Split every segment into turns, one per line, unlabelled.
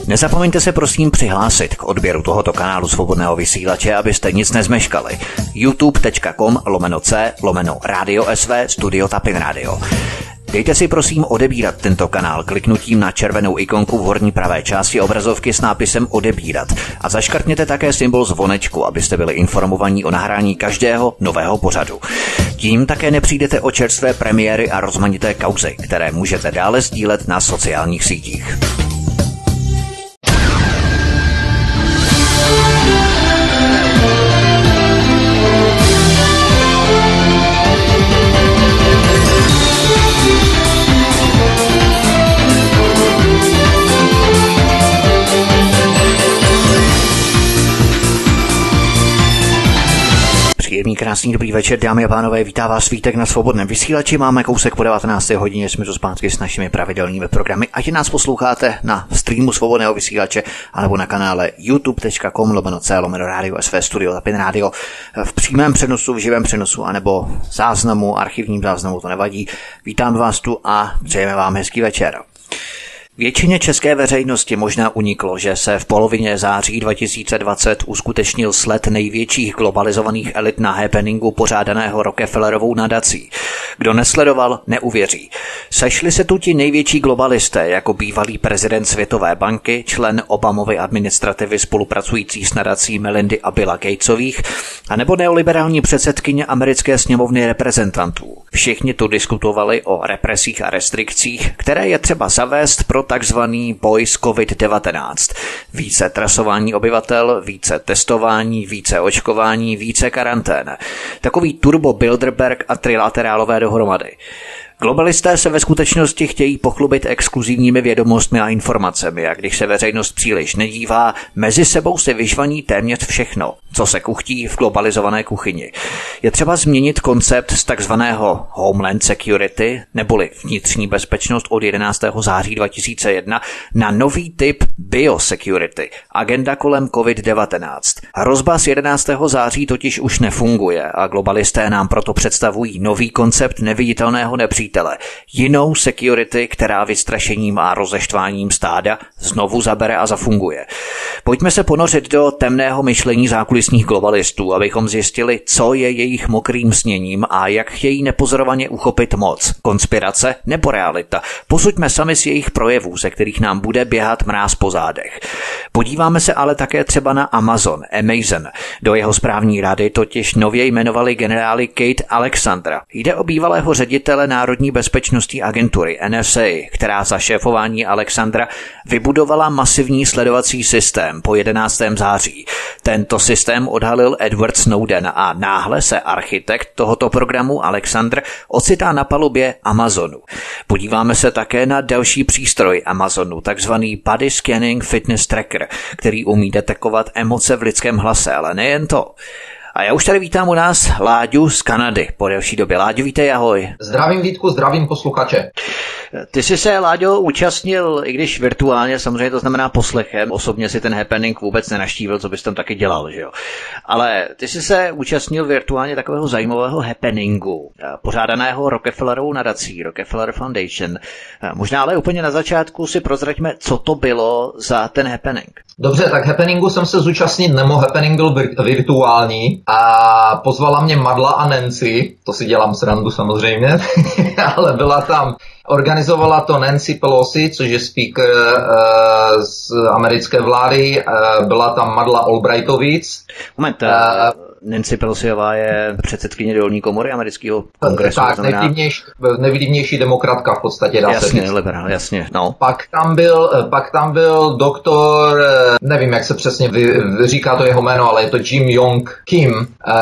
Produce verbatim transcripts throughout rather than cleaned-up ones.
Nezapomeňte se prosím přihlásit k odběru tohoto kanálu Svobodného vysílače, abyste nic nezmeškali. youtube.com lomeno c lomeno Radio S V Studio Tapin Radio. Dejte si prosím odebírat tento kanál kliknutím na červenou ikonku v horní pravé části obrazovky s nápisem odebírat a zaškrtněte také symbol zvonečku, abyste byli informovaní o nahrání každého nového pořadu. Tím také nepřijdete o čerstvé premiéry a rozmanité kauzy, které můžete dále sdílet na sociálních sítích. Příjemný, krásný, dobrý večer, dámy a pánové, vítá vás Vítek na Svobodném vysílači. Máme kousek po devatenácté hodině, jsme tu zpátky s našimi pravidelnými programy. Ať nás posloucháte na streamu Svobodného vysílače alebo na kanále youtube.com lomeno c lomeno Radio S V Studio Tapin Radio v přímém přenosu, v živém přenosu anebo záznamu, archivním záznamu, to nevadí. Vítám vás tu a přejeme vám hezký večer. Většině české veřejnosti možná uniklo, že se v polovině září dva tisíce dvacet uskutečnil sled největších globalizovaných elit na happeningu pořádaného Rockefellerovou nadací. Kdo nesledoval, neuvěří. Sešli se tu ti největší globalisté, jako bývalý prezident Světové banky, člen Obamovy administrativy spolupracující s nadací Melindy a Billa Gatesových, anebo neoliberální předsedkyně americké sněmovny reprezentantů. Všichni tu diskutovali o represích a restrikcích, které je třeba zavést pro takzvaný boj s covid devatenáct. Více trasování obyvatel, více testování, více očkování, více karantén. Takový turbo Bilderberg a trilaterálové dohromady. Globalisté se ve skutečnosti chtějí pochlubit exkluzivními vědomostmi a informacemi a když se veřejnost příliš nedívá, mezi sebou se vyžvaní téměř všechno, co se kuchtí v globalizované kuchyni. Je třeba změnit koncept z takzvaného Homeland Security, neboli vnitřní bezpečnost od jedenáctého září dva tisíce jedna, na nový typ Biosecurity, agenda kolem covid devatenáct. Hrozba z jedenáctého září totiž už nefunguje a globalisté nám proto představují nový koncept neviditelného nepřítele. Jinou security, která vystrašením a rozeštváním stáda znovu zabere a zafunguje. Pojďme se ponořit do temného myšlení zákulisních globalistů, abychom zjistili, co je jejich mokrým sněním a jak chtějí nepozorovaně uchopit moc, konspirace nebo realita. Posuďme sami z jejich projevů, ze kterých nám bude běhat mráz po zádech. Podíváme se ale také třeba na Amazon, Amazon. Do jeho správní rady totiž nově jmenovali generály Kate Alexandra. Jde o bývalého ředitele Národní bezpečnostní agentury N S A, která za šéfování Alexandra vybudovala masivní sledovací systém po jedenáctého září. Tento systém odhalil Edward Snowden a náhle se architekt tohoto programu Alexandr ocitá na palubě Amazonu. Podíváme se také na další přístroj Amazonu, takzvaný Body Scanning Fitness Tracker, který umí detekovat emoce v lidském hlase, ale nejen to. A já už tady vítám u nás Láďu z Kanady po delší době. Láďo, vítej, ahoj.
Zdravím Vítku, zdravím posluchače.
Ty jsi se, Láďo, účastnil, i když virtuálně, samozřejmě to znamená poslechem, osobně si ten happening vůbec nenaštívil, co bys tam taky dělal, že jo. Ale ty jsi se účastnil virtuálně takového zajímavého happeningu, pořádaného Rockefellerovou nadací, Rockefeller Foundation. Možná ale úplně na začátku si prozraďme, co to bylo za ten happening.
Dobře, tak happeningu jsem se zúčastnit nemohl, happening byl vir- virtuální a pozvala mě Madla a Nancy, to si dělám srandu samozřejmě, ale byla tam, organizovala to Nancy Pelosi, což je speaker uh, z americké vlády, uh, byla tam Madla Albrightovic.
Moment, uh, Nancy Pelosiová je předsedkyně dolní komory amerického kongresu.
Tak, znamená... nejvlivnější, nejvlivnější demokratka v podstatě, dá
jasně,
se říct.
Liberál, jasně, no.
Pak tam byl, pak tam byl doktor, nevím, jak se přesně vy, říká to jeho jméno, ale je to Jim Yong Kim,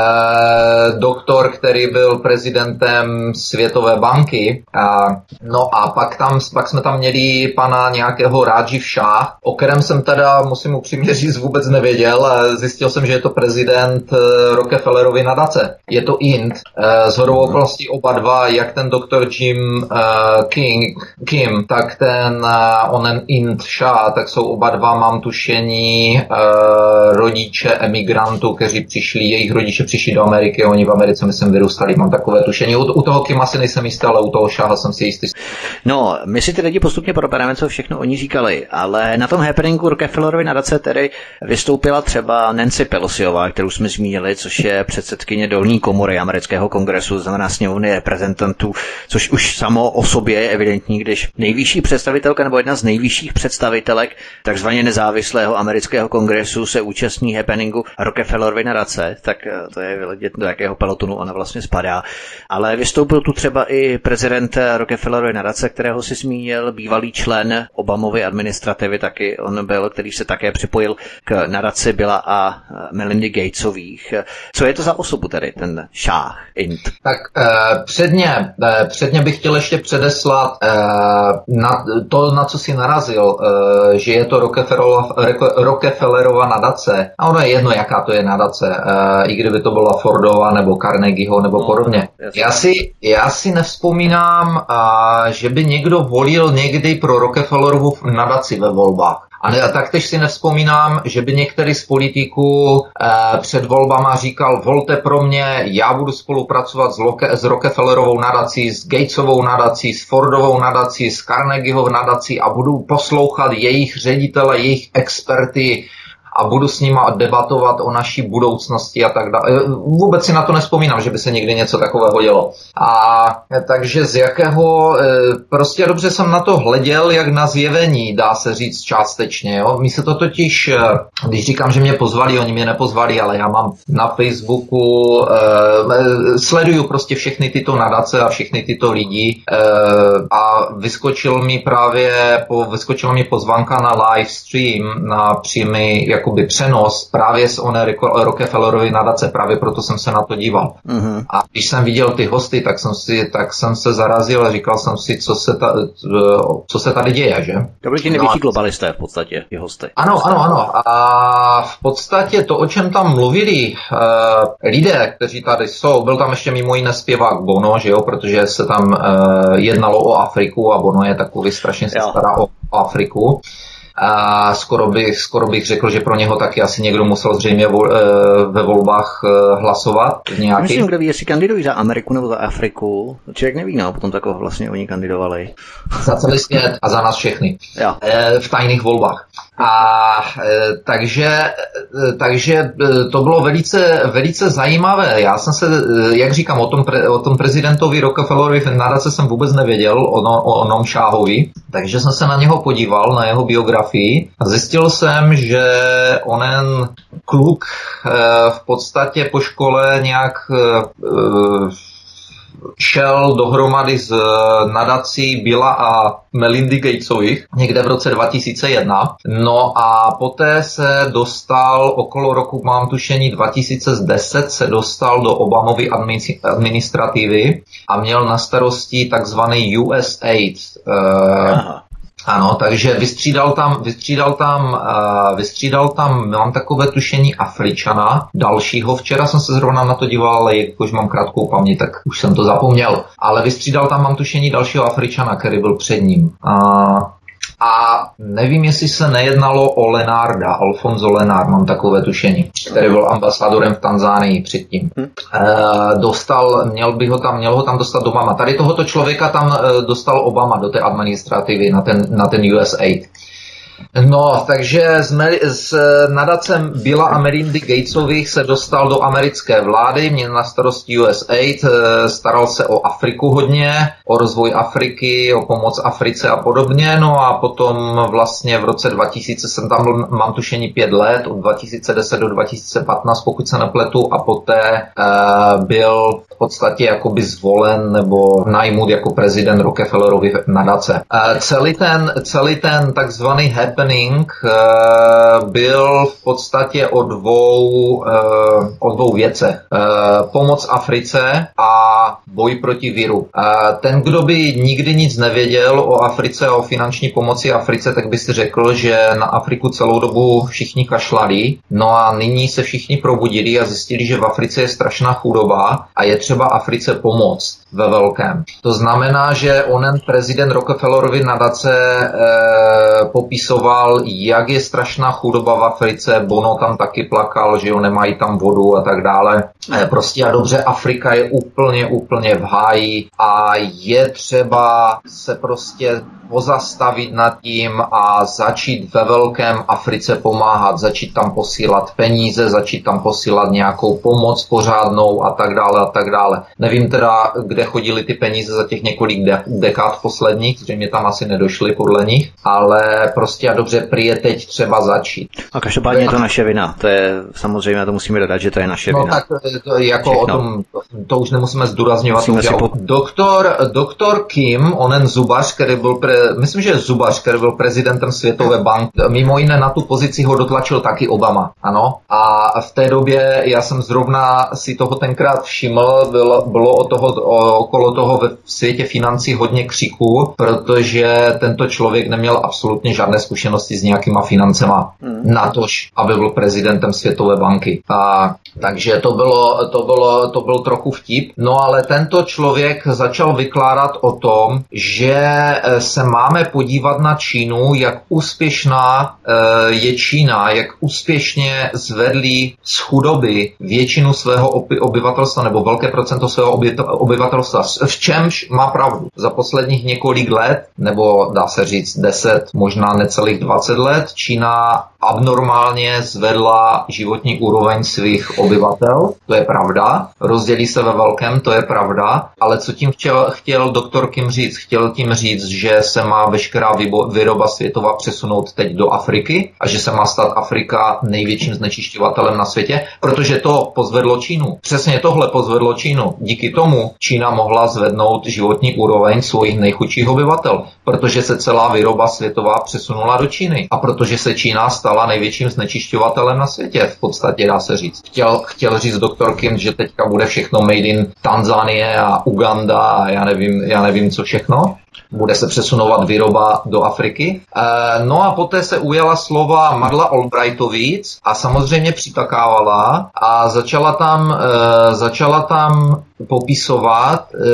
eh, doktor, který byl prezidentem Světové banky. Eh, no a pak, tam, pak jsme tam měli pana nějakého Rajiv Shah, o kterém jsem teda, musím upřímně říct, vůbec nevěděl. Zjistil jsem, že je to prezident Rockefellerovy nadace. Je to Ind. Z hodou okolností oba dva, jak ten doktor Jim uh, King, Kim, tak ten uh, onen Ind Shah, tak jsou oba dva, mám tušení, uh, rodiče emigrantů, kteří přišli, jejich rodiče přišli do Ameriky, oni v Americe, myslím, vyrůstali, mám takové tušení. U, u toho Kim asi nejsem jistý, ale u toho Shaha jsem si jistý.
No, my si ty lidi postupně probereme, co všechno oni říkali, ale na tom happeningu Rockefellerovy nadace tedy vystoupila třeba Nancy Pelosiová, kterou jsme zmínili, což je předsedkyně dolní komory amerického kongresu, znamená sněmovny reprezentantů, což už samo o sobě je evidentní, když nejvyšší představitelka nebo jedna z nejvyšších představitelek takzvaně nezávislého amerického kongresu se účastní happeningu Rockefellerovy nadace, tak to je vidět, do jakého pelotonu ona vlastně spadá. Ale vystoupil tu třeba i prezident Rockefellerovy nadace, kterého si zmínil, bývalý člen Obamovy administrativy, taky on byl, který se také připojil k nadaci Billa a Melindy Gatesových. Co je to za osobu tedy, ten šáh Int?
Tak eh, předně, eh, předně bych chtěl ještě předeslat eh, na to, na co si narazil, eh, že je to Rockefellerova, Rockefellerova nadace. A ono je jedno, jaká to je nadace, eh, i kdyby to byla Fordova nebo Carnegieho nebo no, podobně. Já si, já si nevzpomínám, eh, že by někdo volil někdy pro Rockefellerovu nadaci ve volbách. A ne, taktéž si nevzpomínám, že by některý z politiků eh, před volbama říkal, volte pro mě, já budu spolupracovat s, Loke, s Rockefellerovou nadací, s Gatesovou nadací, s Fordovou nadací, s Carnegieho nadací a budu poslouchat jejich ředitele, jejich experty a budu s nima debatovat o naší budoucnosti a tak dále. Vůbec si na to nevzpomínám, že by se někdy něco takového dělo. A takže z jakého, prostě dobře jsem na to hleděl, jak na zjevení, dá se říct částečně. Jo? Mi se to totiž, když říkám, že mě pozvali, oni mě nepozvali, ale já mám na Facebooku, eh, sleduju prostě všechny tyto nadace a všechny tyto lidi eh, a vyskočil mi právě, po, vyskočila mi pozvánka na live stream, na přímý jakoby přenos právě z oné Rockefellerovy nadace, právě proto jsem se na to díval. Mm-hmm. A když jsem viděl ty hosty, tak jsem si, tak jsem se zarazil a říkal jsem si, co se, ta, co se tady děje, že?
To byli ti největší no, globalisté v podstatě, ty hosty.
Ano, ano, ano. A v podstatě to, o čem tam mluvili uh, lidé, kteří tady jsou, byl tam ještě mimo jiné zpěvák Bono, že jo, protože se tam uh, jednalo o Afriku a Bono je takový, strašně se stará o, o Afriku. A skoro bych, skoro bych řekl, že pro něho taky asi někdo musel zřejmě vo, ve volbách hlasovat. Nějaký.
Myslím, kdo ví, jestli kandidují za Ameriku nebo za Afriku. Člověk neví, no, potom takové vlastně oni kandidovali.
Za celý svět a za nás všechny.
Jo.
V tajných volbách. A takže, takže to bylo velice, velice zajímavé. Já jsem se, jak říkám, o tom, pre, o tom prezidentovi Rockefellerovi nadace jsem vůbec nevěděl, o, no, o onom šáhovi, takže jsem se na něho podíval, na jeho biografii a zjistil jsem, že onen kluk v podstatě po škole nějak šel dohromady s nadací Billa a Melindy Gatesových někde v roce dva tisíce jedna. No a poté se dostal okolo roku, mám tušení, dva tisíce deset se dostal do Obamovy administrativy a měl na starosti takzvaný U S A I D. Aha. Ano, takže vystřídal tam, vystřídal tam, uh, vystřídal tam, mám takové tušení Afričana, dalšího, včera jsem se zrovna na to díval, ale jakož mám krátkou paměť, tak už jsem to zapomněl, ale vystřídal tam, mám tušení dalšího Afričana, který byl před ním. Uh, A nevím, jestli se nejednalo o Lenarda, Alfonso Lenard, mám takové tušení, který byl ambasadorem v Tanzánii předtím. Hmm. E, dostal, měl by ho tam, měl ho tam dostat Obama. Tady tohoto člověka tam e, dostal Obama do té administrativy na ten, na ten U S A I D. No, takže s, s nadacem Billa a Melindy Gatesových se dostal do americké vlády, měl na starosti U S A I D, staral se o Afriku hodně, o rozvoj Afriky, o pomoc Africe a podobně, no a potom vlastně v roce dva tisíce jsem tam byl, mám tušení pět let, od dva tisíce deset do dva tisíce patnáct, pokud se nepletu, a poté e, byl v podstatě jakoby zvolen nebo najmut jako prezident Rockefellerovy nadace. E, celý ten, celý ten takzvaný happening uh, byl v podstatě o dvou, uh, o dvou věcech. Uh, pomoc Africe a boj proti viru. Uh, ten, kdo by nikdy nic nevěděl o Africe a o finanční pomoci Africe, tak by si řekl, že na Afriku celou dobu všichni kašlali. No a nyní se všichni probudili a zjistili, že v Africe je strašná chudoba a je třeba Africe pomoct. ve velkém. To znamená, že onen prezident Rockefellerovy nadace e, popisoval, jak je strašná chudoba v Africe, Bono tam taky plakal, že jo, nemají tam vodu a tak dále. E, prostě a dobře, Afrika je úplně, úplně v háji a je třeba se prostě pozastavit nad tím a začít ve velkém Africe pomáhat, začít tam posílat peníze, začít tam posílat nějakou pomoc pořádnou a tak dále a tak dále. Nevím teda, kde chodily ty peníze za těch několik de- dekád posledních, zřejmě tam asi nedošly podle nich, ale prostě a dobře, prý je teď třeba začít.
A každopádně je to naše vina, to je samozřejmě, to musíme dodat, že to je naše
no,
vina.
No tak to, jako Všechno. o tom, to, to už nemusíme zdůrazňovat.
Po...
Doktor, doktor Kim, onen zubař, který byl pre, myslím, že je zubař, který byl prezidentem Světové banky. Mimo jiné na tu pozici ho dotlačil taky Obama, ano. A v té době já jsem zrovna si toho tenkrát všiml, bylo, bylo o toho, o, okolo toho ve světě financí hodně křiku, protože tento člověk neměl absolutně žádné zkušenosti s nějakýma financema, hmm. natož, aby byl prezidentem Světové banky. A, takže to bylo, to bylo, to byl trochu vtip. No ale tento člověk začal vykládat o tom, že se máme podívat na Čínu, jak úspěšná e, je Čína, jak úspěšně zvedli z chudoby většinu svého oby, obyvatelstva nebo velké procento svého oby, obyvatelstva. V čemž má pravdu. Za posledních několik let, nebo dá se říct deset, možná necelých dvacet let, Čína abnormálně zvedla životní úroveň svých obyvatel, to je pravda, rozdělí se ve velkém, to je pravda, ale co tím chtěl, chtěl doktor Kim říct? Chtěl tím říct, že se má veškerá výroba světová přesunout teď do Afriky a že se má stát Afrika největším znečišťovatelem na světě, protože to pozvedlo Čínu. Přesně tohle pozvedlo Čínu. Díky tomu Čína mohla zvednout životní úroveň svých nejchudších obyvatel, protože se celá výroba světová přesunula do Číny a protože se Čína stala největším znečišťovatelem na světě, v podstatě dá se říct. Chtěl, chtěl říct doktor Kim, že teďka bude všechno made in Tanzánie a Uganda a já nevím, já nevím co všechno. Bude se přesunovat výroba do Afriky. E, no a poté se ujala slova Madla Albrightovic a samozřejmě přitakávala a začala tam, e, začala tam popisovat e,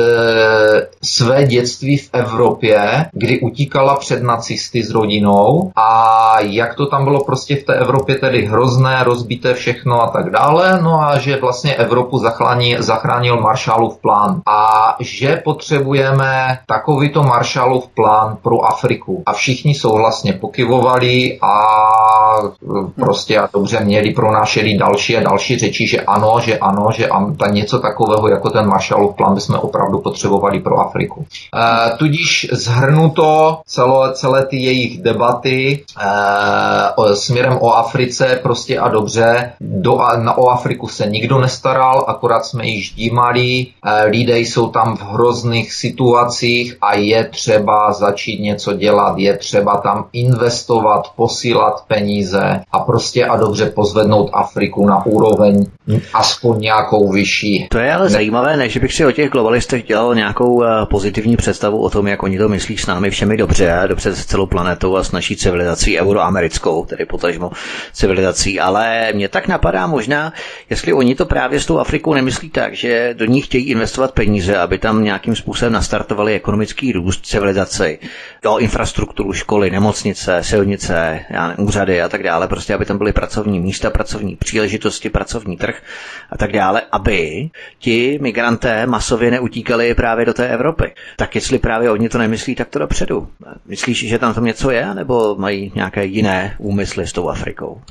své dětství v Evropě, kdy utíkala před nacisty s rodinou a jak to tam bylo prostě v té Evropě tedy hrozné, rozbité všechno a tak dále, no a že vlastně Evropu zachrání, zachránil Marshallův plán a že potřebujeme takovýto Marshallův plán pro Afriku. A všichni souhlasně pokyvovali a prostě a dobře měli, pronášeli další a další řeči, že ano, že ano, že ta něco takového jako ten Marshallův plán bychom opravdu potřebovali pro Afriku. E, tudíž zhrnuto celé, celé ty jejich debaty e, o, směrem o Africe prostě a dobře, do, na, o Afriku se nikdo nestaral, akorát jsme ji ždímali, e, lidé jsou tam v hrozných situacích a je třeba začít něco dělat, je třeba tam investovat, posílat peníze a prostě a dobře pozvednout Afriku na úroveň aspoň nějakou vyšší.
To je ale ne... zajímavé, než bych si o těch globalistech dělal nějakou pozitivní představu o tom, jak oni to myslí s námi všemi dobře, dobře s celou planetou a s naší civilizací euroamerickou, tedy potažmo civilizací, ale mě tak napadá možná, jestli oni to právě s tou Afrikou nemyslí tak, že do ní chtějí investovat peníze, aby tam nějakým způsobem nastartovali ekonomický růst civilizaci, jo, infrastrukturu, školy, nemocnice, silnice, já ne, úřady a tak dále, prostě aby tam byly pracovní místa, pracovní příležitosti, pracovní trh a tak dále, aby ti migranté masově neutíkali právě do té Evropy. Tak jestli právě oni to nemyslí, tak to dopředu. Myslíš, že tam tam něco je, nebo mají nějaké jiné úmysly s tou Afrikou?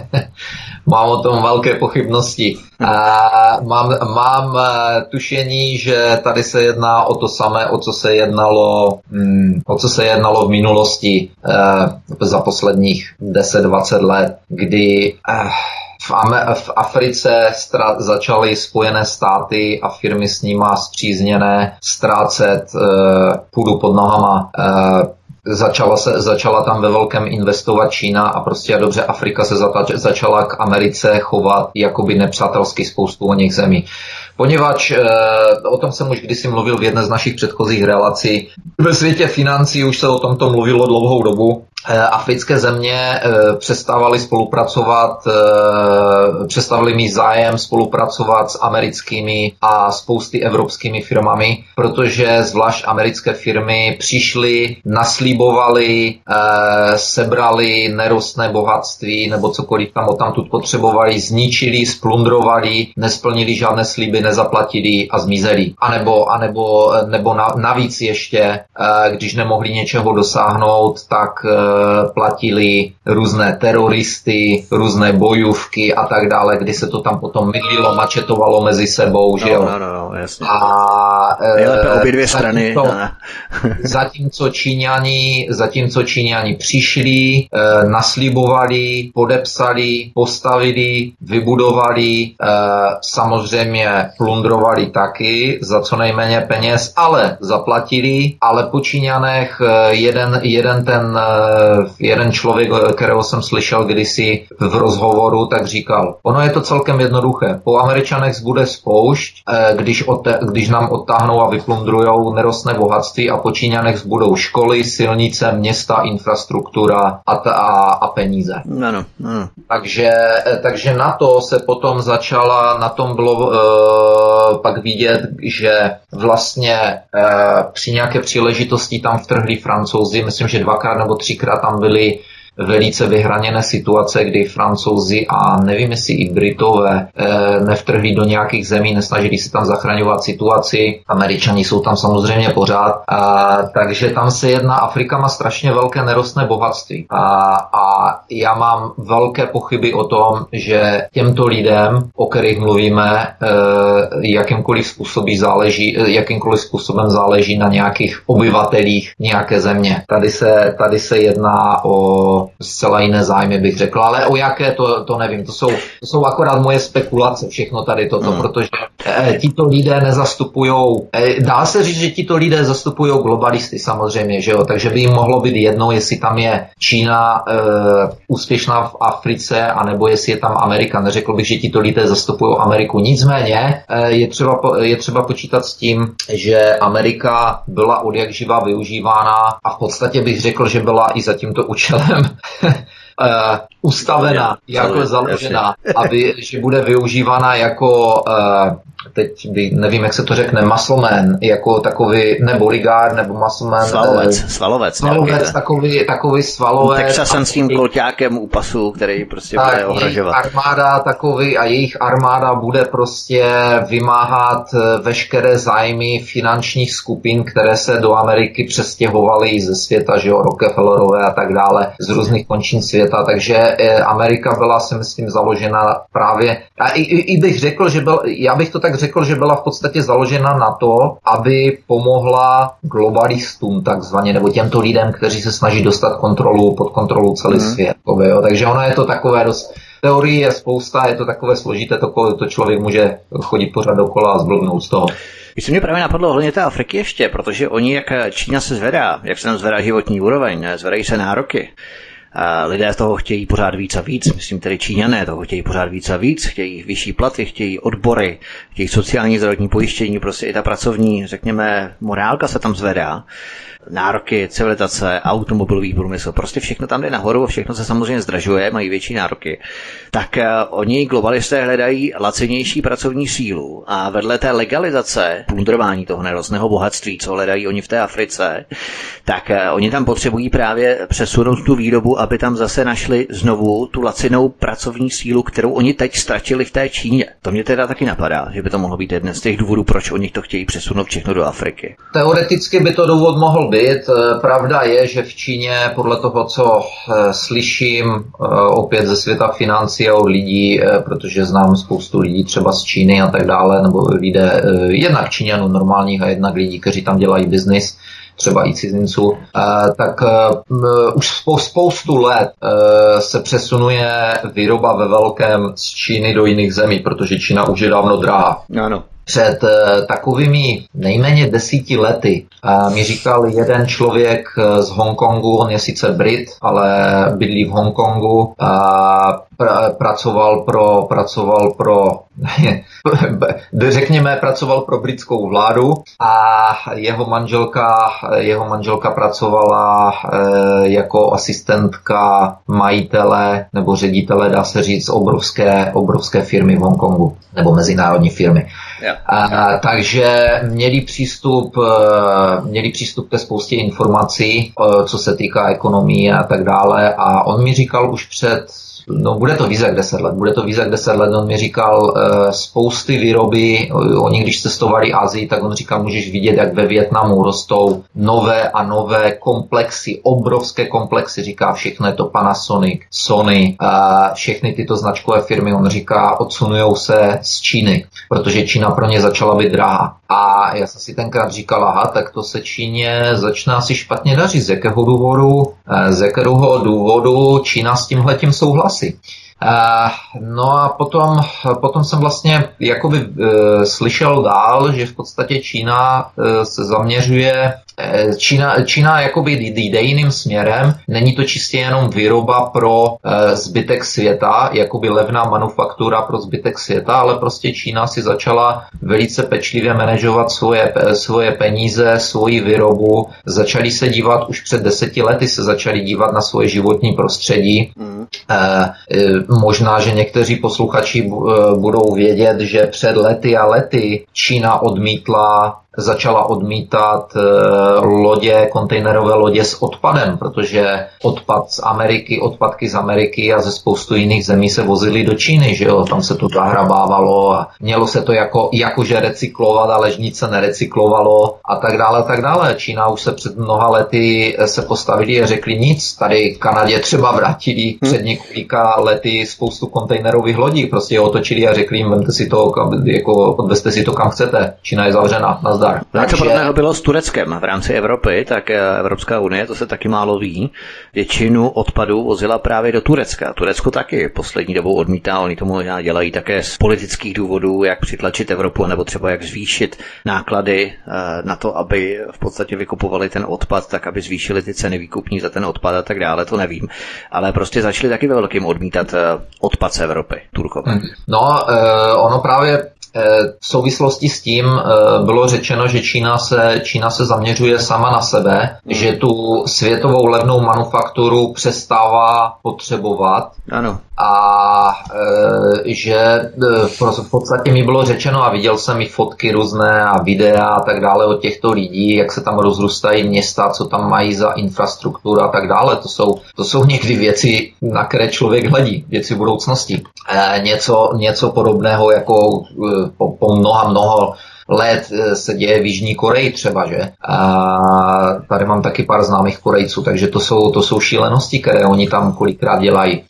Mám o tom velké pochybnosti. A mám, mám tušení, že tady se jedná o to samé, o co se jednalo, hmm, o co se jednalo v minulosti eh, za posledních deset dvacet let, kdy eh, v, Am- v Africe stra- začaly Spojené státy a firmy s nima spřízněné ztrácet eh, půdu pod nohama. Eh, Začala, se, začala tam ve velkém investovat Čína a prostě a dobře Afrika se zatač, začala k Americe chovat jakoby nepřátelsky spoustu o něch zemí. Poněvadž e, o tom jsem už kdysi mluvil v jedné z našich předchozích relací. Ve světě financí už se o tomto mluvilo dlouhou dobu africké země přestávaly spolupracovat, přestávaly mít zájem spolupracovat s americkými a spousty evropskými firmami, protože zvlášť americké firmy přišly, naslíbovali, sebrali nerostné bohatství nebo cokoliv tam odtamtud potřebovali, zničili, splundrovali, nesplnili žádné slíby, nezaplatili a zmizeli. A nebo, a nebo, nebo navíc ještě, když nemohli něčeho dosáhnout, tak platili různé teroristy, různé bojůvky a tak dále, kdy se to tam potom mydlilo, mačetovalo mezi sebou, že jo.
No, no, no, jasně.
A
nejlépe obě dvě strany.
Zatímco Číňani, zatímco Číňani přišli, naslibovali, podepsali, postavili, vybudovali, samozřejmě plundrovali taky za co nejméně peněz, ale zaplatili, ale po Číňanech jeden, jeden ten jeden člověk, kterého jsem slyšel kdysi v rozhovoru, tak říkal, ono je to celkem jednoduché. Po Američanech zbude spoušť, když, ote, když nám odtáhnou a vyplundrujou nerostné bohatství a po Číňanech zbudou školy, silnice, města, infrastruktura a, ta, a, a peníze.
Ano, ano.
Takže, takže na to se potom začala, na tom bylo uh, pak vidět, že vlastně uh, při nějaké příležitosti tam vtrhli Francouzi, myslím, že dvakrát nebo třikrát tam byli velice vyhraněné situace, kdy Francouzi a nevím, jestli i Britové e, nevtrhli do nějakých zemí, nesnažili se tam zachraňovat situaci. Američani jsou tam samozřejmě pořád. A, takže tam se jedná, Afrika má strašně velké nerostné bohatství. A, a já mám velké pochyby o tom, že těmto lidem, o kterých mluvíme, e, jakýmkoliv způsobem záleží, jakýmkoliv způsobem záleží na nějakých obyvatelích nějaké země. Tady se, tady se jedná o zcela jiné zájmy, bych řekl, ale o jaké, to, to nevím, to jsou, to jsou akorát moje spekulace, všechno tady toto, hmm. protože eh, tito lidé nezastupujou, eh, dá se říct, že tito lidé zastupují globalisty samozřejmě, že jo, takže by jim mohlo být jedno, jestli tam je Čína eh, úspěšná v Africe, anebo jestli je tam Amerika, neřekl bych, že tito lidé zastupují Ameriku, nicméně eh, je, třeba, je třeba počítat s tím, že Amerika byla odjakživa využívána a v podstatě bych řekl, že byla i za tímto účelem Uh, ustavená, jako založená, aby, že bude využívána jako, uh, teď by, nevím, jak se to řekne, muscleman, jako takový, ne bodyguard, nebo muscleman.
Svalovec, uh, svalovec.
Svalovec, takový, takový svalovec.
Texasenským kloťákem u pasu, který prostě tak, bude ohrožovat.
Armáda takový a jejich armáda bude prostě vymáhat veškeré zájmy finančních skupin, které se do Ameriky přestěhovaly ze světa, že jo, Rockefellerové a tak dále, z různých končin světa, takže Amerika byla, si myslím, založena právě, a i, i bych řekl, že byl, já bych to tak řekl, že byla v podstatě založena na to, aby pomohla globalistům takzvaně, nebo těmto lidem, kteří se snaží dostat kontrolu, pod kontrolu celý mm. svět. Jo. Takže ono je to takové dost, teorii je spousta, je to takové složité, to, to člověk může chodit pořád dokola a zblbnout z toho.
Když se mě právě napadlo ohledně té Afriky ještě, protože oni, jak Čína se zvedá, jak se tam zvedá životní úroveň, zvedají se nároky, a lidé toho chtějí pořád víc a víc, myslím tedy Číňané toho chtějí pořád víc a víc, chtějí vyšší platy, chtějí odbory, chtějí sociální zdravotní pojištění, prostě i ta pracovní, řekněme, morálka se tam zvedá. Nároky, civilizace, automobilový průmysl, prostě všechno tam jde nahoru, všechno se samozřejmě zdražuje, mají větší nároky. Tak uh, oni globalisté hledají lacinější pracovní sílu a vedle té legalizace plundrování toho nerostného bohatství, co hledají oni v té Africe, tak uh, oni tam potřebují právě přesunout tu výrobu, aby tam zase našli znovu tu lacinou pracovní sílu, kterou oni teď ztratili v té Číně. To mě teda taky napadá, že by to mohlo být jeden z těch důvodů, proč oni to chtějí přesunout všechno do Afriky.
Teoreticky by to důvod mohl být. Pravda je, že v Číně, podle toho, co slyším opět ze světa financí a od lidí, protože znám spoustu lidí třeba z Číny a tak dále, nebo lidé, jednak Číňanů normálních a jednak lidí, kteří tam dělají biznis, třeba i cizinců, tak už spoustu let se přesunuje výroba ve velkém z Číny do jiných zemí, protože Čína už je dávno drahá.
Ano.
před takovými nejméně desíti lety mi říkal jeden člověk z Hongkongu, on je sice Brit, ale bydlí v Hongkongu, pr- pracoval pro, pracoval pro řekněme, pracoval pro britskou vládu a jeho manželka, jeho manželka pracovala jako asistentka majitele nebo ředitele, dá se říct, obrovské, obrovské firmy v Hongkongu, nebo mezinárodní firmy. Yeah. A, takže měli přístup, měli přístup ke spoustě informací, co se týká ekonomie a tak dále, a on mi říkal už před No, bude to víc jak deset let, bude to víc jak deset let, on mi říkal uh, spousty výroby, oni když cestovali Asii, tak on říkal, můžeš vidět, jak ve Vietnamu rostou nové a nové komplexy, obrovské komplexy, říká, všechno je to Panasonic, Sony, uh, všechny tyto značkové firmy, on říká, odsunujou se z Číny, protože Čína pro ně začala být drahá. A já jsem si tenkrát říkal, aha, tak to se Číně začne asi špatně dařit, z jakého důvodu, uh, z jakého důvodu Čína s tímhletím souhlasí. Uh, no a potom, potom jsem vlastně jakoby uh, slyšel dál, že v podstatě Čína uh, se zaměřuje, uh, Čína, Čína jakoby jde jiným směrem, není to čistě jenom výroba pro uh, zbytek světa, jakoby levná manufaktura pro zbytek světa, ale prostě Čína si začala velice pečlivě manažovat svoje, svoje peníze, svoji výrobu, začali se dívat, už před deseti lety se začali dívat na svoje životní prostředí. Mm. Uh, Možná, že někteří posluchači budou vědět, že před lety a lety Čína odmítla začala odmítat e, lodě, kontejnerové lodě s odpadem, protože odpad z Ameriky, odpadky z Ameriky a ze spoustu jiných zemí se vozily do Číny, že jo, tam se to zahrabávalo a mělo se to jako, jakože recyklovat, ale nic se nerecyklovalo a tak dále, a tak dále. Čína už se před mnoha lety se postavili a řekli nic, tady v Kanadě třeba vrátili před několika lety spoustu kontejnerových lodí, prostě je otočili a řekli jim, vemte si to, jako odvezte si to kam chcete, Čína je zavřena, nazdar.
Takže... Co podobného bylo s Tureckem v rámci Evropy, tak Evropská unie, to se taky málo ví, většinu odpadů vozila právě do Turecka. Turecko taky poslední dobou odmítá, oni to možná dělají také z politických důvodů, jak přitlačit Evropu, nebo třeba jak zvýšit náklady na to, aby v podstatě vykupovali ten odpad, tak aby zvýšili ty ceny výkupní za ten odpad a tak dále, to nevím. Ale prostě začali taky ve velkým odmítat odpad z Evropy, Turkové.
No, ono právě v souvislosti s tím bylo řečeno, že Čína se, Čína se zaměřuje sama na sebe, mm. že tu světovou levnou manufakturu přestává potřebovat.
Ano.
A e, že v podstatě mi bylo řečeno a viděl jsem i fotky různé a videa a tak dále od těchto lidí, jak se tam rozrůstají města, co tam mají za infrastrukturu a tak dále. To jsou, to jsou někdy věci, na které člověk hledí, věci budoucnosti. E, něco, něco podobného jako po, po mnoha mnoho let se děje v Jižní Koreji třeba, že? A tady mám taky pár známých Korejců, takže to jsou, to jsou šílenosti, které oni tam kolikrát dělají.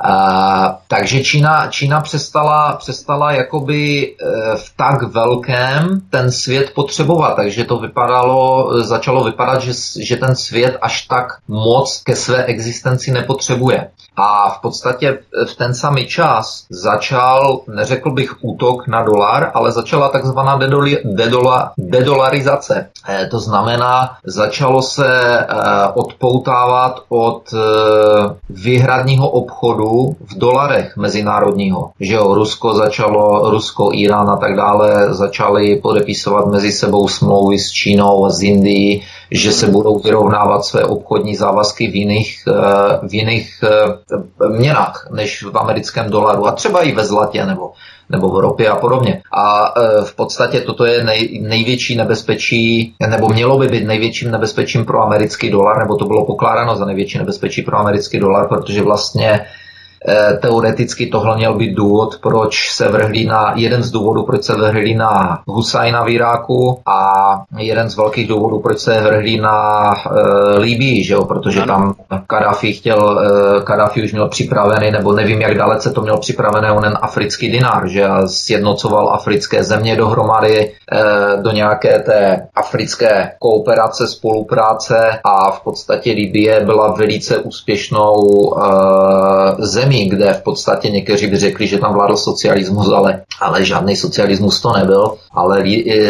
A, takže Čína, Čína přestala, přestala jakoby e, v tak velkém ten svět potřebovat, takže to vypadalo, začalo vypadat, že, že ten svět až tak moc ke své existenci nepotřebuje. A v podstatě v ten samý čas začal, neřekl bych útok na dolar, ale začala takzvaná dedoli, dedola, dedolarizace. E, to znamená, začalo se e, odpoutávat od e, výhradního obchodu v dolarech mezinárodního. Že jo, Rusko začalo, Rusko, Irán a tak dále začali podepisovat mezi sebou smlouvy s Čínou a s Indií, že se budou vyrovnávat své obchodní závazky v jiných, v jiných měnách než v americkém dolaru a třeba i ve zlatě nebo nebo v ropě a podobně. A e, v podstatě toto je nej, největší nebezpečí, nebo mělo by být největším nebezpečím pro americký dolar, nebo to bylo pokládáno za největší nebezpečí pro americký dolar, protože vlastně teoreticky tohle měl být důvod, proč se vrhli na, jeden z důvodů, proč se vrhli na Husajna v Iráku a jeden z velkých důvodů, proč se vrhli na e, Libyi, že jo, protože ano. Tam Kadáfi chtěl, e, Kadáfi už měl připravený, nebo nevím, jak dalece to měl připravený onen africký dinar, že a sjednocoval africké země dohromady e, do nějaké té africké kooperace, spolupráce a v podstatě Libye byla velice úspěšnou e, zemí, kde v podstatě někteří by řekli, že tam vládl socialismus, ale, ale žádný socialismus to nebyl, ale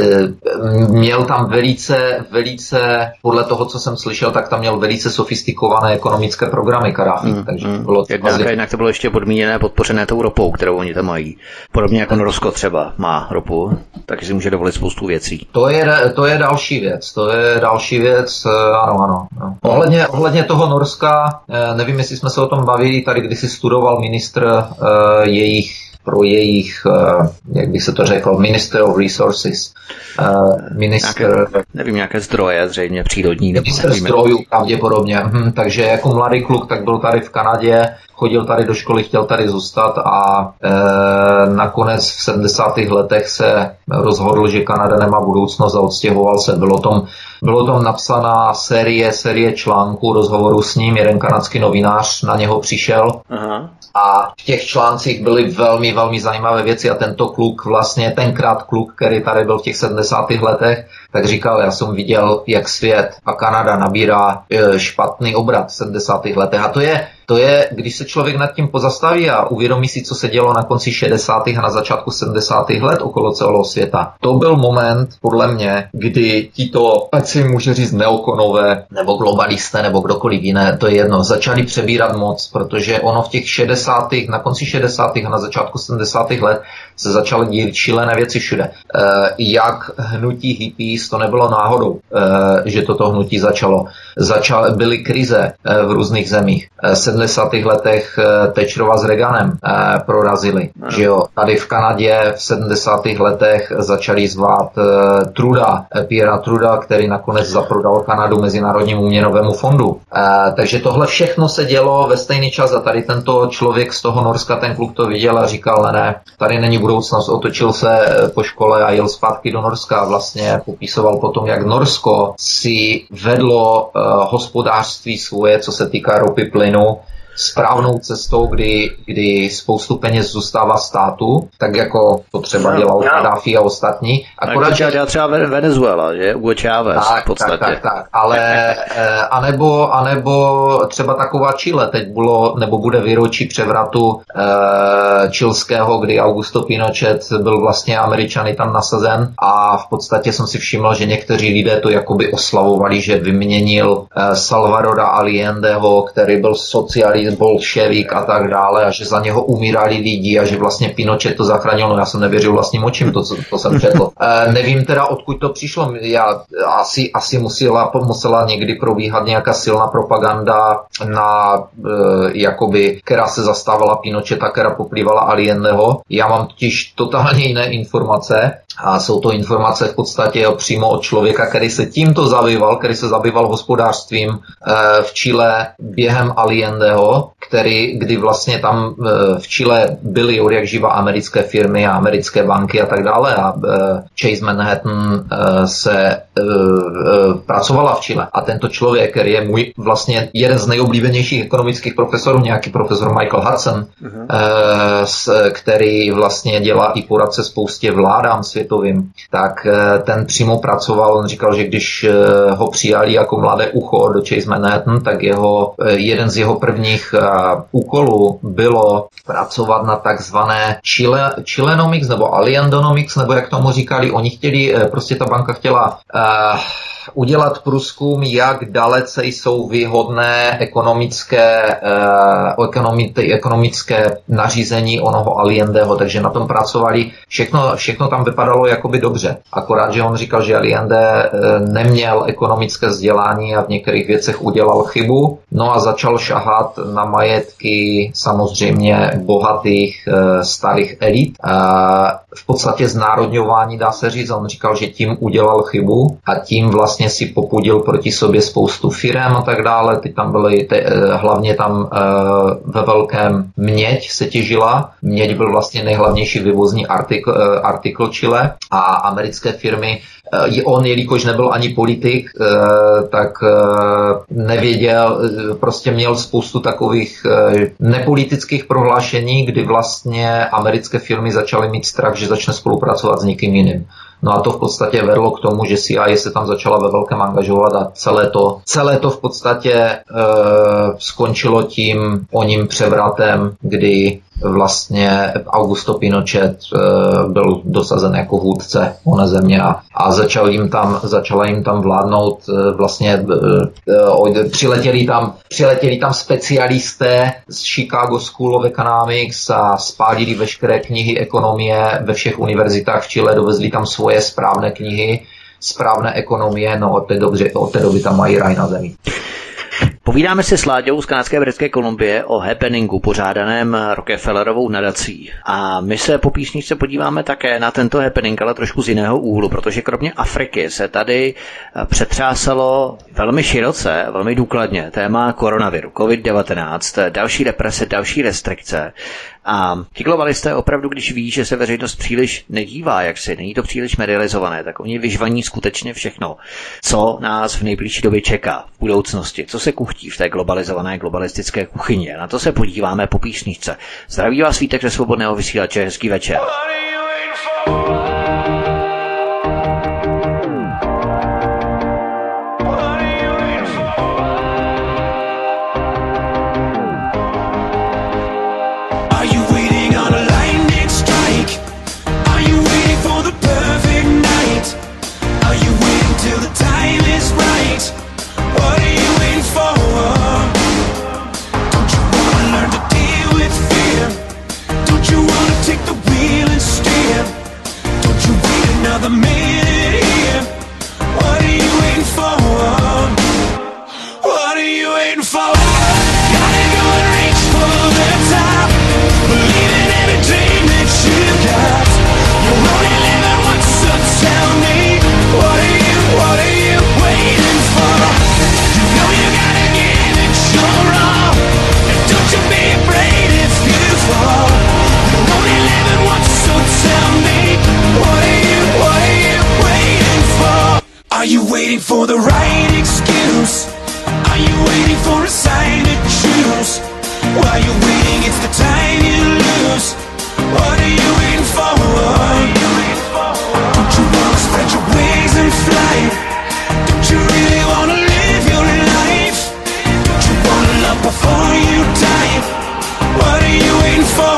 měl tam velice, velice, podle toho, co jsem slyšel, tak tam měl velice sofistikované ekonomické programy Kadáfi.
Mm,
takže
mm.
bylo to
Jednak, jednak to bylo ještě podmíněné, podpořené tou ropou, kterou oni tam mají. Podobně jako Norsko třeba má ropu, takže si může dovolit spoustu věcí.
To je, to je další věc, to je další věc, ano, ano. No. Ohledně, ohledně toho Norska, nevím, jestli jsme se o tom bavili, tady kdysi studoval ministr uh, jejich pro jejich, uh, jak bych se to řekl, Minister of Resources. Uh, minister,
nějaké, nevím, nějaké zdroje, zřejmě přírodní.
Minister zdrojů pravděpodobně. Hm, takže jako mladý kluk, tak byl tady v Kanadě, chodil tady do školy, chtěl tady zůstat a e, nakonec v sedmdesátých letech se rozhodl, že Kanada nemá budoucnost a odstěhoval se. Bylo tom, bylo tom napsaná série, série článků, rozhovorů s ním, jeden kanadský novinář na něho přišel. Aha. A v těch článcích byly velmi, velmi zajímavé věci a tento kluk, vlastně tenkrát kluk, který tady byl v těch sedmdesátých letech, tak říkal, já jsem viděl, jak svět a Kanada nabírá e, špatný obrat v sedmdesátých letech. A to je, to je, když se člověk nad tím pozastaví a uvědomí si, co se dělo na konci šedesátých a na začátku sedmdesátých let okolo celého světa. To byl moment, podle mě, kdy tito, ať si může říct neokonové, nebo globalisté, nebo kdokoliv jiné, to je jedno, začali přebírat moc, protože ono v těch šedesátých, na konci šedesátých a na začátku sedmdesátých let se začaly dít šílené věci všude. E, jak hnutí hippies, to nebylo náhodou, e, že toto hnutí začalo. Začal, byly krize e, v různých zemích. E, v sedmdesátých letech e, Thatcherova s Reaganem e, prorazili. Že jo? Tady v Kanadě v sedmdesátých letech začali zvát e, Truda, e, Pierra Truda, který nakonec zaprodal Kanadu Mezinárodnímu měnovému fondu. E, takže tohle všechno se dělo ve stejný čas a tady tento člověk z toho Norska, ten kluk to viděl a říkal, ne, ne, tady není budoucnost, otočil se po škole a jel zpátky do Norska a vlastně popisoval potom, jak Norsko si vedlo uh, hospodářství svoje, co se týká ropy, plynu, správnou cestou, kdy, kdy spoustu peněz zůstává státu, tak jako to třeba dělal Kadáfi a ostatní.
Akorát, to dělá třeba Venezuela, že? Hugo Chávez v podstatě.
Tak, tak, tak. Ale eh, anebo, anebo třeba taková Chile, teď bylo, nebo bude výročí převratu eh, chilského, kdy Augusto Pinochet byl vlastně Američany tam nasazen a v podstatě jsem si všiml, že někteří lidé to jakoby oslavovali, že vyměnil eh, Salvadora Allendeho, který byl socialista, bolševik a tak dále a že za něho umírali lidi a že vlastně Pinochet to zachránil. No já jsem nevěřil vlastním očím, to, co to jsem četl. E, nevím teda, odkud to přišlo. Já asi, asi musela, musela někdy probíhat nějaká silná propaganda na, e, jakoby, která se zastávala Pinocheta, která poplývala Allendeho. Já mám totiž totálně jiné informace a jsou to informace v podstatě přímo od člověka, který se tímto zabýval, který se zabýval hospodářstvím e, v Chile během Allendeho, který, kdy vlastně tam e, v Chile byly jak živa americké firmy a americké banky a tak dále a e, Chase Manhattan e, se e, e, pracovala v Chile. A tento člověk, který je můj vlastně jeden z nejoblíbenějších ekonomických profesorů, nějaký profesor Michael Hudson, uh-huh. e, s, který vlastně dělá i poradce spoustě vládám světovým, tak e, ten přímo pracoval, on říkal, že když e, ho přijali jako mladé ucho do Chase Manhattan, tak jeho, e, jeden z jeho prvních uh, úkolů bylo pracovat na takzvané Chile, Chilenomics nebo Allendonomics, nebo jak tomu říkali, oni chtěli, prostě ta banka chtěla uh, udělat průzkum, jak dalece jsou výhodné ekonomické, uh, ekonomi, ekonomické nařízení onoho Allendeho, takže na tom pracovali, všechno, všechno tam vypadalo jakoby dobře, akorát, že on říkal, že Allende uh, neměl ekonomické vzdělání a v některých věcech udělal chybu, no a začal šahat na majetky samozřejmě bohatých e, starých elit. E, v podstatě znárodňování, dá se říct, on říkal, že tím udělal chybu a tím vlastně si popudil proti sobě spoustu firem a tak dále. Ty tam byly, te, e, hlavně tam e, ve velkém měď se těžila. Měď byl vlastně nejhlavnější vyvozní artikl, e, artikl Chile a americké firmy. On, jelikož nebyl ani politik, tak nevěděl, prostě měl spoustu takových nepolitických prohlášení, kdy vlastně americké firmy začaly mít strach, že začne spolupracovat s někým jiným. No a to v podstatě vedlo k tomu, že C I A se tam začala ve velkém angažovat a celé to, celé to v podstatě e, skončilo tím oním převratem, kdy vlastně Augusto Pinochet e, byl dosazen jako vůdce oné země a, a začal jim tam, začala jim tam vládnout e, vlastně e, e, přiletěli tam, přiletěli tam specialisté z Chicago School of Economics a spálili veškeré knihy ekonomie ve všech univerzitách v Chile, dovezli tam svoje správné knihy, správné ekonomie, no od té doby, od té doby tam mají raj na zemi.
Povídáme si s Láďou z kanadské Britské Kolumbie o happeningu pořádaném Rockefellerovou nadací. A my se po písničce podíváme také na tento happening, ale trošku z jiného úhlu, protože kromě Afriky se tady přetřásalo velmi široce, velmi důkladně téma koronaviru, covid devatenáct, další represe, další restrikce. A ti globalisté opravdu, když ví, že se veřejnost příliš nedívá, jak si, není to příliš medializované, tak oni vyžvaní skutečně všechno, co nás v nejbližší době čeká v budoucnosti, co se kuchtí v té globalizované globalistické kuchyni. Na to se podíváme po písničce. Zdraví vás Vítek ze Svobodného vysílače, hezký večer.
Are you waiting for the right excuse? Are you waiting for a sign to choose? While you're waiting, it's the time you lose. What are you waiting for? Don't you wanna spread your wings and fly? Don't you really wanna live your life? Don't you wanna love before you die? What are you waiting for?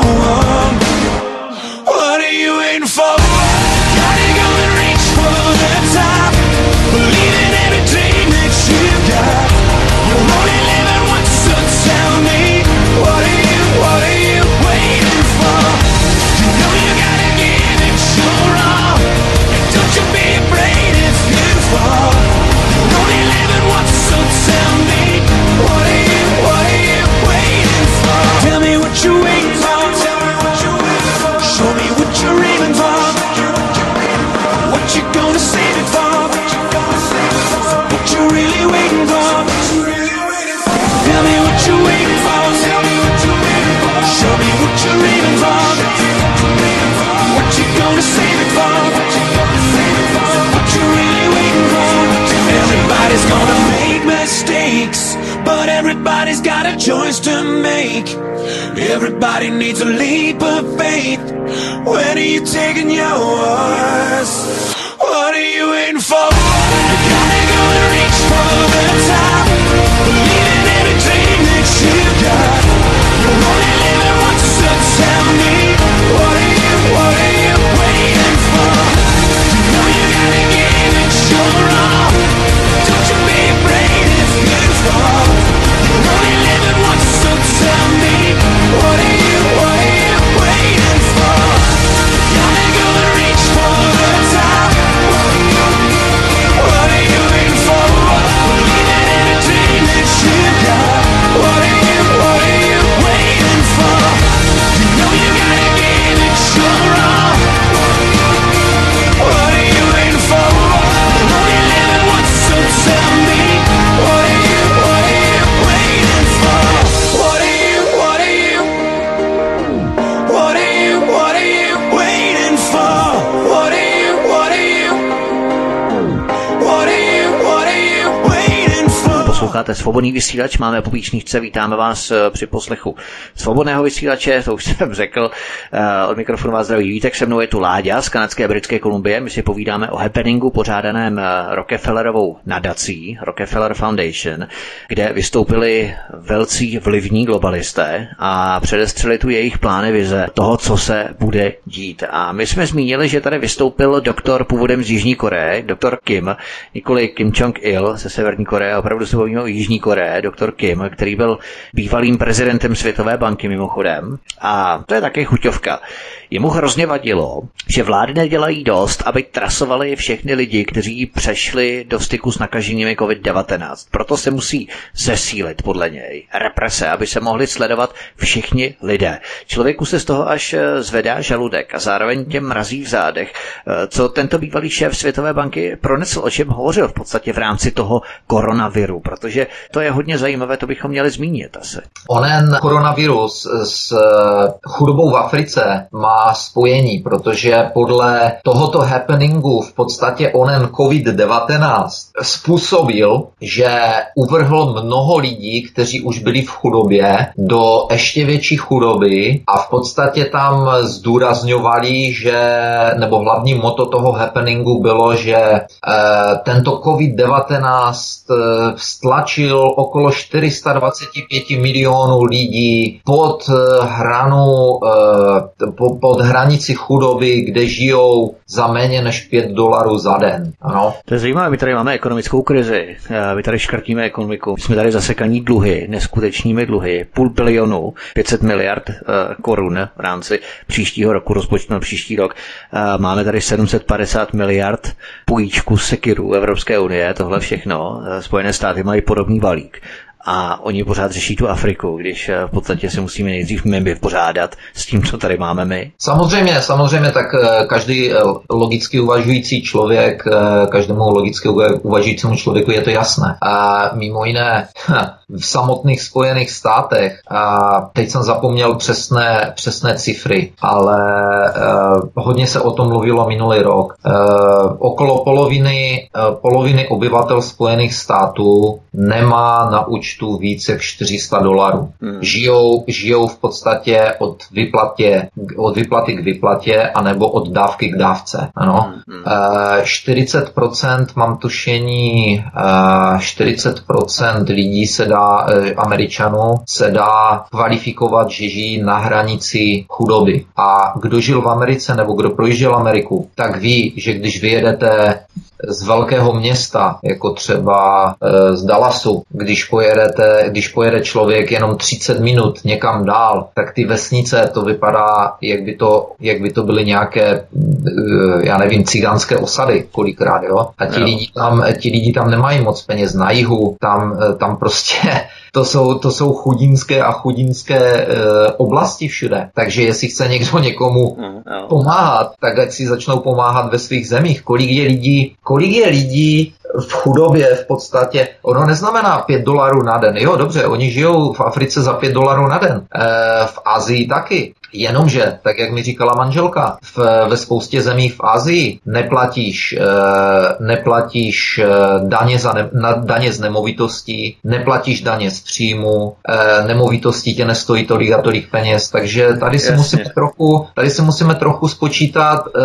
What are you waiting for? Gotta go and reach for the top. Believe in every dream that you've got. You're only living once, so tell me, what are you, what are you waiting for? You know you gotta give it your all, and don't you be afraid if you fall. You're only living once, so tell me, what are you, what are you waiting for? Tell me what you're waiting for. Tell me what you're waiting for. Show me what you're aiming for. What you gonna save it for? What you really waiting for? Tell me what you're waiting for. Show me what you're aiming for. What you gonna save it for? What you really waiting for? Everybody's gonna make mistakes, but everybody's got a choice to make. Everybody needs a leap of faith. When are you taking yours? What are you waiting for? You gotta go and reach for the top. Believe in every dream that you've got. You're only living once, so tell me, what are you, what are you waiting for? You know you gotta give it your all. Don't you be afraid if you fall. You're only living once, so tell me, what are you, what are you waiting for? You gotta go and reach for the top. What are you waiting for? Believe in every
Posloucháte Svobodný vysílač, máme po písničce, vítáme vás při poslechu Svobodného vysílače, to už jsem řekl, od mikrofonu vás zdraví Vítek, se mnou je tu Láďa z kanadské a britské Kolumbie, my si povídáme o happeningu pořádaném Rockefellerovou nadací, Rockefeller Foundation, kde vystoupili velcí vlivní globalisté a předestřeli tu jejich plány vize toho, co se bude dít. A my jsme zmínili, že tady vystoupil doktor původem z Jižní Koreje, doktor Kim, nikoli Kim Jong-il ze Severní Koreje, opravdu se bavíme o Jižní Koreje, doktor Kim, který byl bývalým prezidentem Světové banky mimochodem. A to je také chuťovka. Jemu hrozně vadilo, že vlády nedělají dost, aby trasovali všechny lidi, kteří přešli do styku s nakaženými covid devatenáct. Proto se musí zesílit podle něj represe, aby se mohli sledovat všichni lidé. Člověku se z toho až zvedá žaludek a zároveň tě mrazí v zádech. Co tento bývalý šéf Světové banky pronesl, o čem hovořil v podstatě v rámci toho koronaviru, protože to je hodně zajímavé, to bychom měli zmínit asi.
Onen koronavirus s chudobou v Africe má spojení, protože podle tohoto happeningu v podstatě onen covid devatenáct způsobil, že uvrhl mnoho lidí, kteří už byli v chudobě, do ještě větší chudoby a v podstatě tam zdůrazňovali, že, nebo hlavní motto toho happeningu bylo, že eh, tento covid devatenáct eh, stlačil okolo čtyři sta dvacet pět milionů lidí pod eh, hranu eh, po, pod hranici chudoby, kde žijou za méně než pět dolarů za den. Ano.
To je zajímavé, my tady máme ekonomickou krizi, my tady škrtíme ekonomiku, my jsme tady zasekaní dluhy, neskutečnými dluhy, půl bilionu, pět set miliard uh, korun v rámci příštího roku, rozpočtu na příští rok. Uh, máme tady sedm set padesát miliard půjčku sekirů Evropské unie, tohle všechno. Uh, Spojené státy mají podobný balík. A oni pořád řeší tu Afriku, když v podstatě si musíme nejdřív my vypořádat s tím, co tady máme my.
Samozřejmě, samozřejmě, tak každý logicky uvažující člověk, každému logicky uvažujícímu člověku je to jasné. A mimo jiné v samotných Spojených státech, a teď jsem zapomněl přesné, přesné cifry, ale hodně se o tom mluvilo minulý rok. Okolo poloviny, poloviny obyvatel Spojených států nemá na účtu více jak čtyři sta dolarů. Hmm. Žijou, žijou v podstatě od, vyplatě, od vyplaty k vyplatě anebo od dávky k dávce. Ano. Hmm. E, čtyřicet procent mám tušení, e, čtyřicet procent lidí se dá, e, Američanů se dá kvalifikovat, že žijí na hranici chudoby. A kdo žil v Americe nebo kdo projížděl Ameriku, tak ví, že když vyjedete z velkého města, jako třeba e, z Dallasu, když pojedete, když pojede člověk jenom třicet minut někam dál, tak ty vesnice, to vypadá, jak by to, jak by to byly nějaké, e, já nevím, cigánské osady kolikrát, jo? A ti, lidi tam, ti lidi tam nemají moc peněz na jihu, tam, tam prostě to jsou, to jsou chudinské a chudinské e, oblasti všude. Takže jestli chce někdo někomu pomáhat, tak ať si začnou pomáhat ve svých zemích. Kolik je lidí, kolik je lidí v chudobě v podstatě, ono neznamená pět dolarů na den. Jo, dobře, oni žijou v Africe za pět dolarů na den. E, v Asii taky. Jenomže, tak jak mi říkala manželka, v, ve spoustě zemí v Asii neplatíš, e, neplatíš daně, za ne, na, daně z nemovitostí, neplatíš daně z příjmu, e, nemovitosti tě nestojí tolik a tolik peněz, takže tady si, musíme trochu, tady si musíme trochu spočítat, e,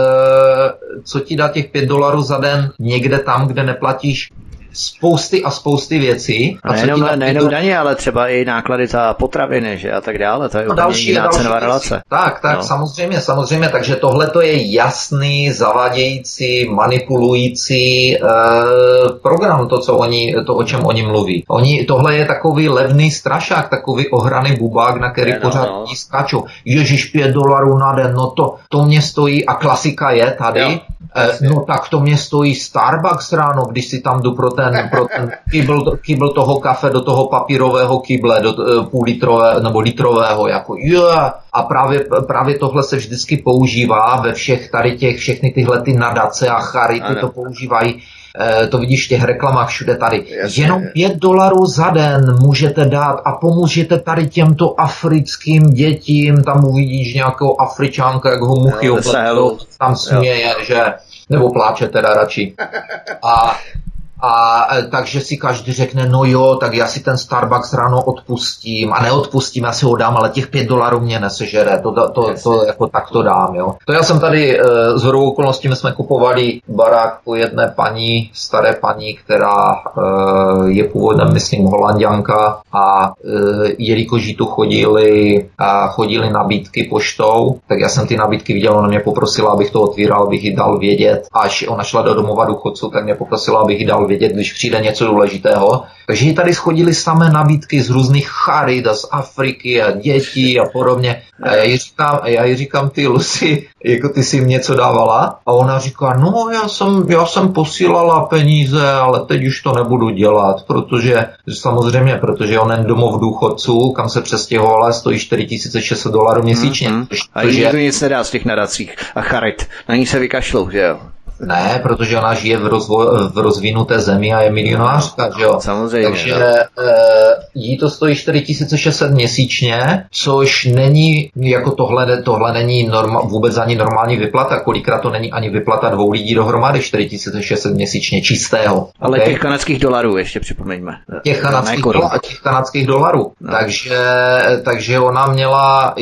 co ti dá těch pět dolarů za den někde tam, kde neplatíš spousty a spousty věcí.
A nejenom, nejenom daně, ale třeba i náklady za potraviny, že a tak dále. To je
no, další,
jiná
další
cenová
věci.
relace.
Tak, tak, no. samozřejmě, samozřejmě. Takže tohle to je jasný, zavadějící, manipulující eh, program, to, co oni, to, o čem oni mluví. Oni, tohle je takový levný strašák, takový ohraný bubák, na který no, pořád no. skáčou. Ježiš, pět dolarů na den, no to, to mě stojí, a klasika je tady, jo. Eh, no tak to mě stojí Starbucks ráno, když si tam jdu pro ten, pro ten kýbl, kýbl toho kafe do toho papírového kýble, do uh, půl litrové, nebo litrového, jako yeah. A právě, právě tohle se vždycky používá ve všech tady těch, všechny tyhle ty nadace a charity ano. to používají. E, to vidíš v těch reklamách všude tady. Jasně. Jenom pět dolarů za den můžete dát a pomůžete tady těmto africkým dětím. Tam uvidíš nějakou Afričánka, jak ho muchy opletou, tam směje, že, nebo pláče teda radši. A A takže si každý řekne, no jo, tak já si ten Starbucks ráno odpustím a neodpustím, já si ho dám, ale těch pět dolarů mě nesežere, to, to, to, to jako tak to dám, jo. To já jsem tady e, z hodou okolností, my jsme kupovali barák po jedné paní, staré paní, která e, je původem, myslím, Holanďanka a e, jelikož jí tu chodili, a chodili nabídky poštou, tak já jsem ty nabídky viděl, ona mě poprosila, abych to otvíral, abych jí dal vědět, až ona šla do domova důchodců, tak mě poprosila, abych jí dal vědět, když přijde něco důležitého. Takže jí tady schodily samé nabídky z různých charit a z Afriky a dětí a podobně. A já jí říkám, já jí říkám ty Lucy, jako ty si jim něco dávala? A ona říká, no já jsem, já jsem posílala peníze, ale teď už to nebudu dělat, protože samozřejmě, protože onen domov důchodců, kam se přestěhovala, stojí čtyři tisíce šest set dolarů měsíčně. Mm-hmm.
A jí to nic nedá z těch nadacích a charit. Na ní se vykašlou, že jo?
Ne, protože ona žije v, rozvo- v rozvinuté zemi a je milionářka, že jo?
Samozřejmě.
Takže e, jí to stojí čtyři tisíce šest set měsíčně, což není, jako tohle, tohle není norma, vůbec ani normální vyplata, kolikrát to není ani vyplata dvou lidí dohromady, čtyři tisíce šest set měsíčně čistého.
Ale
okay?
těch kanadských dolarů ještě připomeňme.
Těch kanadských, dola, těch kanadských dolarů. No. Takže, takže ona měla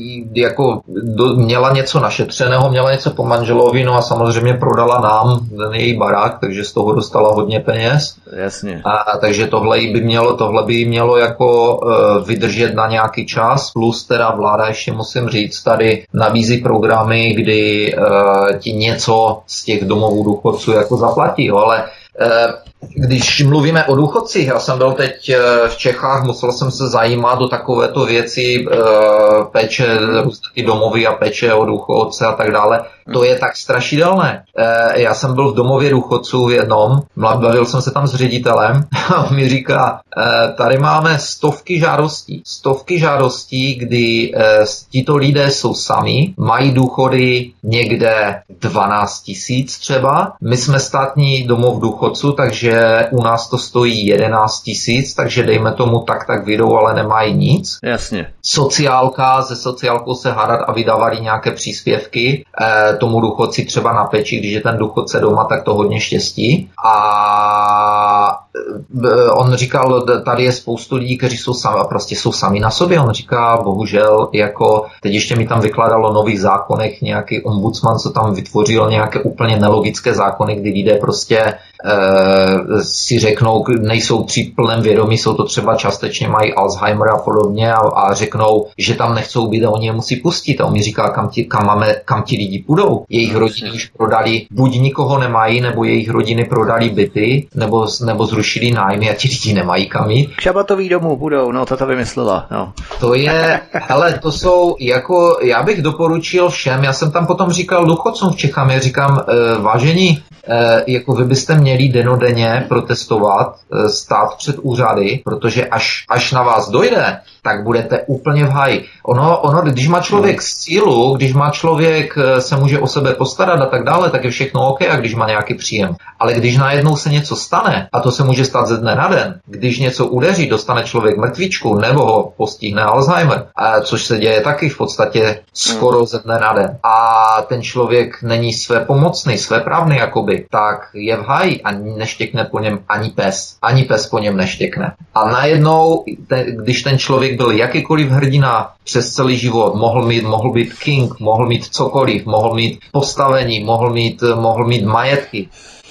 jako do, měla něco našetřeného, měla něco po manželovi, no a samozřejmě prodala nám ten její barák, takže z toho dostala hodně peněz.
Jasně.
A takže tohle by mělo, tohle by mělo jako uh, vydržet na nějaký čas, plus teda vláda, ještě musím říct, tady nabízí programy, kdy uh, ti něco z těch domovů důchodců jako zaplatí, jo, ale uh, když mluvíme o důchodcích, já jsem byl teď v Čechách, musel jsem se zajímat o takovéto věci, péče, různé ty domovy a péče o důchodce a tak dále. To je tak strašidelné. Já jsem byl v domově důchodců v jednom, bavil jsem se tam s ředitelem a on mi říká, tady máme stovky žádostí. Stovky žádostí, kdy tito lidé jsou sami, mají důchody někde dvanáct tisíc třeba. My jsme státní domov důchodců, takže u nás to stojí jedenáct tisíc, takže dejme tomu tak, tak vydou, ale nemají nic.
Jasně.
Sociálka, se sociálkou se hádat a vydávali nějaké příspěvky eh, tomu důchodci třeba na péči, když je ten důchodce doma, tak to hodně štěstí. A eh, on říkal, tady je spoustu lidí, kteří jsou sami, prostě jsou sami na sobě. On říká, bohužel, jako teď ještě mi tam vykládalo o nových zákonech, nějaký ombudsman, co tam vytvořil nějaké úplně nelogické zákony, kdy lidé prostě eh, si řeknou, nejsou při plném vědomí, jsou to třeba částečně mají Alzheimer a podobně a, a řeknou, že tam nechcou být a oni je musí pustit. A on mi říká, kam ti, kam máme, kam ti lidi půjdou. Jejich rodiny už prodali, buď nikoho nemají, nebo jejich rodiny prodali byty, nebo, nebo zrušili nájmy a ti lidi nemají kam jít.
K šabatový domů budou, no to to vymyslela. No.
To je, hele, to jsou, jako, já bych doporučil všem, já jsem tam potom říkal důchodcům v Čechách, já říkám, e, vážení, e, jako vy byste měli denodenně protestovat, e, stát před úřady, protože až, až na vás dojde, tak budete úplně v háji. Ono, ono, když má člověk sílu, když má člověk, se může o sebe postarat a tak dále, tak je všechno OK, a když má nějaký příjem. Ale když najednou se něco stane, a to se může stát ze dne na den, když něco udeří, dostane člověk mrtvičku, nebo ho postihne Alzheimer, a což se děje taky v podstatě skoro ze dne na den, a ten člověk není své pomocný, své právný jakoby, tak je v háji a neštěkne po něm ani pes. Ani pes po něm neštěkne. A najednou, ten, když ten člověk byl jakýkoliv hrdina přes celý život, mohl mít, mohl být king, mohl mít cokoliv, mohl mít postavení, mohl mít, mohl mít majetky.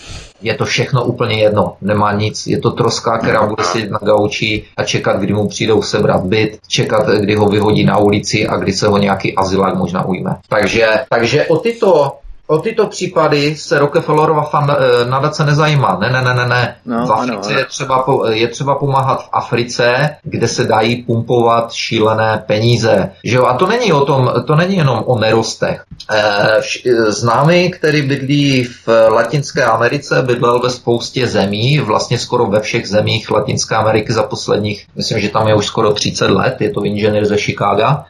Je to všechno úplně jedno, nemá nic, je to troska, která bude sedět na gauči a čekat, kdy mu přijdou sebrat byt, čekat, kdy ho vyhodí na ulici a kdy se ho nějaký azylák možná ujme. Takže, takže o tyto O tyto případy se Rockefellerova fan, nadace nezajímá. Ne, ne, ne, ne, ne.
No,
v Africe
ano,
je třeba, je třeba pomáhat v Africe, kde se dají pumpovat šílené peníze. Že jo? A to není o tom, to není jenom o nerostech. E, známý, který bydlí v Latinské Americe, bydlel ve spoustě zemí, vlastně skoro ve všech zemích Latinské Ameriky za posledních, myslím, že tam je už skoro třicet let, je to inženýr ze Chicaga.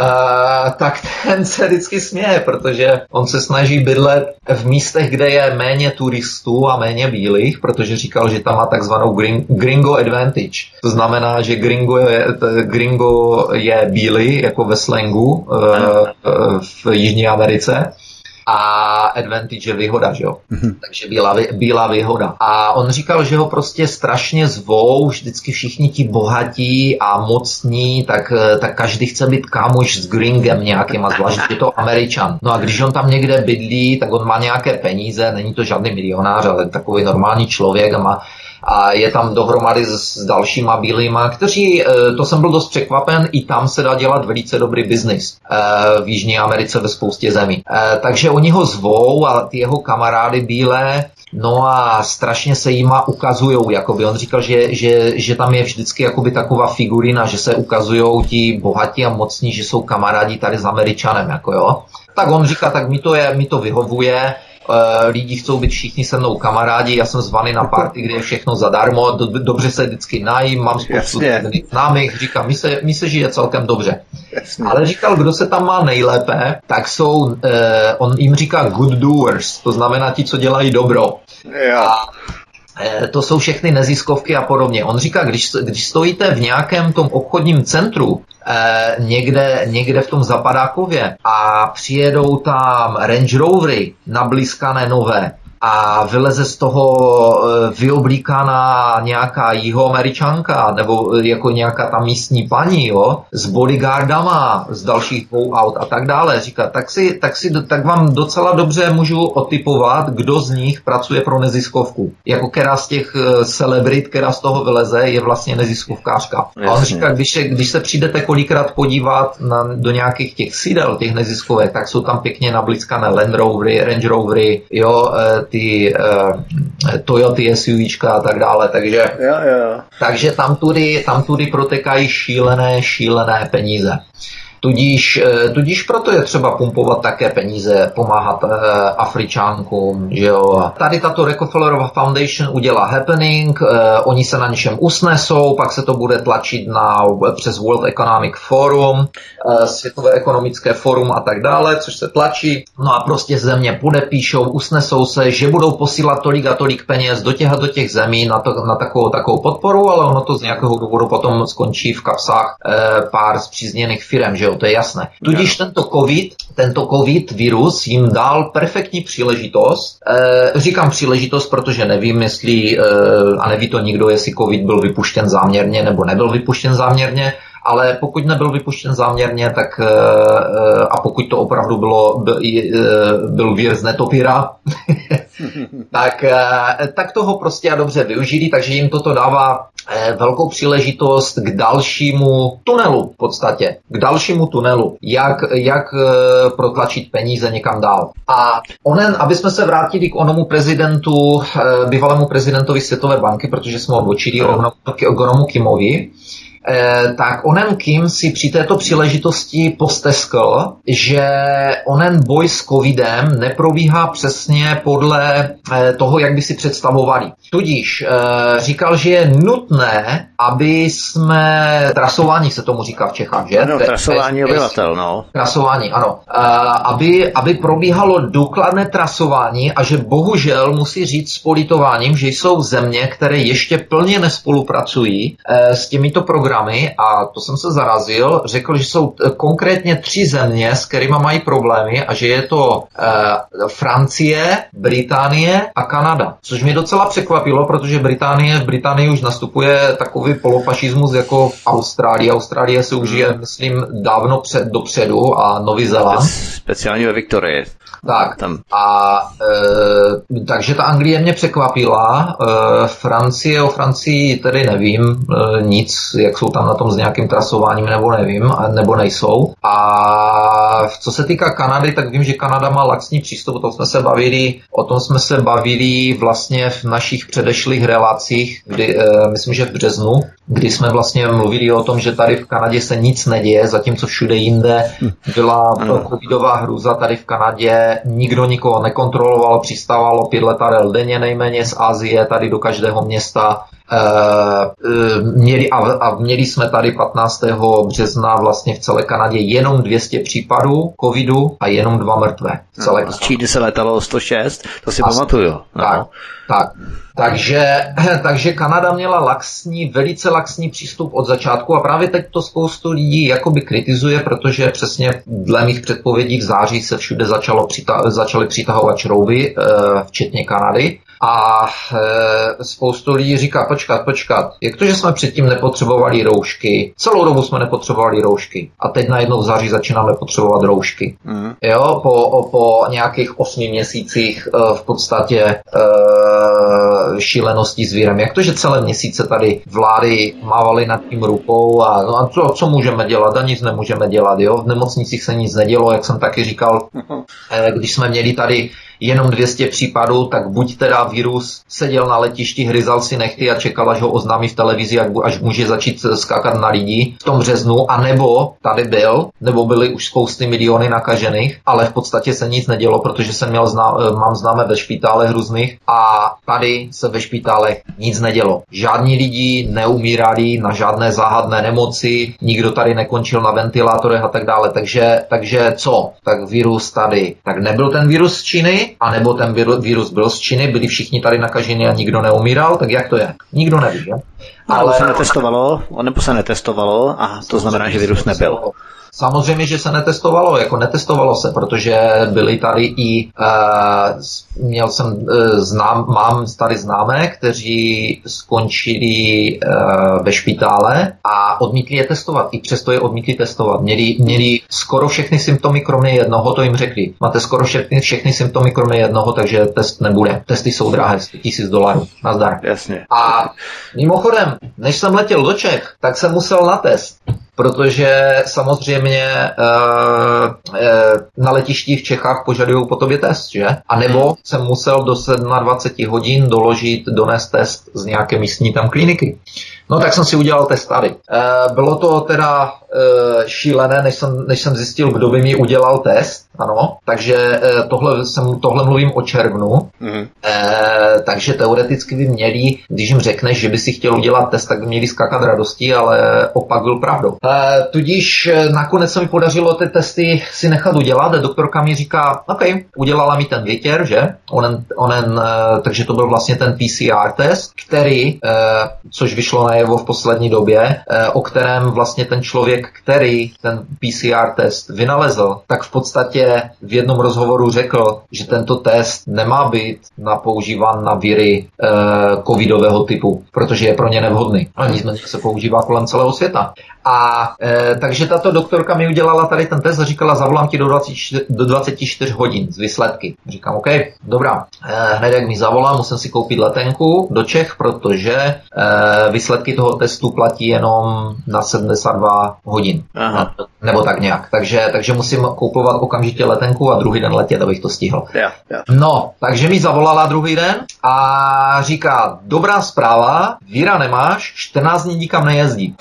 Uh, tak ten se vždycky směje, protože on se snaží bydlet v místech, kde je méně turistů a méně bílých, protože říkal, že tam má takzvanou gringo advantage. To znamená, že gringo je, gringo je bílý, jako ve slangu uh, v Jižní Americe. A advantage je výhoda, že jo. Mm-hmm. Takže byla, byla výhoda. A on říkal, že ho prostě strašně zvou, vždycky všichni ti bohatí a mocní, tak, tak každý chce být kámoš s gringem nějakým, a zvlášť je to Američan. No a když on tam někde bydlí, tak on má nějaké peníze, není to žádný milionář, ale takový normální člověk a má a je tam dohromady s, s dalšíma bílýma, kteří, to jsem byl dost překvapen, i tam se dá dělat velice dobrý biznis v Jižní Americe ve spoustě zemí. Takže oni ho zvou a ty jeho kamarády bílé, no a strašně se jima ukazujou, jakoby. On říkal, že, že, že tam je vždycky jakoby taková figurina, že se ukazujou ti bohatí a mocní, že jsou kamarádi tady s Američanem, jako jo. Tak on říká, tak mi to, je, mi to vyhovuje, lidi chcou být všichni se mnou kamarádi, já jsem zvaný na party, kde je všechno zadarmo, do, dobře se vždycky najím, mám spoustu známých, říkám, mi se, mi se žije celkem dobře. Jasně. Ale říkal, kdo se tam má nejlépe, tak jsou, eh, on jim říká good doers, to znamená ti, co dělají dobro.
Jo.
A to jsou všechny neziskovky a podobně. On říká, když, když stojíte v nějakém tom obchodním centru, eh, někde, někde v tom Zapadákově a přijedou tam Range Rovery nablízkané nové a vyleze z toho vyoblíkaná nějaká jihoameričanka nebo jako nějaká ta místní paní, jo, s bodyguardama z dalších dvou aut a tak dále. Říká, tak si, tak si, tak vám docela dobře můžu otypovat, kdo z nich pracuje pro neziskovku. Jako která z těch celebrit, která z toho vyleze, je vlastně neziskovkářka. A on říká, když se, když se přijdete kolikrát podívat na, do nějakých těch sídel, těch neziskovek, tak jsou tam pěkně nablízkané Land Rovery, Range Rovery, jo, ty uh, Toyoty SUVčka a tak dále, takže,
jo, jo.
takže tam tudy, tam tudy protekají šílené, šílené peníze. Tudíž, tudíž proto je třeba pumpovat také peníze, pomáhat uh, Afričánkům, že jo. Tady tato Rockefellerova Foundation udělá happening, uh, oni se na něčem usnesou, pak se to bude tlačit na, přes World Economic Forum, uh, Světové ekonomické forum a tak dále, což se tlačí. No a prostě země podepíšou, usnesou se, že budou posílat tolik a tolik peněz do těch a do těch zemí na, to, na takovou, takovou podporu, ale ono to z nějakého důvodu potom skončí v kapsách uh, pár spřízněných firem, že jo. To je jasné. Tudíž tento COVID, tento COVID virus jim dal perfektní příležitost. E, říkám příležitost, protože nevím, jestli, e, a neví to nikdo, jestli COVID byl vypuštěn záměrně nebo nebyl vypuštěn záměrně, ale pokud nebyl vypuštěn záměrně, tak e, a pokud to opravdu bylo, byl, byl vír z netopíra, tak, e, tak toho prostě a dobře využili, takže jim toto dává velkou příležitost k dalšímu tunelu v podstatě, k dalšímu tunelu, jak, jak protlačit peníze někam dál. A onen, aby jsme se vrátili k onomu prezidentu, bývalému prezidentovi Světové banky, protože jsme odbočili o onomu Kimovi, Eh, tak onen Kim si při této příležitosti posteskl, že onen boj s covidem neprobíhá přesně podle eh, toho, jak by si představovali. Tudíž eh, říkal, že je nutné, aby jsme, trasování se tomu říká v Čechách, že?
Ano, trasování obyvatel, no.
Trasování, ano. Eh, aby, aby probíhalo důkladné trasování a že bohužel musí říct s politováním, že jsou země, které ještě plně nespolupracují eh, s těmito programy, a to jsem se zarazil, řekl, že jsou konkrétně tři země, s kterými mají problémy a že je to e, Francie, Británie a Kanada. Což mě docela překvapilo, protože Británie, v Británii už nastupuje takový polofašismus jako v Austrálii. Austrálie se už je, myslím, dávno před, dopředu a Nový Zéland.
Speciálně ve Viktorii.
Tak. Tam. A e, takže ta Anglie mě překvapila. E, Francie, o Francii tedy nevím e, nic, jak jsou tam na tom s nějakým trasováním, nebo nevím, nebo nejsou. A co se týká Kanady, tak vím, že Kanada má laxní přístup, o tom jsme se bavili, o tom jsme se bavili vlastně v našich předešlých relacích, kdy, e, myslím, že v březnu, kdy jsme vlastně mluvili o tom, že tady v Kanadě se nic neděje, zatímco všude jinde byla covidová hrůza, tady v Kanadě nikdo nikoho nekontroloval, přistávalo pět letadel denně nejméně z Asie tady do každého města. měli, a, a měli jsme tady patnáctého března vlastně v celé Kanadě jenom dvě stě případů covidu a jenom dva mrtvé. V celé
Z Číny se letalo sto šest, to si pamatuju.
Tak, tak. Takže, takže Kanada měla laxní, velice laxní přístup od začátku a právě teď to spoustu lidí jakoby kritizuje, protože přesně dle mých předpovědí v září se všude začalo přita- začaly přitahovat šrouby, e, včetně Kanady. A e, spoustu lidí říká, počkat, počkat, jak to, že jsme předtím nepotřebovali roušky, celou dobu jsme nepotřebovali roušky a teď najednou v září začínáme potřebovat roušky. Mm. Jo, po, po nějakých osmi měsících e, v podstatě e, šíleností s vírem. Jak to, že celé měsíce tady vlády mávaly nad tím rukou a, no a co, co můžeme dělat? A nic nemůžeme dělat, jo? V nemocnicích se nic nedělo, jak jsem taky říkal, e, když jsme měli tady jenom dvě stě případů, tak buď teda virus seděl na letišti, hryzal si nechty a čekal, až ho oznámí v televizi, až může začít skákat na lidi v tom březnu, anebo tady byl, nebo byly už spousty miliony nakažených, ale v podstatě se nic nedělo, protože jsem měl zná, mám známé ve špitálech různých a tady se ve špitálech nic nedělo. Žádní lidi neumírali na žádné záhadné nemoci, nikdo tady nekončil na ventilátorech a tak dále, takže, takže co? Tak virus tady. Tak nebyl ten virus z Číny, a nebo ten virus byl z Číny, byli všichni tady nakaženi a nikdo neumíral, tak jak to je? Nikdo neví, že?
Ale se netestovalo, nebo se netestovalo a to znamená, že virus nebyl.
Samozřejmě, že se netestovalo, jako netestovalo se, protože byli tady i, uh, měl jsem, uh, znám, mám tady známé, kteří skončili uh, ve špitále a odmítli je testovat. I přesto je odmítli testovat. Měli, měli skoro všechny symptomy, kromě jednoho, to jim řekli. Máte skoro všechny, všechny symptomy, kromě jednoho, takže test nebude. Testy jsou drahé, tisíc dolarů. Nazdar.
Jasně.
A mimochodem, než jsem letěl do Čech, tak jsem musel na test. Protože samozřejmě e, e, na letištích v Čechách požadují po tobě test, že? A nebo jsem musel do dvacet sedm hodin doložit, donést test z nějaké místní tam kliniky. No tak jsem si udělal test tady. E, bylo to teda e, šílené, než jsem, než jsem zjistil, kdo by mi udělal test, ano. Takže e, tohle, jsem, tohle mluvím o červnu. Mm. E, takže teoreticky by měli, když jim řekneš, že by si chtěl udělat test, tak by měli skákat radostí, ale opak byl pravdou. E, tudíž nakonec se mi podařilo ty testy si nechat udělat. Doktorka mi říká, OK, udělala mi ten větěr, že? Onen, onen, e, takže to byl vlastně ten P C R test, který, e, což vyšlo najevo v poslední době, e, o kterém vlastně ten člověk, který ten P C R test vynalezl, tak v podstatě v jednom rozhovoru řekl, že tento test nemá být na používán na viry e, covidového typu, protože je pro ně nevhodný. A nicméně se používá kolem celého světa. A e, takže tato doktorka mi udělala tady ten test a říkala, zavolám ti do dvacet čtyři, do dvacet čtyři hodin z výsledky. Říkám, OK, dobrá. E, hned jak mi zavolám, musím si koupit letenku do Čech, protože e, výsledky toho testu platí jenom na sedmdesát dva hodin. Aha. Nebo tak nějak. Takže, takže musím koupovat okamžitě letenku a druhý den letět, abych to stihl.
Yeah, yeah.
No, takže mi zavolala druhý den a říká, dobrá zpráva, víra nemáš, čtrnáct dní nikam nejezdí.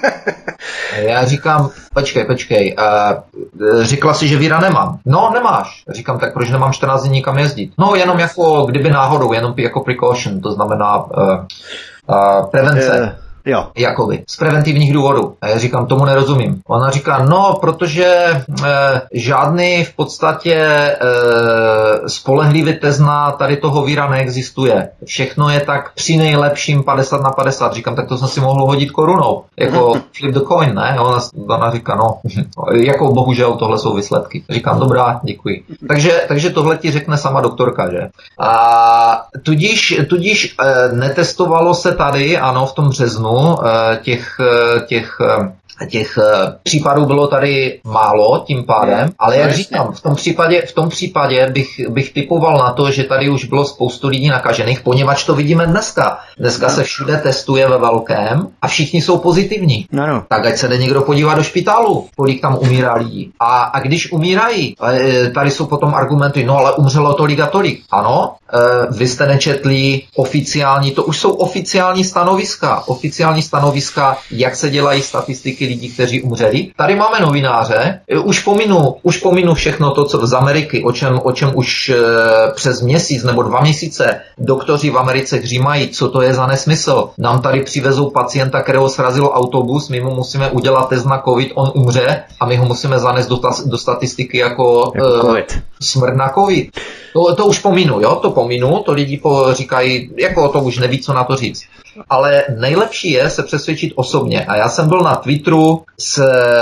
Já říkám, počkej, počkej, uh, řekla si, že víra nemám. No, nemáš. Říkám, tak proč nemám čtrnáct dní nikam jezdit? No, jenom jako, kdyby náhodou, jenom jako precaution, to znamená uh, uh, prevence. Uh.
Jo.
Jakoby, z preventivních důvodů. A já říkám, tomu nerozumím. Ona říká, no, protože e, žádný v podstatě e, spolehlivý test na tady toho víra neexistuje. Všechno je tak při nejlepším padesát na padesát. Říkám, tak to jsem si mohl hodit korunou. Jako flip the coin, ne? Ona, ona říká, no, jako bohužel tohle jsou výsledky. Říkám, dobrá, děkuji. Takže, takže tohle ti řekne sama doktorka, že? A tudíž, tudíž e, netestovalo se tady, ano, v tom březnu, těch, těch, těch případů bylo tady málo tím pádem, ale jak říkám, v tom případě, v tom případě bych, bych typoval na to, že tady už bylo spoustu lidí nakažených, poněvadž to vidíme dneska. Dneska se všude testuje ve velkém a všichni jsou pozitivní. No, no. Tak ať se jde někdo podívat do špitálu, kolik tam umírá lidí. A, a když umírají, tady jsou potom argumenty, no ale umřelo tolik a tolik. Ano, vy jste nečetli oficiální, to už jsou oficiální stanoviska, oficiální stanoviska, jak se dělají statistiky lidí, kteří umřeli. Tady máme novináře, už pominu, už pominu všechno to, co z Ameriky, o čem, o čem už e, přes měsíc nebo dva měsíce doktoři v Americe hřímají, co to je za nesmysl. Nám tady přivezou pacienta, kterého srazilo autobus, my mu musíme udělat test na covid, on umře a my ho musíme zanést do, ta, do statistiky jako,
jako
e, smrt na covid. To, to už pominu, jo, to pominu, to lidi po, říkají, jako to už neví, co na to říct. Ale nejlepší je se přesvědčit osobně. A já jsem byl na Twitteru s,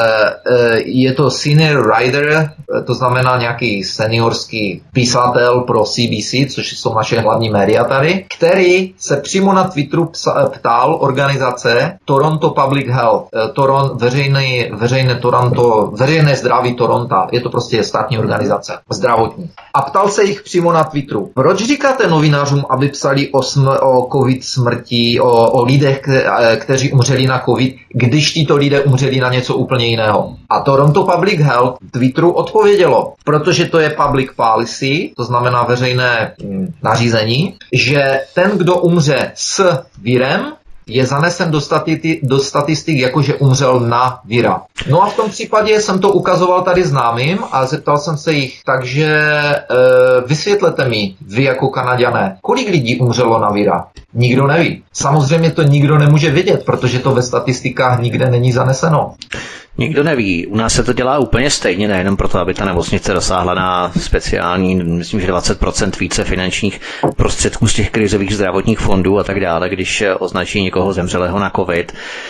je to senior writer, to znamená nějaký seniorský písatel pro C B C, což jsou naše hlavní média tady, který se přímo na Twitteru ptal organizace Toronto Public Health, Toron, veřejné, veřejné, Toronto, veřejné zdraví Toronto, je to prostě státní organizace, zdravotní. A ptal se jich přímo na Twitteru. Proč říkáte novinářům, aby psali o, smr- o covid smrti, o, o lidech, kteří umřeli na covid, když títo lidé umřeli na něco úplně jiného? A Toronto Public Health Twitteru odpovědělo, protože to je public policy, to znamená veřejné hm, nařízení, že ten, kdo umře s virem, je zanesen do, stati- do statistik, jakože umřel na vira. No a v tom případě jsem to ukazoval tady známým a zeptal jsem se jich, takže e, vysvětlete mi, vy jako Kanaďané, kolik lidí umřelo na vira? Nikdo neví. Samozřejmě to nikdo nemůže vědět, protože to ve statistikách nikde není zaneseno.
Nikdo neví. U nás se to dělá úplně stejně, nejenom proto, aby ta nemocnice dosáhla na speciální, myslím, že dvacet procent více finančních prostředků z těch krizových zdravotních fondů a tak dále, když označí někoho zemřelého na covid.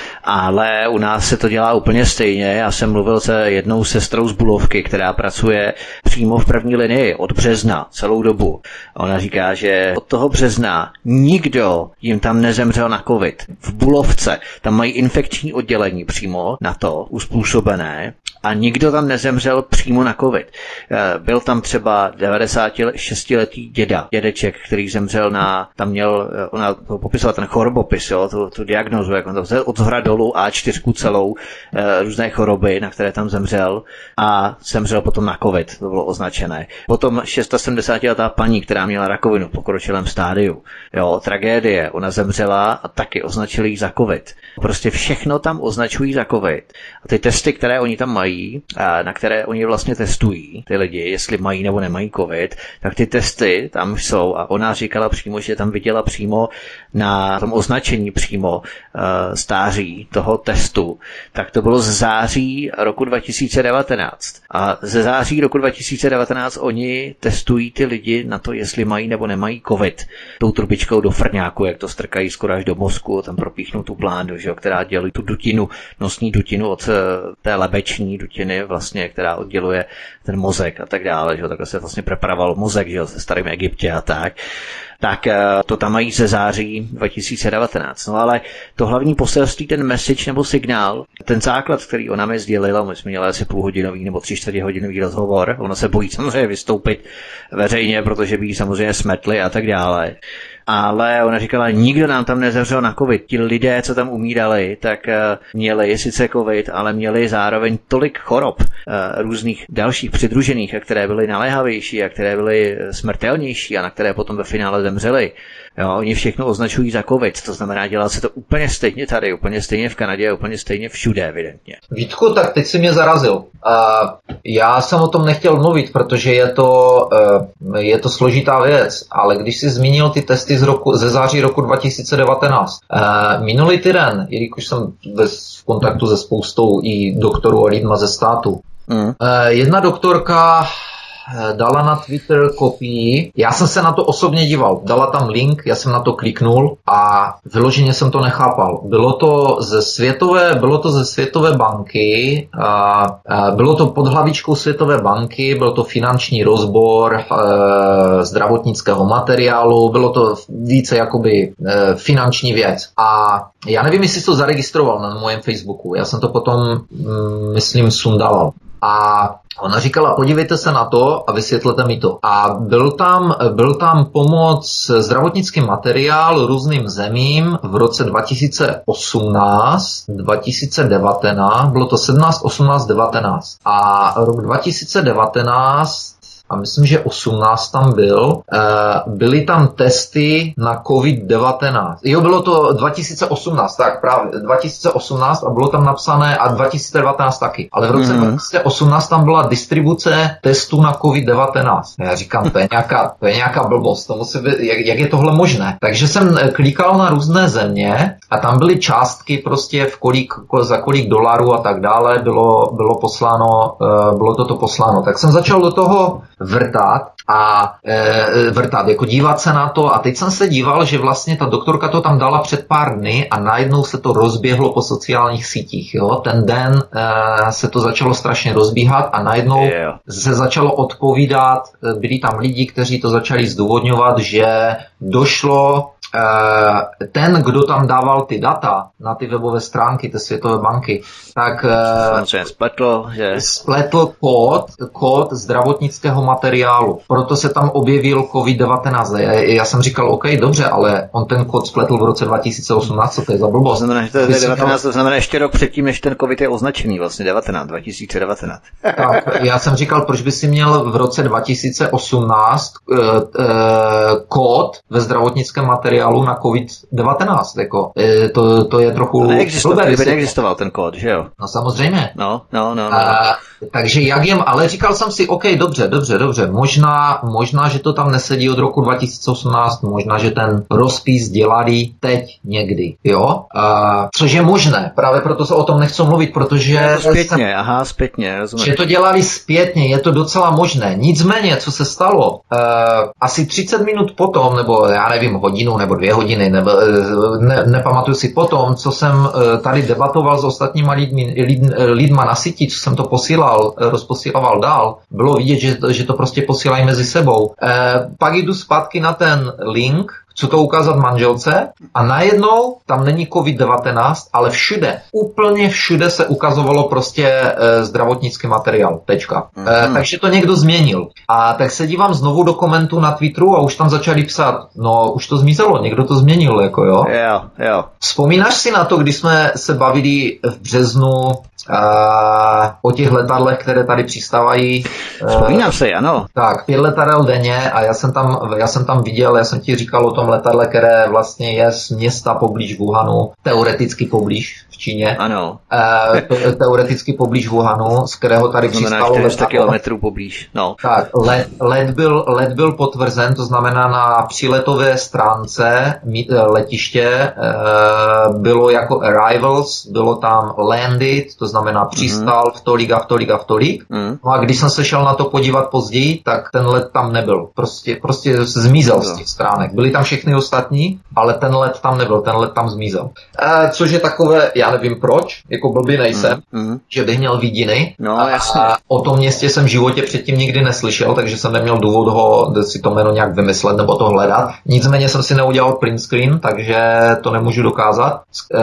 Ale u nás se to dělá úplně stejně. Já jsem mluvil se jednou sestrou z Bulovky, která pracuje přímo v první linii od března celou dobu. Ona říká, že od toho března nikdo jim tam nezemřel na covid. V Bulovce tam mají infekční oddělení přímo na to uspůsobené a nikdo tam nezemřel přímo na covid. Byl tam třeba devadesátišestiletý děda, dědeček, který zemřel na, tam měl, ona to popisovala ten chorobopis, jo, tu, tu diagnózu, jak on to vzal od zhora dolů á čtyři celou, e, různé choroby, na které tam zemřel a zemřel potom na covid, to bylo označené. Potom sedmdesátišestiletá paní, která měla rakovinu v pokročilém stádiu, jo, tragédie, ona zemřela a taky označili ji za covid. Prostě všechno tam označují za covid. A ty testy, které oni tam mají, na které oni vlastně testují ty lidi, jestli mají nebo nemají covid, tak ty testy tam jsou a ona říkala přímo, že tam viděla přímo na tom označení přímo uh, stáří toho testu, tak to bylo z září roku dva tisíce devatenáct. A ze září roku dva tisíce devatenáct oni testují ty lidi na to, jestli mají nebo nemají covid. Tou trubičkou do frňáku, jak to strkají skoro až do mozku, tam propíchnou tu blánu, že jo, která dělí tu dutinu, nosní dutinu od uh, té lebeční dutiny vlastně, která odděluje ten mozek a tak dále, že jo, takhle se vlastně preparoval mozek, že jo, se starým Egyptě a tak. Tak to tam mají ze září dva tisíce devatenáct. No ale to hlavní poselství, ten message nebo signál, ten základ, který ona mi sdělila, my jsme měli asi půlhodinový nebo tři čtvrtě hodinový rozhovor, ona se bojí samozřejmě vystoupit veřejně, protože by jí samozřejmě smetli a tak dále. Ale ona říkala, nikdo nám tam nezemřel na covid. Ti lidé, co tam umírali, tak měli sice covid, ale měli zároveň tolik chorob různých dalších přidružených, a které byly naléhavější a které byly smrtelnější a na které potom ve finále zemřeli. Jo, oni všechno označují za covid, to znamená, dělá se to úplně stejně tady, úplně stejně v Kanadě, úplně stejně všude, evidentně.
Vítku, tak teď si mě zarazil. Uh, já jsem o tom nechtěl mluvit, protože je to, uh, je to složitá věc, ale když jsi zmínil ty testy z roku, ze září roku dva tisíce devatenáct, uh, minulý týden, jelikož jsem v kontaktu se spoustou i doktorů a lidma ze státu, mm. uh, jedna doktorka dala na Twitter kopii, já jsem se na to osobně díval, dala tam link, já jsem na to kliknul a vyloženě jsem to nechápal. Bylo to ze Světové, bylo to ze Světové banky, a, a bylo to pod hlavičkou Světové banky, byl to finanční rozbor e, zdravotnického materiálu, bylo to více jakoby e, finanční věc. A já nevím, jestli jsi to zaregistroval na mém Facebooku, já jsem to potom, mm, myslím, sundal. A ona říkala, podívejte se na to a vysvětlete mi to. A byl tam, byl tam pomoc, zdravotnický materiál různým zemím v roce dva tisíce osmnáct, dva tisíce devatenáct, bylo to sedmnáct, osmnáct, devatenáct. A rok dva tisíce devatenáct a myslím, že osmnáct tam byl, byly tam testy na covid devatenáct. Jo, bylo to dva tisíce osmnáct, tak právě, dva tisíce osmnáct a bylo tam napsané a dva tisíce devatenáct taky. Ale v roce mm-hmm. dva tisíce osmnáct tam byla distribuce testů na covid devatenáct. Já říkám, to je nějaká, to je nějaká blbost, to musí být, jak, jak je tohle možné? Takže jsem klikal na různé země a tam byly částky prostě v kolik, za kolik dolarů a tak dále bylo, bylo posláno, bylo toto posláno. Tak jsem začal do toho vrtat a e, vrtat, jako dívat se na to a teď jsem se díval, že vlastně ta doktorka to tam dala před pár dny a najednou se to rozběhlo po sociálních sítích, jo, ten den e, se to začalo strašně rozbíhat a najednou yeah. se začalo odpovídat, byli tam lidi, kteří to začali zdůvodňovat, že došlo ten, kdo tam dával ty data na ty webové stránky té Světové banky, tak
spletl, že...
spletl kód, kód zdravotnického materiálu. Proto se tam objevil covid devatenáct. Já jsem říkal, OK, dobře, ale on ten kód spletl v roce dva tisíce osmnáct, co to je za blbost?
To znamená, že to je devatenáct, to znamená ještě rok předtím, než ten covid je označený, vlastně devatenáct, dva tisíce devatenáct.
Tak, já jsem říkal, proč by si měl v roce dva tisíce osmnáct uh, uh, kód ve zdravotnickém materiálu na covid devatenáct, jako, to, to je trochu...
To neexistoval, kdyby neexistoval ten kód, že jo?
No samozřejmě.
No, no, no. no.
A, takže jak jem, ale říkal jsem si, OK, dobře, dobře, dobře, možná, možná, že to tam nesedí od roku dva tisíce osmnáct, možná, že ten rozpis dělali teď někdy, jo? A, což je možné, právě proto se o tom nechci mluvit, protože...
Zpětně, jsem, aha, zpětně, rozumím.
Že to dělali zpětně, je to docela možné. Nicméně, co se stalo, uh, asi třicet minut potom, nebo já nevím, hodinu, nebo dvě hodiny, nebo, ne, nepamatuju si potom, co jsem tady debatoval s ostatníma lidmi, lid, lidma na síti, co jsem to posílal, rozposílal dál, bylo vidět, že, že to prostě posílají mezi sebou. E, pak jdu zpátky na ten link, chci to ukázat manželce a najednou tam není covid devatenáct, ale všude, úplně všude se ukazovalo prostě e, zdravotnický materiál, tečka. Mm-hmm. E, takže to někdo změnil. A tak se dívám znovu do komentů na Twitteru a už tam začali psát, no už to zmizelo, někdo to změnil, jako jo.
Jo, jo.
Vzpomínáš si na to, když jsme se bavili v březnu Uh, o těch letadlech, které tady přistávají.
Vzpomínám uh, si, ano.
Tak, pět letadel denně a já jsem tam, já jsem tam viděl, já jsem ti říkal o tom letadle, které vlastně je z města poblíž Wuhanu, teoreticky poblíž v Číně.
Ano.
Uh, teoreticky poblíž Wuhanu, z kterého tady přistálo
čtyři sta kilometrů poblíž. No.
Tak, let, let, byl, let byl potvrzen, to znamená na příletové stránce letiště uh, bylo jako arrivals, bylo tam landed, to znamená přistál v tolik a v tolik a v tolik. Mm. No a když jsem se šel na to podívat později, tak ten let tam nebyl. Prostě, prostě zmizel z těch stránek. Byly tam všechny ostatní, ale ten let tam nebyl, ten let tam zmizel. E, což je takové, já nevím proč, jako blbý nejsem, mm. že bych měl vidiny.
No, jasně.
A o tom městě jsem v životě předtím nikdy neslyšel, takže jsem neměl důvod ho si to jméno nějak vymyslet nebo to hledat. Nicméně jsem si neudělal print screen, takže to nemůžu dokázat. E,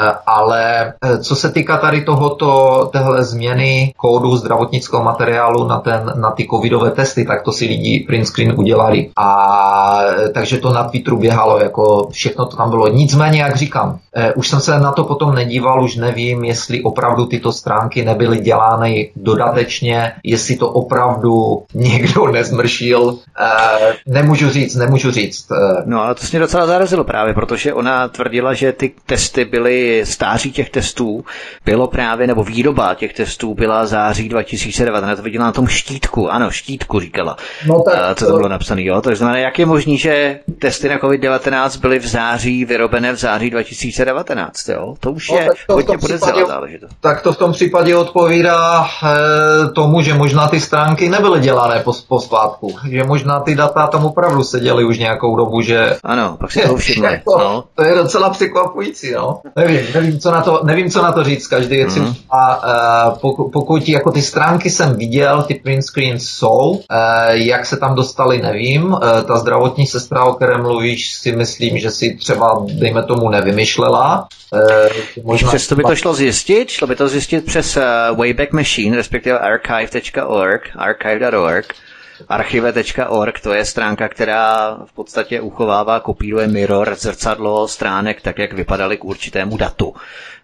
ale co se týká tady tohoto, téhle změny kódu zdravotnického materiálu na, ten, na ty covidové testy, tak to si lidi print screen udělali. A takže to na Twitteru běhalo, jako všechno to tam bylo. Nicméně, jak říkám, eh, už jsem se na to potom nedíval, už nevím, jestli opravdu tyto stránky nebyly dělány dodatečně, jestli to opravdu někdo nezmršil. Eh, nemůžu říct, nemůžu říct. Eh.
No ale to mě docela zarazilo právě, protože ona tvrdila, že ty testy byly, stáří těch testů bylo právě, nebo výroba těch testů byla září dva tisíce devatenáct, to viděla na tom štítku, ano, štítku říkala,
no tak,
a, co to bylo napsané, jo, to znamená, jak je možný, že testy na covid devatenáct byly v září, vyrobené v září dva tisíce devatenáct, jo, to už no, je hodně podezřelá záležitost.
Tak to v tom případě odpovídá e, tomu, že možná ty stránky nebyly dělané po, po splátku, že možná ty data tam opravdu seděly už nějakou dobu, že...
Ano, pak si to všimli,
to,
no.
To je docela překvapující, no. Nevím, nevím, co na to, nevím, co na to říct, každý je mm. A uh, pokud, pokud jako ty stránky jsem viděl, ty print screens jsou, uh, jak se tam dostali, nevím. Uh, ta zdravotní sestra, o které mluvíš, si myslím, že si třeba, dejme tomu, nevymyšlela.
Uh, možná... Přesto by to šlo zjistit, šlo by to zjistit přes uh, Wayback Machine, respektive archive tečka org, archive tečka org. archive tečka org, to je stránka, která v podstatě uchovává, kopíruje mirror, zrcadlo stránek tak, jak vypadaly k určitému datu.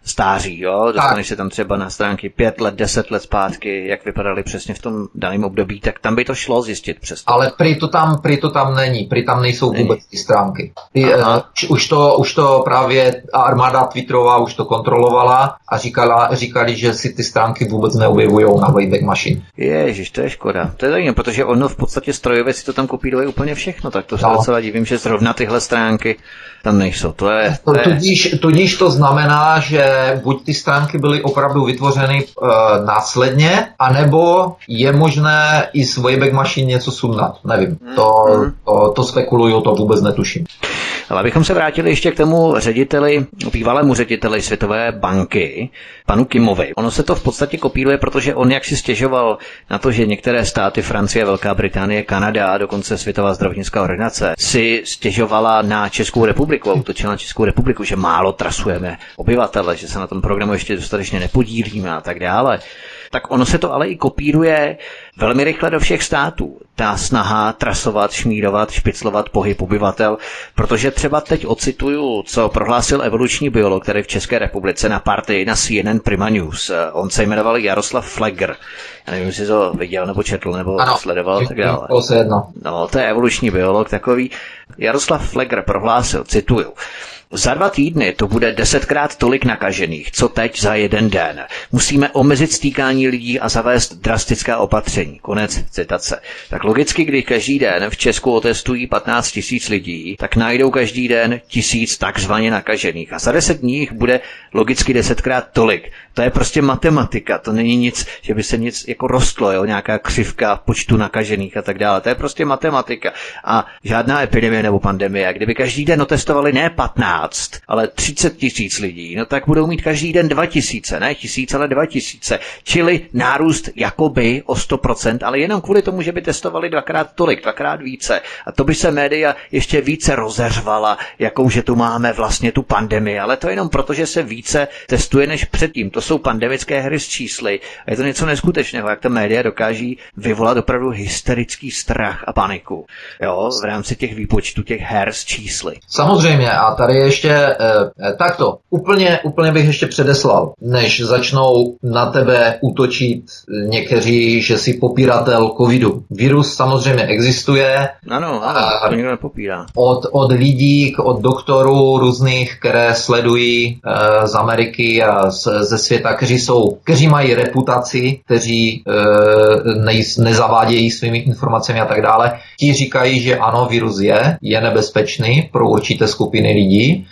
stáří, jo? Dostaneš se tam třeba na stránky pět let, deset let zpátky, jak vypadaly přesně v tom daném období, tak tam by to šlo zjistit přesně.
Ale prý to tam, prý to tam není, prý tam nejsou není. Vůbec ty stránky. Ty, uh, už, to, už to právě armáda Twitterová už to kontrolovala a říkala, říkali, že si ty stránky vůbec neobjevujou na Wayback Machine.
Ježiš, to je škoda. To je zajímavé, protože ono v podstatě strojově si to tam kopíruje úplně všechno, tak to se no. docela divím, že zrovna tyhle stránky tam nejsou. To je, to je...
Tudíž, tudíž to znamená, že buď ty stránky byly opravdu vytvořeny uh, následně, anebo je možné i z Wayback Machine něco sundat. Nevím. To, mm. to, to spekuluju, to vůbec netuším.
Ale abychom se vrátili ještě k tomu řediteli, bývalému řediteli Světové banky, panu Kimovi. Ono se to v podstatě kopíruje, protože on jak si stěžoval na to, že některé státy, Francie, Velká Británie, Kanada a dokonce Světová zdravotnická organizace si stěžovala na Českou republiku, a útočila na Českou republiku, že málo trasujeme obyvatele, že se na tom programu ještě dostatečně nepodílíme a tak dále. Tak ono se to ale i kopíruje velmi rychle do všech států. Ta snaha trasovat, šmírovat, špiclovat pohyb obyvatel, protože třeba teď ocituju, co prohlásil evoluční biolog, který v České republice na partii na C N N Prima News. On se jmenoval Jaroslav Flegr. Já nevím, jestli to viděl nebo četl nebo ano, sledoval tak dále. No, to je evoluční biolog takový. Jaroslav Flegr prohlásil, cituju, za dva týdny to bude desetkrát tolik nakažených, co teď za jeden den. Musíme omezit stýkání lidí a zavést drastická opatření. Konec citace. Tak logicky, když každý den v Česku otestují patnáct tisíc lidí, tak najdou každý den tisíc takzvaně nakažených. A za deset dní jich bude logicky desetkrát tolik. To je prostě matematika, to není nic, že by se nic jako rostlo, jo? Nějaká křivka počtu nakažených a tak dále. To je prostě matematika. A žádná epidemie nebo pandemie. A kdyby každý den otestovali ne patnáct, ale třicet tisíc lidí, no tak budou mít každý den dva tisíce, ne tisíc, ale dva tisíce. Čili nárůst jakoby o sto procent, ale jenom kvůli tomu, že by testovali dvakrát tolik, dvakrát více. A to by se média ještě více rozeřvala, jakou že tu máme vlastně tu pandemii. Ale to jenom proto, že se více testuje než předtím. To jsou pandemické hry s čísly. A je to něco neskutečného, jak ta média dokáží vyvolat opravdu hysterický strach a paniku. Jo, v rámci těch výpočtů, těch her s čísly.
Samozřejmě. A tady ještě eh, takto. Úplně, úplně bych ještě předeslal, než začnou na tebe útočit někteří, že jsi popíratel covidu. Virus samozřejmě existuje.
Ano, ano, to nikdo nepopírá.
Od, od lidí, od doktorů různých, které sledují eh, z Ameriky a z, ze světa, kteří jsou, kteří mají reputaci, kteří e, ne, nezavádějí svými informacemi a tak dále. Ti říkají, že ano, virus je, je nebezpečný pro určité skupiny lidí.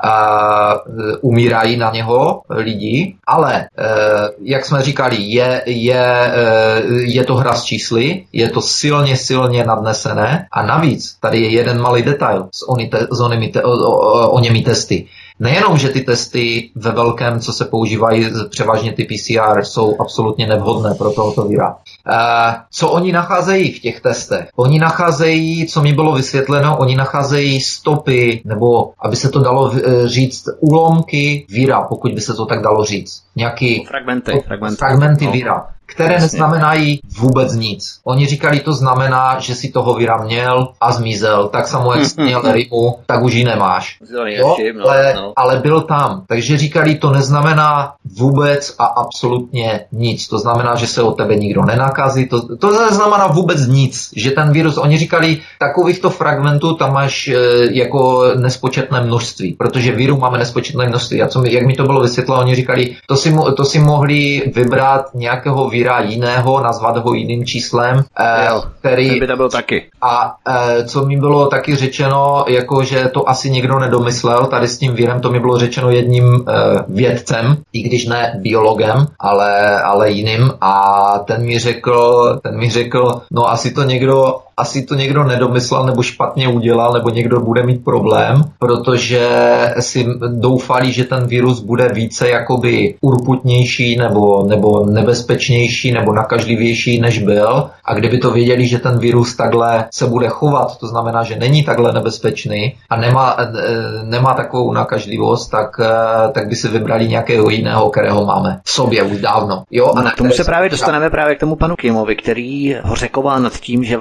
A umírají na něho lidi, ale e, jak jsme říkali, je, je, e, je to hra s čísly, je to silně, silně nadnesené a navíc tady je jeden malý detail s, oni te, s onými te, o, o, o němi testy. Nejenom, že ty testy ve velkém, co se používají, převážně ty P C R, jsou absolutně nevhodné pro tohoto víra. E, co oni nacházejí v těch testech? Oni nacházejí, co mi bylo vysvětleno, oni nacházejí stopy, nebo aby se to dalo říct, úlomky víra, pokud by se to tak dalo říct. Nějaký
fragmenty, fragmenty,
fragmenty no. víra, které Jasně. neznamenají vůbec nic. Oni říkali, to znamená, že si toho víra měl a zmizel, tak samo jak jsi měl rymu, tak už ji nemáš. Jo? Ale, ale byl tam. Takže říkali, to neznamená vůbec a absolutně nic. To znamená, že se od tebe nikdo nenakazí. To, to neznamená vůbec nic. Že ten virus, oni říkali, takovýchto fragmentů tam máš e, jako nespočetné množství. Protože víru máme nespočetné množství. A co mi, jak mi to bylo vysvětleno, oni říkali, to si, to si mohli vybrat nějakého víra jiného, nazvat ho jiným číslem, e, který...
by to byl taky.
A e, co mi bylo taky řečeno, jako že to asi někdo nedomyslel, tady s tím vírem, to mi bylo řečeno jedním e, vědcem, i když ne biologem, ale, ale jiným, a ten mi řekl, ten mi řekl, no asi to někdo asi to někdo nedomyslel nebo špatně udělal, nebo někdo bude mít problém, protože si doufali, že ten virus bude více jakoby urputnější nebo, nebo nebezpečnější nebo nakažlivější, než byl. A kdyby to věděli, že ten virus takhle se bude chovat, to znamená, že není takhle nebezpečný a nemá, nemá takovou nakažlivost, tak, tak by si vybrali nějakého jiného, kterého máme v sobě už dávno. Jo?
A no, k tomu se právě dostaneme právě k tomu panu Kimovi, který ho řekoval nad tím, že vlastně ten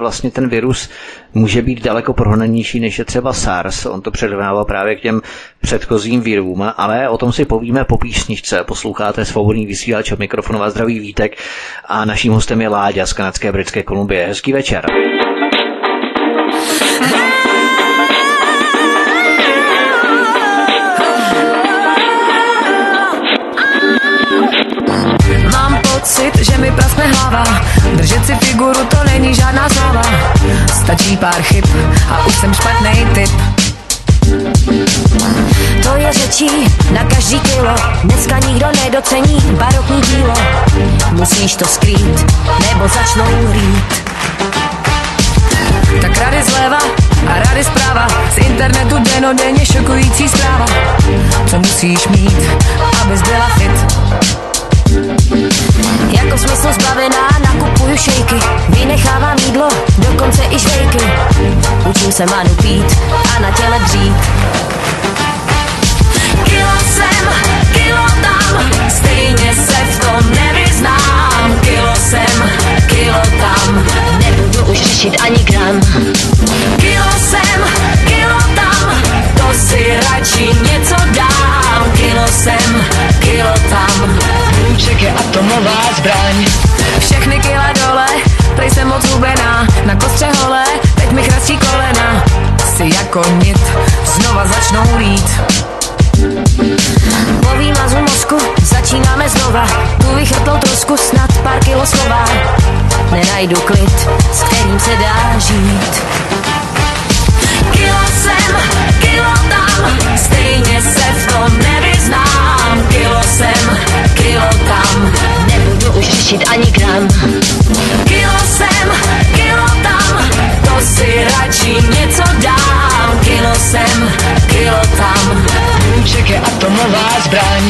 ten virus může být daleko prohnanější, než je třeba SARS. On to předvával právě k těm předchozím virům, ale o tom si povíme po písničce. Posloucháte Svobodný vysílač, od mikrofonu vás zdraví Vítek a naším hostem je Láďa z kanadské Britské Kolumbie. Hezký večer.
Mám pocit, že mi praskne hlava. Držet si figuru, to není žádná sláva. Stačí pár chyb a už jsem špatnej typ. To je řečí na každý kilo. Dneska nikdo nedocení barokní dílo. Musíš to skrýt, nebo začnou rýt. Tak rady zleva a rady zprava. Z internetu denodenně šokující zpráva. Co musíš mít, abys byla fit? Jako smysl zbavená nakupuju šejky. Vynechávám jídlo, dokonce i žvejky. Učím se manu pít a na těle dřít. Kilo sem, kilo tam, stejně se v tom nevyznám. Kilo sem, kilo tam, nebudu už řešit ani gram. Kilo sem, kilo tam, to si radši něco dám. Kilo sem, kilo tam, Ček je atomová zbraň. Všechny kila dole, prej jsem moc hubená. Na kostře holé, teď mi chrastí kolena. Si jako nit, znova začnou lít. Po výmazu mozku začínáme znova. Tu vychrtlou trosku snad pár kilo schová. Nenajdu klid, s kterým se dá žít. Kilo sem, kilo tam, stejně se v tom nevyznám. Kilo sem, kilo tam, nebudu už řešit ani gram. Kilo sem, kilo tam, to si radši něco dám. Kilo sem, kilo tam, Ček je atomová zbraň.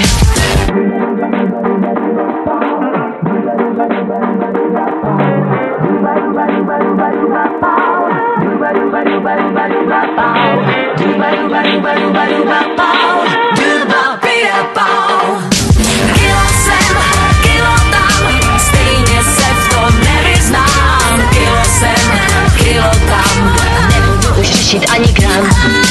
Kilo sem, kilo tam, stejně se v tom nevyznám. Kilo sem, kilo tam, nebudu už řešit ani gram.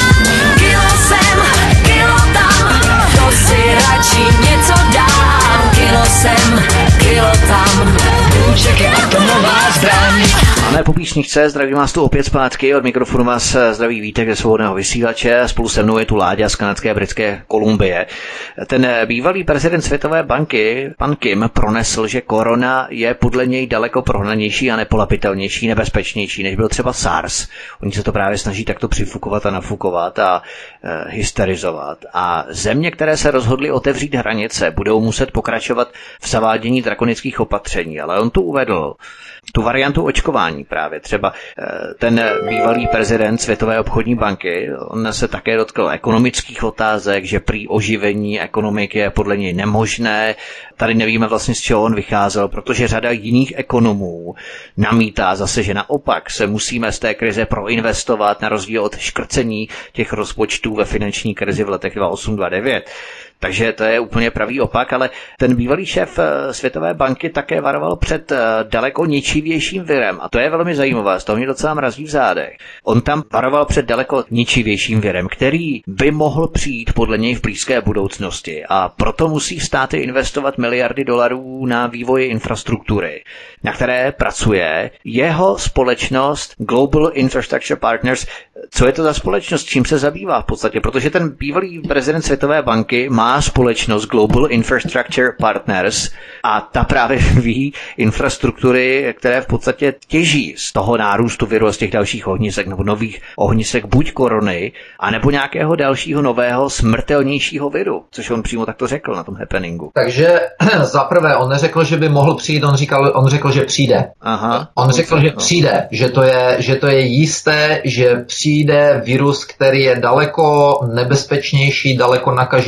Kilo sem, kilo tam, to si radši něco dám. Kilo sem, kilo tam, Ček je atomová zbraň.
Máme po písničce, zdravím vás tu opět zpátky, od mikrofonu vás zdraví Vítek ze Svobodného vysílače, spolu se mnou je tu Láďa z kanadské Britské Kolumbie. Ten bývalý prezident Světové banky, pan Kim, pronesl, že korona je podle něj daleko prohnanější a nepolapitelnější, nebezpečnější, než byl třeba SARS. Oni se to právě snaží takto přifukovat a nafukovat a e, hysterizovat. A země, které se rozhodly otevřít hranice, budou muset pokračovat v zavádění drakonických opatření, ale on tu uvedl tu variantu očkování právě. Třeba ten bývalý prezident Světové obchodní banky, on se také dotkl ekonomických otázek, že prý oživení ekonomiky je podle něj nemožné. Tady nevíme vlastně, z čeho on vycházel, protože řada jiných ekonomů namítá zase, že naopak se musíme z té krize proinvestovat na rozdíl od škrcení těch rozpočtů ve finanční krizi v letech dva tisíce osm dva tisíce devět. Takže to je úplně pravý opak, ale ten bývalý šéf Světové banky také varoval před daleko ničivějším virem. A to je velmi zajímavé, z toho mě docela mrazí v zádech. On tam varoval před daleko ničivějším virem, který by mohl přijít podle něj v blízké budoucnosti. A proto musí státy investovat miliardy dolarů na vývoj infrastruktury, na které pracuje jeho společnost Global Infrastructure Partners. Co je to za společnost, čím se zabývá v podstatě? Protože ten bývalý prezident Světové banky má společnost Global Infrastructure Partners a ta právě vyvíjí infrastruktury, které v podstatě těží z toho nárůstu viru a z těch dalších ohnisek nebo nových ohnisek buď korony, anebo nějakého dalšího nového smrtelnějšího viru, což on přímo takto řekl na tom happeningu.
Takže zaprvé on neřekl, že by mohl přijít, on říkal, on řekl, že přijde.
Aha,
on řekl, že přijde, že to je, že to je jisté, že přijde virus, který je daleko nebezpečnější, daleko nakažlivější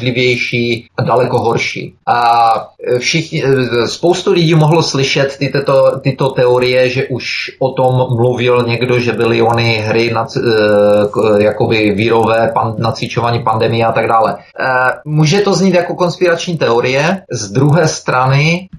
složitější a daleko horší. A všichni, spoustu lidí mohlo slyšet ty, tyto, tyto teorie, že už o tom mluvil někdo, že byly ony hry na, jakoby vírové, pan, nacvičování pandemie a tak dále. Může to znít jako konspirační teorie. Z druhé strany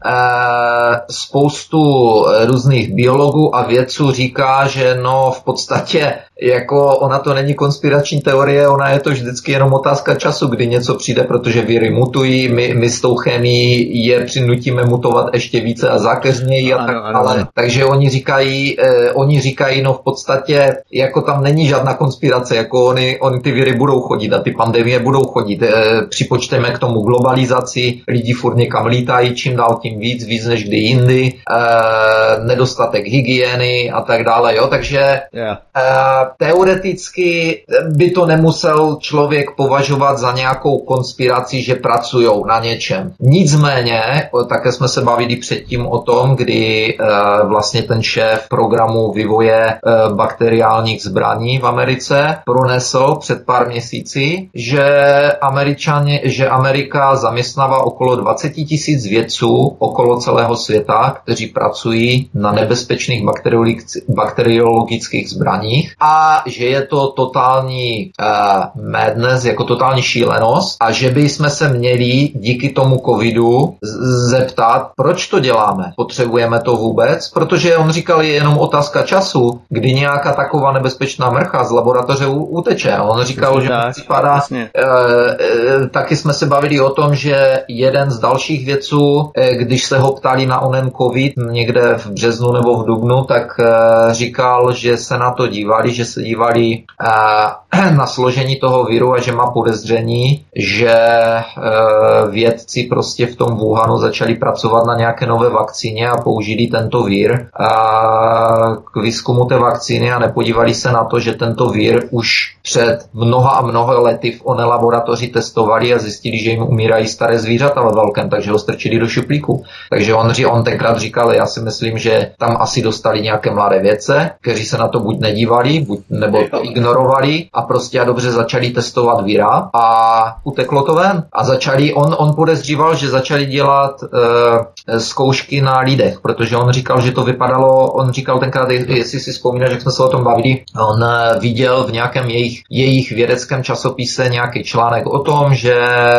spoustu různých biologů a vědců říká, že no v podstatě jako ona to není konspirační teorie, ona je to vždycky jenom otázka času, kdy něco přijde, protože viry mutují, my, my s tou chemií je přinutíme mutovat ještě více a zákeřněji a tak dále. Takže oni říkají, eh, oni říkají, no v podstatě jako tam není žádná konspirace, jako oni, oni ty viry budou chodit a ty pandemie budou chodit. Eh, připočteme k tomu globalizaci, lidi furt někam lítají, čím dál tím víc, víc než kdy jindy, eh, nedostatek hygieny a tak dále, jo, takže yeah. eh, teoreticky by to nemusel člověk považovat za nějakou konspiraci, že pracujou na něčem. Nicméně, také jsme se bavili předtím o tom, kdy e, vlastně ten šéf programu vývoje e, bakteriálních zbraní v Americe pronesl před pár měsíci, že Američani, že Amerika zaměstnává okolo dvacet tisíc vědců okolo celého světa, kteří pracují na nebezpečných bakteriologických zbraních a že je to totální uh, madness, jako totální šílenost a že by jsme se měli díky tomu covidu zeptat, proč to děláme? Potřebujeme to vůbec? Protože on říkal, je jenom otázka času, kdy nějaká taková nebezpečná mrcha z laboratoře uteče. On říkal, že připadá, uh, uh, taky jsme se bavili o tom, že jeden z dalších vědců, uh, když se ho ptali na onen covid někde v březnu nebo v dubnu, tak uh, říkal, že se na to dívali, že se dívali uh, na složení toho viru a že má podezření, že uh, vědci prostě v tom Wuhanu začali pracovat na nějaké nové vakcíně a použili tento vír uh, k výzkumu té vakcíny a nepodívali se na to, že tento vír už před mnoha a mnoha lety v oné laboratoři testovali a zjistili, že jim umírají staré zvířata ve velkém, takže ho strčili do šuplíku. Takže on, on tenkrát říkal, já si myslím, že tam asi dostali nějaké mladé vědce, kteří se na to buď nedívali, buď nebo to ignorovali a prostě a dobře začali testovat víra a uteklo to ven. A začali, on, on podezříval, že začali dělat e, zkoušky na lidech, protože on říkal, že to vypadalo, on říkal tenkrát, jestli si vzpomínáš, jak jsme se o tom bavili, on e, viděl v nějakém jejich, jejich vědeckém časopise nějaký článek o tom, že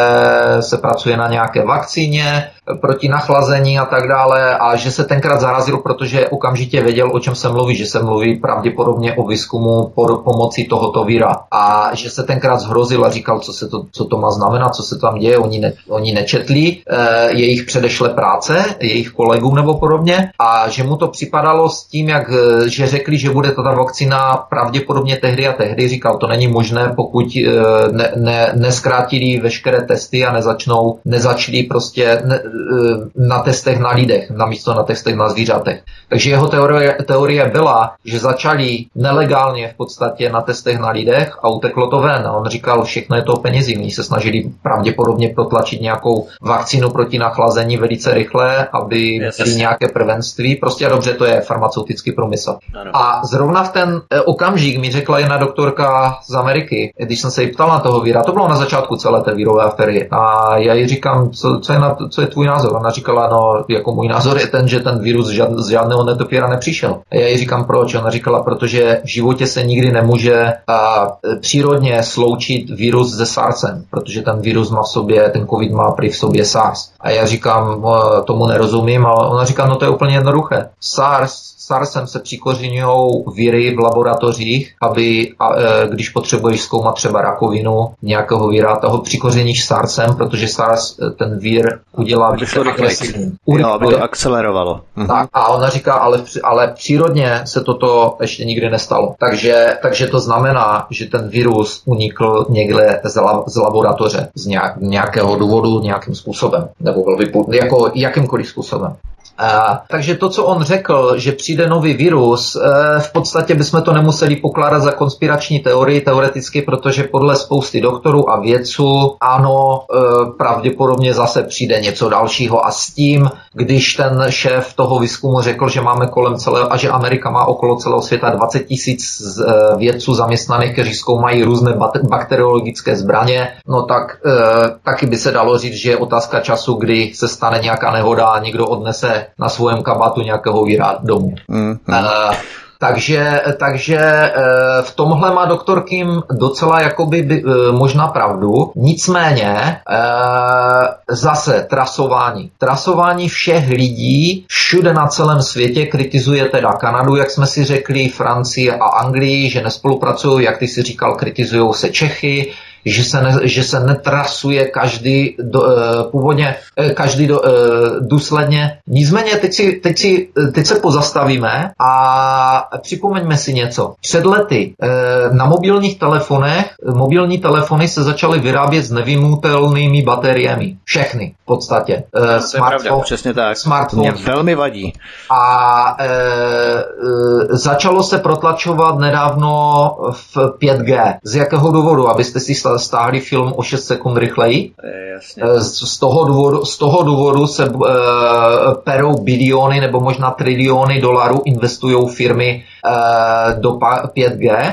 se pracuje na nějaké vakcíně proti nachlazení a tak dále a že se tenkrát zarazil, protože okamžitě věděl, o čem se mluví, že se mluví pravděpodobně o výzkumu po pomocí tohoto víra a že se tenkrát zhrozil a říkal, co, se to, co to má znamenat, co se tam děje, oni, ne, oni nečetli e, jejich předešlé práce, jejich kolegů nebo podobně a že mu to připadalo s tím, jak, že řekli, že bude ta vakcína pravděpodobně tehdy a tehdy, říkal, to není možné, pokud e, ne, ne, neskrátili veškeré testy a nezačnou, nezačali prostě ne, na testech na lidech, namísto na testech na zvířatech. Takže jeho teorie, teorie byla, že začali nelegálně v podstatě na testech na lidech a uteklo to ven. A on říkal, všechno je to o penězi. Oni se snažili pravděpodobně protlačit nějakou vakcínu proti nachlazení velice rychle, aby měli nějaké prvenství. Prostě dobře, to je farmaceutický průmysl. Ano. A zrovna v ten okamžik mi řekla jedna doktorka z Ameriky, když jsem se jí ptal na toho víra, to bylo na začátku celé té vírové aféry. A já jí říkám, co, co, je, na, co je tvůj názor? Ona říkala, no, jako můj názor je ten, že ten virus žád, z žádného netopíra nepřišel. A já jí říkám, proč? Ona říkala, protože v životě se nikdy nemůže a, přírodně sloučit virus se SARSem, protože ten virus má v sobě, ten covid má prý v sobě SARS. A já říkám, tomu nerozumím, a ona říká, no to je úplně jednoduché. SARS SARSem se přikořeňují viry v laboratořích, aby, a, e, když potřebuješ zkoumat třeba rakovinu nějakého víra, toho přikořeníš SARSem, protože SARS ten vír udělá více agresivní.
Jo, aby to akcelerovalo.
Tak, a ona říká, ale, ale přírodně se toto ještě nikdy nestalo. Takže, takže to znamená, že ten virus unikl někde z, la, z laboratoře z nějak, nějakého důvodu, nějakým způsobem, nebo byl vypud, jako jakýmkoliv způsobem. Takže to, co on řekl, že přijde nový virus, v podstatě bychom to nemuseli pokládat za konspirační teorii teoreticky, protože podle spousty doktorů a vědců ano, pravděpodobně zase přijde něco dalšího a s tím, když ten šéf toho výzkumu řekl, že máme kolem celého a že Amerika má okolo celého světa dvacet tisíc vědců zaměstnaných, kteří zkoumají různé bakteriologické zbraně, no tak e, taky by se dalo říct, že je otázka času, kdy se stane nějaká nehoda a někdo odnese na svém kabátu nějakého víra domů. Mm, mm. E, Takže, takže v tomhle má doktor Kim docela jakoby by, možná pravdu. Nicméně zase trasování. Trasování všech lidí všude na celém světě kritizuje teda Kanadu, jak jsme si řekli, Francii a Anglii, že nespolupracují, jak ty si říkal, kritizují se Čechy, že se, ne, že se netrasuje každý do, původně, každý do, důsledně. Nicméně teď, si, teď, si, teď se pozastavíme a připomeňme si něco. Před lety na mobilních telefonech, mobilní telefony se začaly vyrábět s nevymutelnými bateriemi. Všechny v podstatě.
Smartphone, přesně tak.
Smartphone.
Mě velmi vadí.
A e, e, začalo se protlačovat nedávno v pět G. Z jakého důvodu? Abyste si stáhli film o šest sekund rychleji.
Jasně.
Z toho důvodu, z toho důvodu se e, perou biliony nebo možná triliony dolarů investují firmy e, do pět G. E,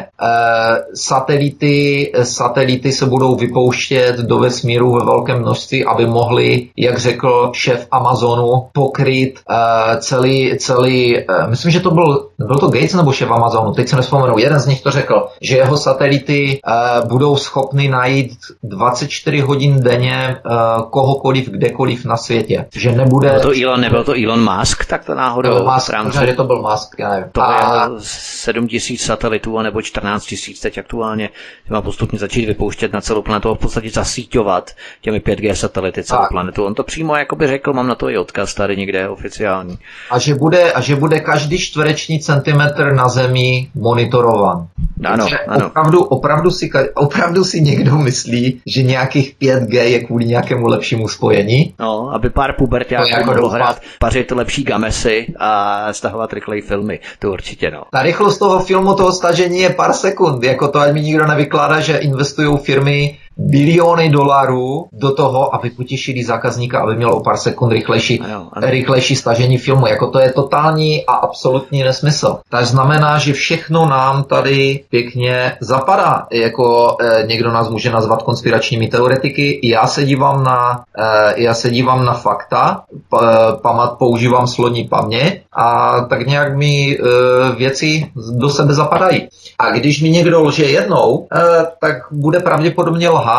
satelity, satelity se budou vypouštět do vesmíru ve velkém množství, aby mohli, jak řekl šéf Amazonu, pokryt e, celý, celý e, myslím, že to byl, byl to Gates nebo šéf Amazonu, teď se nevzpomenu, jeden z nich to řekl, že jeho satelity e, budou schopny najít dvacet čtyři hodin denně uh, kohokoliv, kdekoliv na světě. Že nebude...
Byl to Elon, nebyl to Elon Musk, tak to náhodou...
Musk, možná, že to byl Musk, já nevím.
To a... je sedm tisíc satelitů, nebo čtrnáct tisíc teď aktuálně, že má postupně začít vypouštět na celou planetu a v podstatě zasíťovat těmi pět G satelity celou tak. planetu. On to přímo jakoby řekl, mám na to i odkaz tady někde oficiální.
A že bude, a že bude každý čtvereční centimetr na Zemi monitorovan.
Ano, ano.
Opravdu, opravdu, si, opravdu si někdo myslí, že nějakých pět G je kvůli nějakému lepšímu spojení?
No, aby pár puberťáků jako mohlo hrát, pařit lepší gamesy a stahovat rychleji filmy. To určitě, no.
Ta rychlost toho filmu, toho stažení je pár sekund. Jako to ať mi nikdo nevykládá, že investují firmy biliony dolarů do toho, aby potěšili zákazníka, aby měl o pár sekund rychlejší, ano, ano. rychlejší stažení filmu. Jako to je totální a absolutní nesmysl. To znamená, že všechno nám tady pěkně zapadá. Jako e, někdo nás může nazvat konspiračními teoretiky. Já se dívám na, e, já se dívám na fakta, p, pamat, používám sloní paměť a tak nějak mi e, věci do sebe zapadají. A když mi někdo lže jednou, e, tak bude pravděpodobně lhát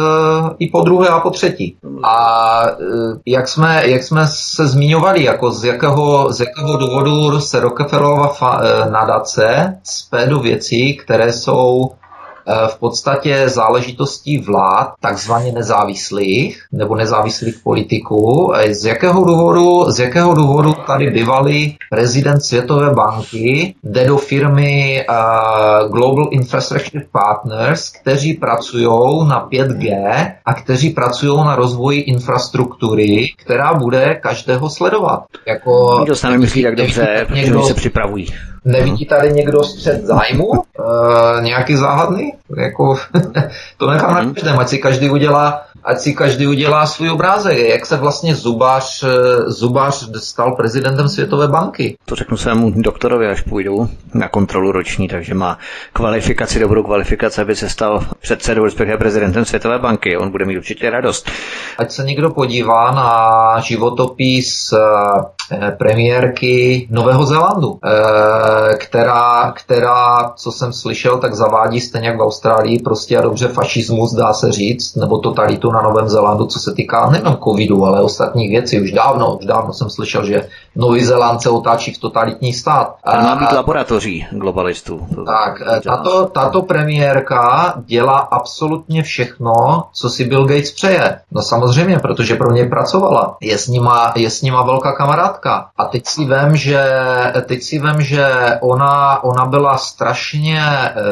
i po druhé a po třetí. A jak jsme, jak jsme se zmiňovali, jako z jakého, z jakého důvodu se Rockefellerova nadace spé do věcí, které jsou v podstatě záležitostí vlád takzvaně nezávislých nebo nezávislých politiků. Z jakého důvodu, z jakého důvodu tady bývalý prezident Světové banky jde do firmy uh, Global Infrastructure Partners, kteří pracují na pět G a kteří pracují na rozvoji infrastruktury, která bude každého sledovat. Jako,
někdo se nemyslí tak dobře, protože se připravují.
Nevidí tady někdo střed zájmu? Uh, nějaký záhadný? Jako, to nechám na každém, ať si každý udělá, ať si každý udělá svůj obrázek. Jak se vlastně Zubař, Zubař stal prezidentem Světové banky?
To řeknu svému doktorovi, až půjdu na kontrolu roční, takže má kvalifikaci, dobrou kvalifikaci, aby se stal předsedou, respektive prezidentem Světové banky. On bude mít určitě radost.
Ať se někdo podívá na životopis premiérky Nového Zélandu, která, která, co jsem slyšel, tak zavádí stejně jak v Austrálii prostě a dobře fašismus, dá se říct, nebo totalitu na Novém Zélandu, co se týká nejenom covidu, ale ostatních věcí. Už dávno, už dávno jsem slyšel, že Nový Zéland se otáčí v totalitní stát.
Tam má být laboratoří globalistů. To
tak, tato, tato premiérka dělá absolutně všechno, co si Bill Gates přeje. No samozřejmě, protože pro něj pracovala. Je s nima, je s nima velká kamarádka. matka. A teď si vem, že, teď si vem, že ona, ona byla strašně,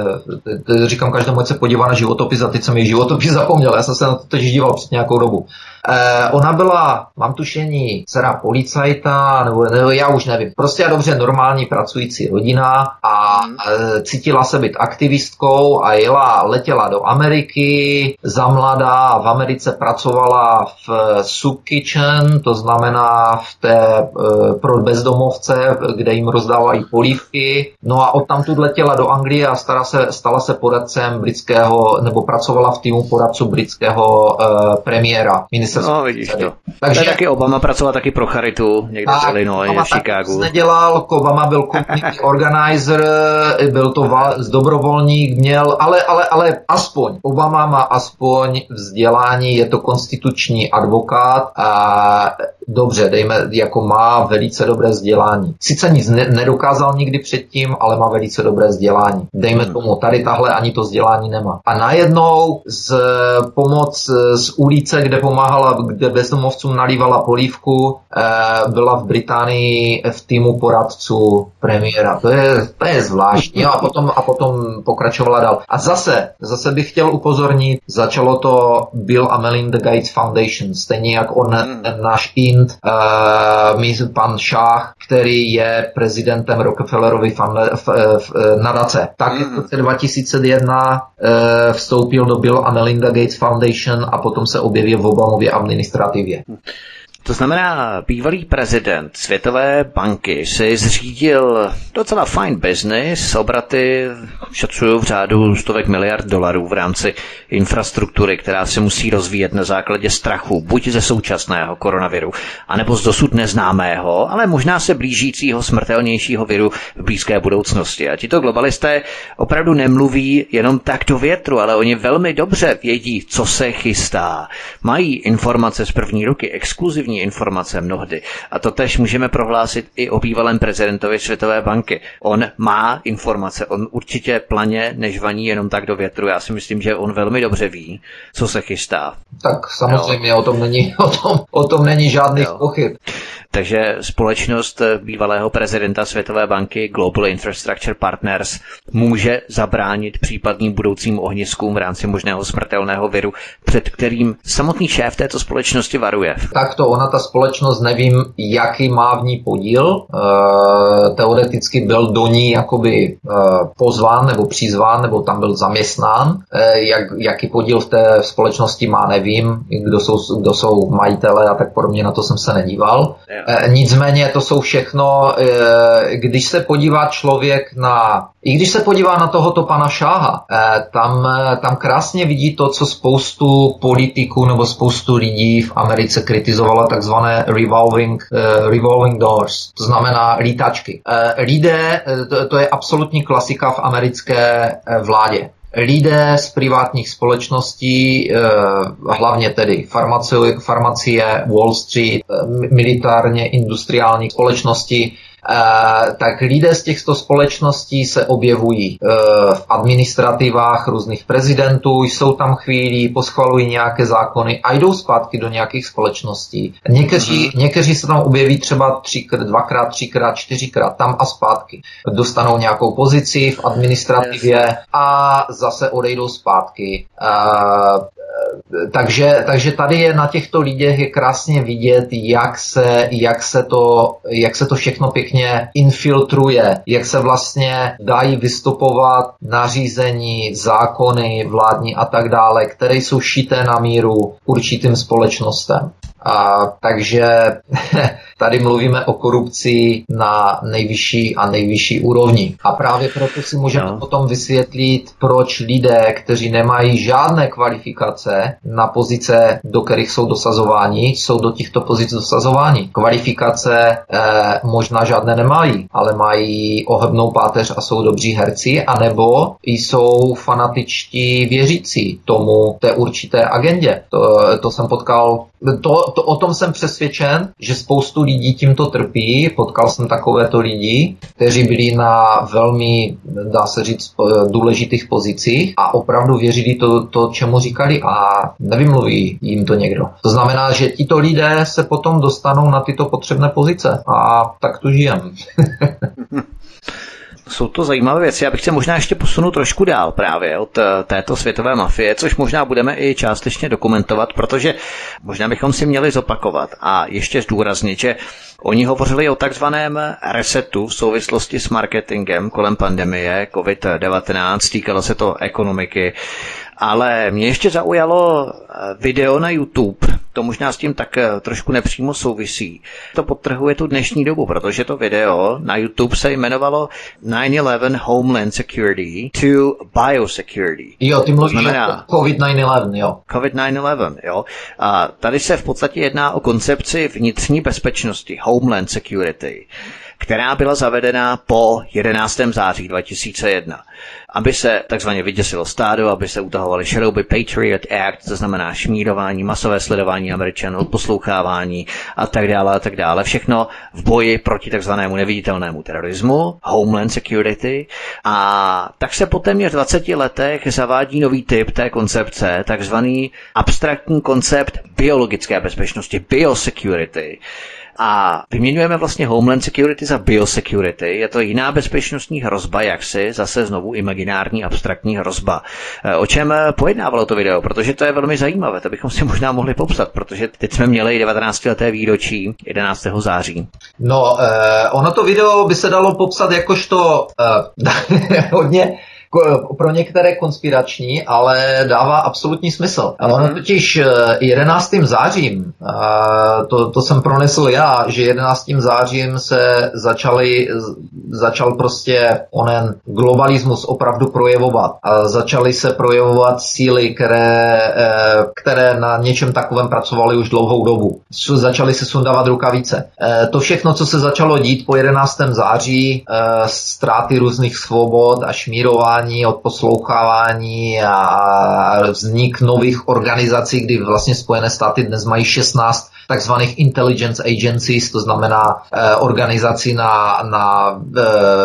říkám každému, ať se podívá na životopis a teď jsem její životopis zapomněl, já jsem se na to teď díval před nějakou dobu. Eh, ona byla, mám tušení, dcera policajta, nebo, nebo já už nevím, prostě a dobře normální pracující rodina a eh, cítila se být aktivistkou a jela, letěla do Ameriky, za mladá v Americe pracovala v soup kitchen, to znamená v té eh, pro bezdomovce, kde jim rozdávají polívky, no a odtamtud letěla do Anglie a stala se, stala se poradcem britského, nebo pracovala v týmu poradců britského eh, premiéra.
No, vidíš to. Takže taky Obama pracoval taky pro charitu někde v Illinois, v Chicagu.
Nedělal, Obama byl community organizer, byl to dobrovolník, měl, ale, ale, ale aspoň, Obama má aspoň vzdělání, je to konstituční advokát a dobře, dejme, jako má velice dobré vzdělání. Sice nic ne, nedokázal nikdy předtím, ale má velice dobré vzdělání. Dejme hmm. tomu, tady tahle ani to vzdělání nemá. A najednou z pomoc z ulice, kde pomáhala, kde bezdomovcům nalívala polívku, eh, byla v Británii v týmu poradců premiéra. To je, to je zvláštní. A potom, a potom pokračovala dál. A zase, zase bych chtěl upozornit, začalo to Bill a Melinda Gates Foundation, stejně jak on, hmm. náš in Uh, pan Šách, který je prezidentem Rockefellerovy fanda, f, f, nadace. Tak v roce dva tisíce jedna uh, vstoupil do Bill a Melinda Gates Foundation a potom se objevil v Obamově administrativě.
To znamená, bývalý prezident Světové banky si zřídil docela fajn business, obraty šacují v řádu stovek miliard dolarů v rámci infrastruktury, která se musí rozvíjet na základě strachu, buď ze současného koronaviru, anebo z dosud neznámého, ale možná se blížícího smrtelnějšího viru v blízké budoucnosti. A tito globalisté opravdu nemluví jenom tak do větru, ale oni velmi dobře vědí, co se chystá. Mají informace z první ruky, exkluzivní informace mnohdy. A to tež můžeme prohlásit i o bývalém prezidentovi Světové banky. On má informace, on určitě planě nežvaní jenom tak do větru. Já si myslím, že on velmi dobře ví, co se chystá.
Tak samozřejmě o tom není, o tom, o tom není žádných pochyb.
Takže společnost bývalého prezidenta Světové banky Global Infrastructure Partners může zabránit případným budoucím ohniskům v rámci možného smrtelného viru, před kterým samotný šéf této společnosti varuje.
Tak to ona, ta společnost, nevím, jaký má v ní podíl. E, teoreticky byl do ní jakoby e, pozván nebo přizván, nebo tam byl zaměstnán. E, jak, jaký podíl v té společnosti má, nevím. Kdo jsou, kdo jsou majitele a tak podobně, na to jsem se nedíval. E, nicméně to jsou všechno, e, když se podívá člověk na, i když se podívá na tohoto pana Šáha, e, tam, tam krásně vidí to, co spoustu politiků nebo spoustu lidí v Americe kritizovala, takzvané revolving, uh, revolving doors, to znamená lítačky. Uh, lidé, to, to je absolutní klasika v americké uh, vládě. Lidé z privátních společností, hlavně tedy farmacie, farmacie Wall Street, militárně industriální společnosti, tak lidé z těchto společností se objevují v administrativách různých prezidentů, jsou tam chvíli, poschvalují nějaké zákony a jdou zpátky do nějakých společností. Někteří, mm-hmm. někteří se tam objeví třeba třikrát, dvakrát, třikrát, čtyřikrát, tam a zpátky. Dostanou nějakou pozici v administrativě a zase odejdou zpátky. Uh, takže, takže tady je na těchto lidech je krásně vidět, jak se, jak se to, jak se to všechno pěkně infiltruje, jak se vlastně dají vystupovat nařízení, zákony vládní a tak dále, které jsou šité na míru určitým společnostem. A, takže tady mluvíme o korupci na nejvyšší a nejvyšší úrovni. A právě proto si můžeme no. potom vysvětlit, proč lidé, kteří nemají žádné kvalifikace na pozice, do kterých jsou dosazováni, jsou do těchto pozic dosazováni. Kvalifikace eh, možná žádné nemají, ale mají ohebnou páteř a jsou dobří herci, anebo jsou fanatičtí věřící tomu té určité agendě. To, to jsem potkal, to, to, o tom jsem přesvědčen, že spoustu lidí tímto trpí. Potkal jsem takovéto lidi, kteří byli na velmi, dá se říct, důležitých pozicích a opravdu věřili to, to čemu říkali a nevymluví jim to někdo. To znamená, že tito lidé se potom dostanou na tyto potřebné pozice a tak tu žijem.
Jsou to zajímavé věci. Já bych se možná ještě posunul trošku dál právě od této světové mafie, což možná budeme i částečně dokumentovat, protože možná bychom si měli zopakovat a ještě zdůraznit, že oni hovořili o takzvaném resetu v souvislosti s marketingem kolem pandemie covid devatenáct, týkalo se to ekonomiky, ale mě ještě zaujalo video na YouTube, to možná s tím tak trošku nepřímo souvisí. To podtrhuje tu dnešní dobu, protože to video na YouTube se jmenovalo nine eleven Homeland Security to Biosecurity.
Jo, ty mluvíš o covid nine eleven, jo.
covid nine eleven, jo. A tady se v podstatě jedná o koncepci vnitřní bezpečnosti, Homeland Security, která byla zavedena po jedenáctého září dva tisíce jedna. Aby se takzvaně vyděsilo stádo, aby se utahovaly šrouby Patriot Act, to znamená šmírování, masové sledování Američanů, poslouchávání a tak dále a tak dále. Všechno v boji proti takzvanému neviditelnému terorismu, Homeland Security. A tak se po téměř dvaceti letech zavádí nový typ té koncepce, takzvaný abstraktní koncept biologické bezpečnosti, biosecurity. A vyměňujeme vlastně Homeland Security za Biosecurity. Je to jiná bezpečnostní hrozba, jaksi zase znovu imaginární abstraktní hrozba. O čem pojednávalo to video? Protože to je velmi zajímavé, to bychom si možná mohli popsat, protože teď jsme měli devatenáctileté výročí jedenáctého září.
No, eh, ono to video by se dalo popsat jakožto eh, hodně pro některé konspirační, ale dává absolutní smysl. Ono totiž jedenáctým zářím, to, to jsem pronesl já, že jedenáctým zářím se začali, začal prostě onen globalismus opravdu projevovat. A začaly se projevovat síly, které, které na něčem takovém pracovaly už dlouhou dobu. Začaly se sundávat rukavice. To všechno, co se začalo dít po jedenáctém září, ztráty různých svobod a šmírování, odposlouchávání a vznik nových organizací, kdy vlastně Spojené státy dnes mají šestnáct takzvaných intelligence agencies, to znamená eh, organizací na, na eh,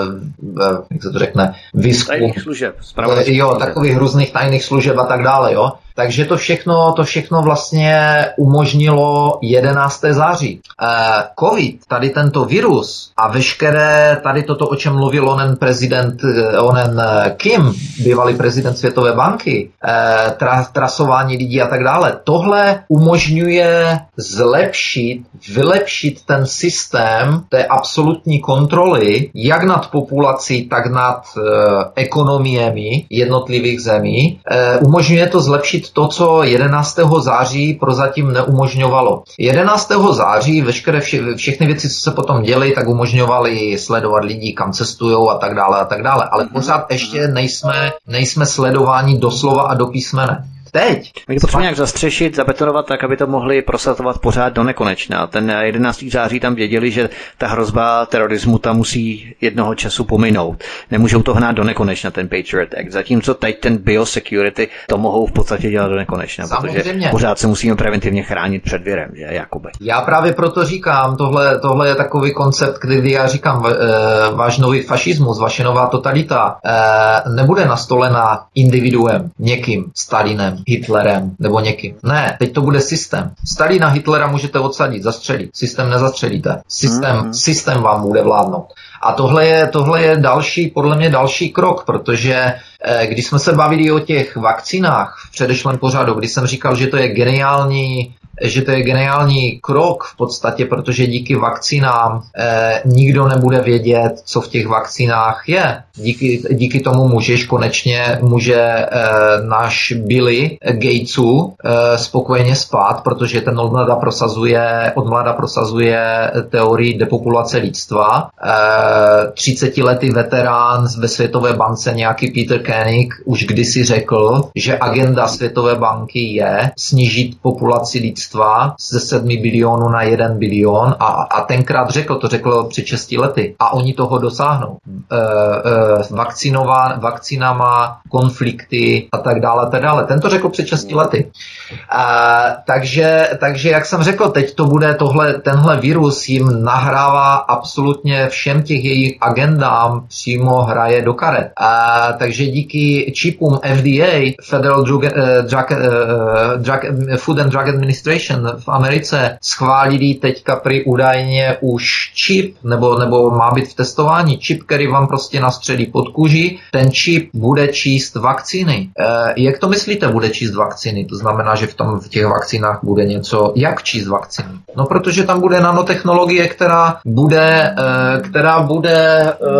eh, jak se to řekne, výzkum.
Tajných služeb.
Eh, jo, takových různých tajných služeb a tak dále, jo. Takže to všechno, to všechno vlastně umožnilo jedenáctého září. Eh, COVID, tady tento virus a veškeré tady toto, o čem mluvil onen prezident, onen Kim, bývalý prezident Světové banky, eh, tra, trasování lidí a tak dále, tohle umožňuje zlepšit, vylepšit ten systém té absolutní kontroly, jak nad populací, tak nad eh, ekonomiemi jednotlivých zemí. Eh, umožňuje to zlepšit to, co jedenáctého září prozatím neumožňovalo. jedenáctého září veškeré vše, všechny věci, co se potom děly, tak umožňovaly sledovat lidi, kam cestujou a tak dále a tak dále. Ale pořád ještě nejsme, nejsme sledováni doslova a do písmene. Teď.
My to potřebujeme nějak zastřešit, zabetonovat tak, aby to mohli prosazovat pořád do nekonečna. Ten jedenáctého září tam věděli, že ta hrozba terorismu tam musí jednoho času pominout. Nemůžou to hnát do nekonečna, ten Patriot Act. Zatímco teď ten biosecurity to mohou v podstatě dělat do nekonečna, protože pořád se musíme preventivně chránit před virem, že jakoby.
Já právě proto říkám, tohle, tohle je takový koncept, kdy já říkám, e, váš nový fašismus, vaše nová totalita e, nebude nastolena individuem, někým, Stalinem, Hitlerem nebo někým. Ne, teď to bude systém. Stalina, Hitlera můžete odsadit, zastřelit. Systém nezastřelíte. Systém, mm-hmm. systém vám bude vládnout. A tohle je, tohle je další, podle mě další krok, protože eh, když jsme se bavili o těch vakcínách v předešlém pořadu, když jsem říkal, že to je geniální že to je geniální krok v podstatě, protože díky vakcínám eh, nikdo nebude vědět, co v těch vakcínách je. Díky, díky tomu můžeš konečně, může eh, náš Billy Gatesů eh, spokojeně spát, protože ten od mlada prosazuje, od mlada prosazuje teorii depopulace lidstva. Eh, třicetiletý veterán ve Světové bance, nějaký Peter Koenig, už kdysi řekl, že agenda Světové banky je snížit populaci lidstva lidstva ze sedmi bilionů na jeden bilion a, a tenkrát řekl, to řekl před šesti lety a oni toho dosáhnou. E, e, vakcinová, vakcinama, konflikty a tak dále, tak dále. Ten to řekl před šesti lety. E, takže, takže, jak jsem řekl, teď to bude tohle, tenhle virus jim nahrává absolutně všem těch jejich agendám přímo hraje do karet. E, takže díky čipům F D A, Federal Drug, uh, Drug, uh, Drug, Food and Drug Administration v Americe schválili teďka prý údajně už čip, nebo, nebo má být v testování čip, který vám prostě nastřelí pod kůži. Ten čip bude číst vakcíny. E, jak to myslíte, bude číst vakcíny? To znamená, že v, tom, v těch vakcínách bude něco, jak číst vakcíny? No, protože tam bude nanotechnologie, která bude, e, která bude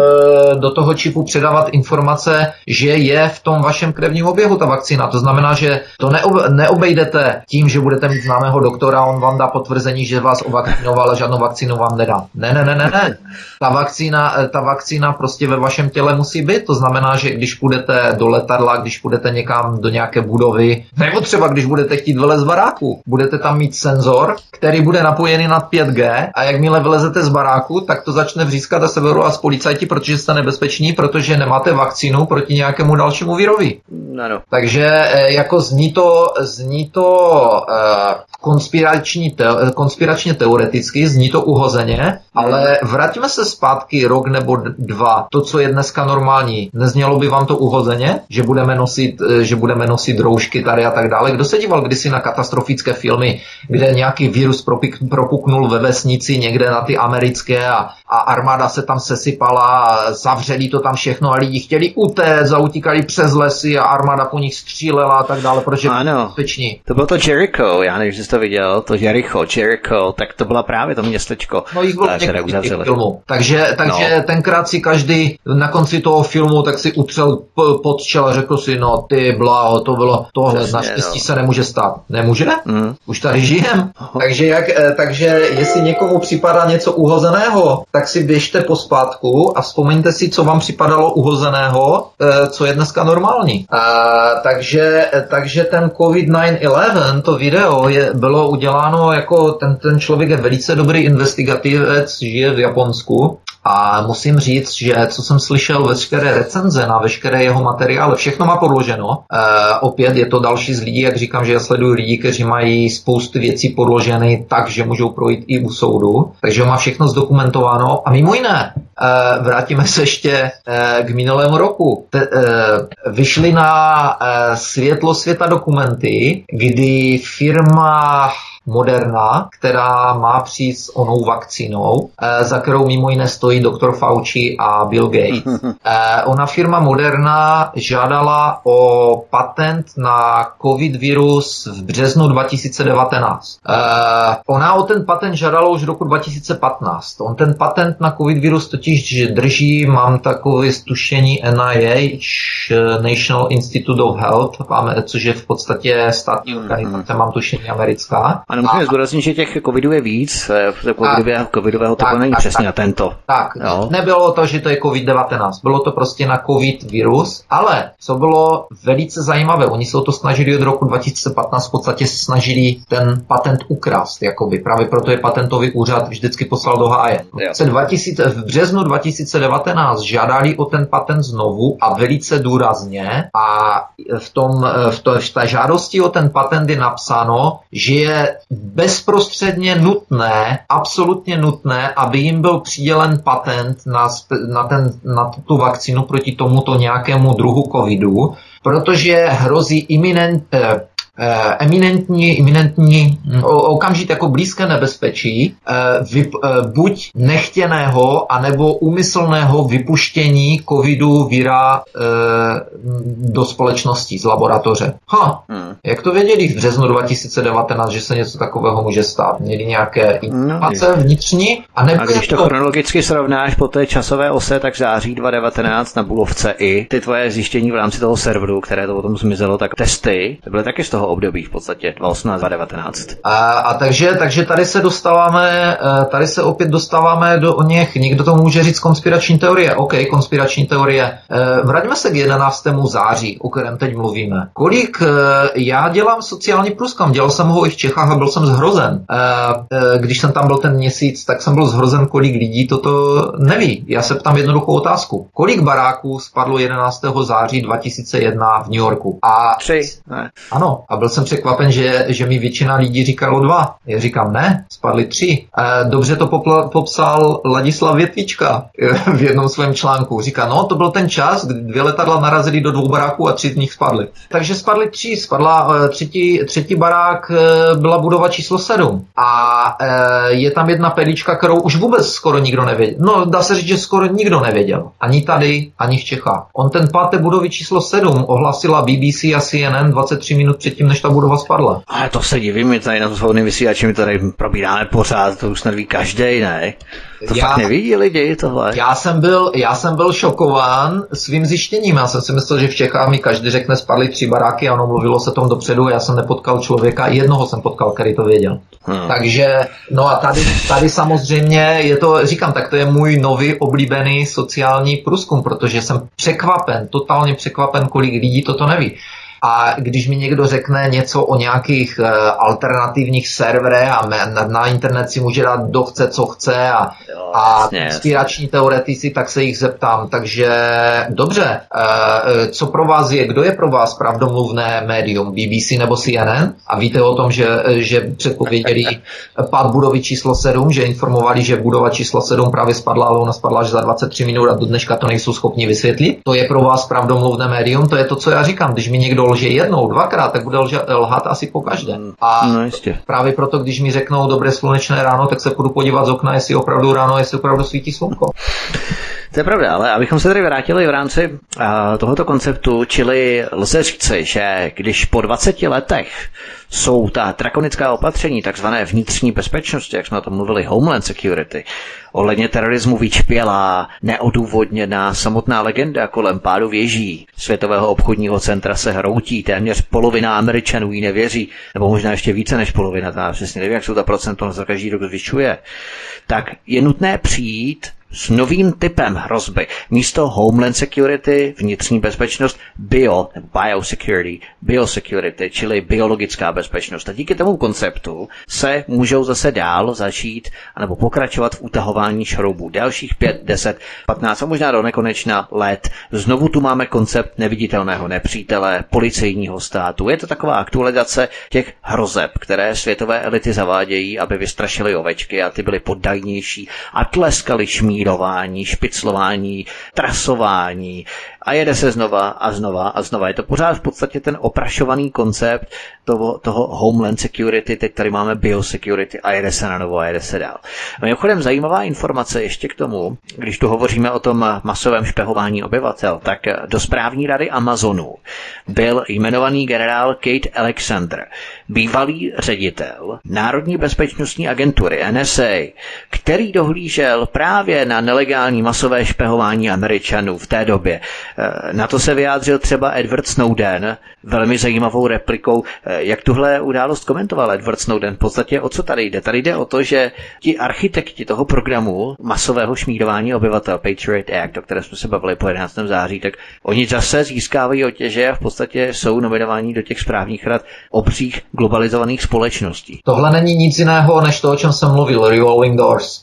e, do toho čipu předávat informace, že je v tom vašem krevním oběhu ta vakcína. To znamená, že to neob, neobejdete tím, že budete mít známého doktora, on vám dá potvrzení, že vás ovakcinoval, ale žádnou vakcínu vám nedá. Ne, ne, ne, ne, ne. Ta vakcína, ta vakcína prostě ve vašem těle musí být. To znamená, že když půjdete do letadla, když půjdete někam do nějaké budovy, nebo třeba když budete chtít vylézt z baráku, budete tam mít senzor, který bude napojený na pět G a jakmile vylezete z baráku, tak to začne vřískat a seberou vás policajti, protože jste nebezpeční, protože nemáte vakcínu proti nějakému dalšímu virovi.
No, no.
Takže jako zní to, zní to uh, konspirační te, konspiračně teoreticky, zní to uhozeně, ale vraťme se zpátky rok nebo dva. To, co je dneska normální, neznělo by vám to uhozeně, že budeme nosit, že budeme nosit roušky tady a tak dále. Kdo se díval kdysi na katastrofické filmy, kde nějaký virus propuknul ve vesnici někde na ty americké a, a armáda se tam sesypala a zavřeli to tam všechno a lidi chtěli utéct a utíkali přes lesy a armáda po nich střílela a tak dále, protože
ano,
bezpeční.
To bylo to Jericho, já nevím, že jsi to viděl, to Jericho, Jericho, tak to byla právě to městečko,
no, jich bylo
které uzavřeli.
Takže, takže no. Tenkrát si každý na konci toho filmu tak si utřel p- pod čel a řekl si, no ty bláho, to bylo tohle,
Přesně,
naštěstí
no.
se nemůže stát. Nemůže? Mm. Už tady žijem.
Oh.
Takže, jak, takže jestli někomu připadá něco uhozeného, tak si běžte pospátku a vzpomeňte si, co vám připadalo uhozeného, co je dneska normální. A, takže, takže ten COVID nine eleven, to video je, bylo uděláno jako ten, ten člověk je velice dobrý investigativec, žije v Japonsku. A musím říct, že co jsem slyšel veškeré recenze na veškeré jeho materiály, všechno má podloženo. E, opět je to další z lidí, jak říkám, že já sleduju lidi, kteří mají spoustu věcí podloženy tak, že můžou projít i u soudu. Takže má všechno zdokumentováno. A mimo jiné, e, vrátíme se ještě e, k minulému roku. Te, e, vyšly na e, světlo světa dokumenty, kdy firma Moderna, která má přijít s onou vakcínou, eh, za kterou mimo jiné stojí doktor Fauci a Bill Gates. Eh, ona firma Moderna žádala o patent na COVID virus v březnu dva tisíce devatenáct. Eh, ona o ten patent žádala už v roku dva tisíce patnáct. On ten patent na COVID virus totiž drží, mám takové stušení N I H, National Institute of Health, což je v podstatě státní organizace, mám tušení americká.
Ano, musíme zdůraznit, že těch covidů je víc, covidového, covidového typu není přesně na tento.
Tak, jo. Nebylo to, že to je COVID devatenáct, bylo to prostě na COVID virus, ale co bylo velice zajímavé, oni se o to snažili od roku dva tisíce patnáct, v podstatě se snažili ten patent ukrást, jakoby, právě proto je patentový úřad vždycky poslal do háje. V, dva tisíce, v březnu dva tisíce devatenáct žádali o ten patent znovu a velice důrazně a v, tom, v, to, v té žádosti o ten patent je napsáno, že je bezprostředně nutné, absolutně nutné, aby jim byl přidělen patent na, na, ten, na tu vakcínu proti tomuto nějakému druhu covidu, protože hrozí iminent, eh, eh, eminentní, iminentní okamžitě jako blízké nebezpečí eh, vyp, eh, buď nechtěného, anebo úmyslného vypuštění covidu víra eh, do společnosti z laboratoře. Ha, hmm. Jak to věděli v březnu dva tisíce devatenáct, že se něco takového může stát? Měli nějaké informace no, vnitřní? A,
a když to, to chronologicky srovnáš po té časové ose, tak září dva tisíce devatenáct na Bulovce i ty tvoje zjištění v rámci toho serveru, které to potom zmizelo, tak testy, to byly taky z toho toho období v podstatě dva tisíce osmnáct dva tisíce devatenáct.
A, a takže, takže tady se dostáváme, tady se opět dostáváme do něch, někdo to může říct konspirační teorie. OK, konspirační teorie. Vraťme se k jedenáctému září, o kterém teď mluvíme. Kolik, já dělám sociální průzkum, dělal jsem ho i v Čechách a byl jsem zhrozen. Když jsem tam byl ten měsíc, tak jsem byl zhrozen, kolik lidí toto neví. Já se ptám jednoduchou otázku. Kolik baráků spadlo jedenáctého září dva tisíce jedna v New Yorku? A
tři. Ne.
Ano, a byl jsem překvapen, že, že mi většina lidí říkalo dva. Já říkám, ne, spadly tři. Dobře to popla, popsal Ladislav Větvička v jednom svém článku. Říká, no, to byl ten čas, kdy dvě letadla narazily do dvou baráků a tři z nich spadly. Takže spadly tři. Spadla třetí, třetí barák, byla budova číslo sedm. A je tam jedna perlička, kterou už vůbec skoro nikdo nevěděl. No, dá se říct, že skoro nikdo nevěděl. Ani tady, ani v Čechách. On ten pád té budovy číslo sedm ohlásila B B C a C N N dvacet tři minut předtím, než ta budova spadla.
Ale to se divím, my tady na to svobodném vysílači, my tady probíráme pořád, to už snad ví každej, ne? To já, fakt nevidí lidi tohle.
Já jsem byl, já jsem byl šokován svým zjištěním. Já jsem si myslel, že v Čechách mi každý řekne, spadly tři baráky a ono mluvilo se tom dopředu. Já jsem nepotkal člověka, jednoho jsem potkal, který to věděl. Hmm. Takže, no a tady, tady samozřejmě je to, říkám, tak to je můj nový oblíbený sociální průzkum, protože jsem překvapen, totálně překvapen, kolik lidí toto neví. A když mi někdo řekne něco o nějakých uh, alternativních serverech a na, na internet si může dát kdo chce, co chce a,
jo,
a konspirační teoretici, tak se jich zeptám. Takže dobře, uh, co pro vás je, kdo je pro vás pravdomluvné médium, B B C nebo C N N? A víte o tom, že, že předpověděli pád budovy číslo sedm, že informovali, že budova číslo sedm právě spadla, ale ona spadla až za dvacet tři minut a do dneška to nejsou schopni vysvětlit. To je pro vás pravdomluvné médium, to je to, co já říkám. Když mi někdo lže jednou, dvakrát, tak bude lhat asi po každém. A
no,
právě proto, když mi řeknou dobré slunečné ráno, tak se půjdu podívat z okna, jestli opravdu ráno, jestli opravdu svítí slunko.
To je pravda, ale abychom se tady vrátili v rámci uh, tohoto konceptu, čili lze říci, že když po dvaceti letech jsou ta drakonická opatření, takzvané vnitřní bezpečnosti, jak jsme o tom mluvili, Homeland Security, ohledně terorismu vyčpělá, neodůvodněná samotná legenda kolem pádu věží Světového obchodního centra se hroutí, téměř polovina Američanů jí nevěří, nebo možná ještě více než polovina, já přesně nevím, jak jsou ta procento, za každý rok zvyšuje, tak je nutné přijít s novým typem hrozby. Místo Homeland Security, vnitřní bezpečnost, bio, biosecurity, biosecurity, čili biologická bezpečnost. A díky tomu konceptu se můžou zase dál začít, anebo pokračovat v utahování šroubů. Dalších pět, deset, patnáct a možná do nekonečna let. Znovu tu máme koncept neviditelného nepřítele, policejního státu. Je to taková aktualizace těch hrozeb, které světové elity zavádějí, aby vystrašily ovečky a ty byly poddajnější a tleskali šmír špiclování, trasování a jede se znova a znova a znova. Je to pořád v podstatě ten oprašovaný koncept toho, toho Homeland Security, teď tady máme Biosecurity a jede se na novo a jede se dál. Mimochodem zajímavá informace ještě k tomu, když tu hovoříme o tom masovém špehování obyvatel, tak do správní rady Amazonu byl jmenovaný generál Kate Alexander, bývalý ředitel Národní bezpečnostní agentury N S A, který dohlížel právě na nelegální masové špehování Američanů v té době. Na to se vyjádřil třeba Edward Snowden velmi zajímavou replikou. Jak tuhle událost komentoval Edward Snowden? V podstatě o co tady jde? Tady jde o to, že ti architekti toho programu masového šmírování obyvatel Patriot Act, o které jsme se bavili po jedenáctého září, tak oni zase získávají otěže a v podstatě jsou nominováni do těch správních rad obřích globalizovaných společností.
Tohle není nic jiného, než to, o čem jsem mluvil, revolving doors.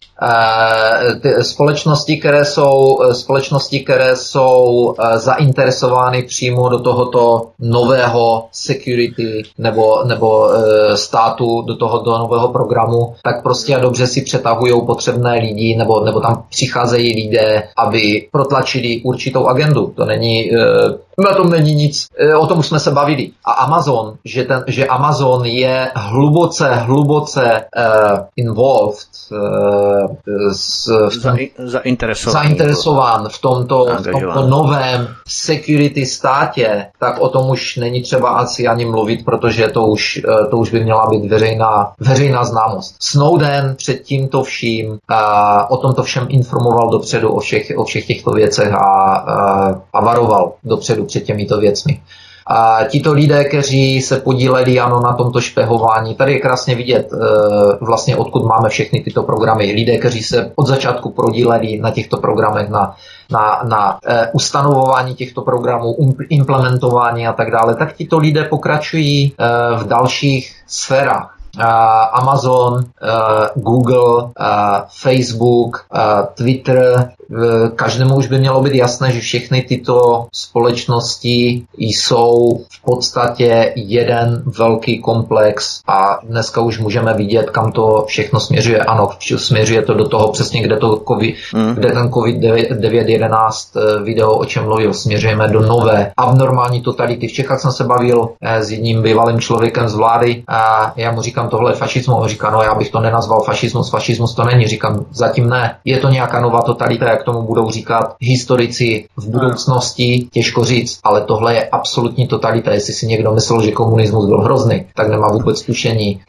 Uh, ty společnosti, které jsou, společnosti, které jsou uh, zainteresovány přímo do tohoto nového security nebo, nebo uh, státu, do tohoto nového programu, tak prostě a dobře si přetahují potřebné lidi, nebo, nebo tam přicházejí lidé, aby protlačili určitou agendu. To není... Uh, Na tom není nic, o tom už jsme se bavili. A Amazon, že, ten, že Amazon je hluboce, hluboce uh, involved, uh, s, v tom,
zainteresován,
zainteresován v tomto, v tomto novém security státě, tak o tom už není třeba asi ani mluvit, protože to už, to už by měla být veřejná, veřejná známost. Snowden před tímto vším uh, o tomto všem informoval dopředu o všech, o všech těchto věcech a, uh, a varoval dopředu před těmito věcmi. A tito lidé, kteří se podíleli ano, na tomto špehování, tady je krásně vidět vlastně odkud máme všechny tyto programy. Lidé, kteří se od začátku podíleli na těchto programech, na, na, na e, ustanovování těchto programů, um, implementování a tak dále, tak tito lidé pokračují e, v dalších sférách. Uh, Amazon, uh, Google, uh, Facebook, uh, Twitter, uh, každému už by mělo být jasné, že všechny tyto společnosti jsou v podstatě jeden velký komplex a dneska už můžeme vidět, kam to všechno směřuje. Ano, směřuje to do toho přesně, kde, to COVID, mm. kde ten COVID devět jedenáct video, o čem mluvil, směřujeme do nové abnormální totality. V Čechách jsem se bavil eh, s jedním bývalým člověkem z vlády a já mu říkám, tohle je fašismus. On říká, no já bych to nenazval fašismus, fašismus to není. Říkám, zatím ne. Je to nějaká nová totalita, jak tomu budou říkat historici v budoucnosti, těžko říct, ale tohle je absolutní totalita. Jestli si někdo myslel, že komunismus byl hrozný, tak nemá vůbec tušení,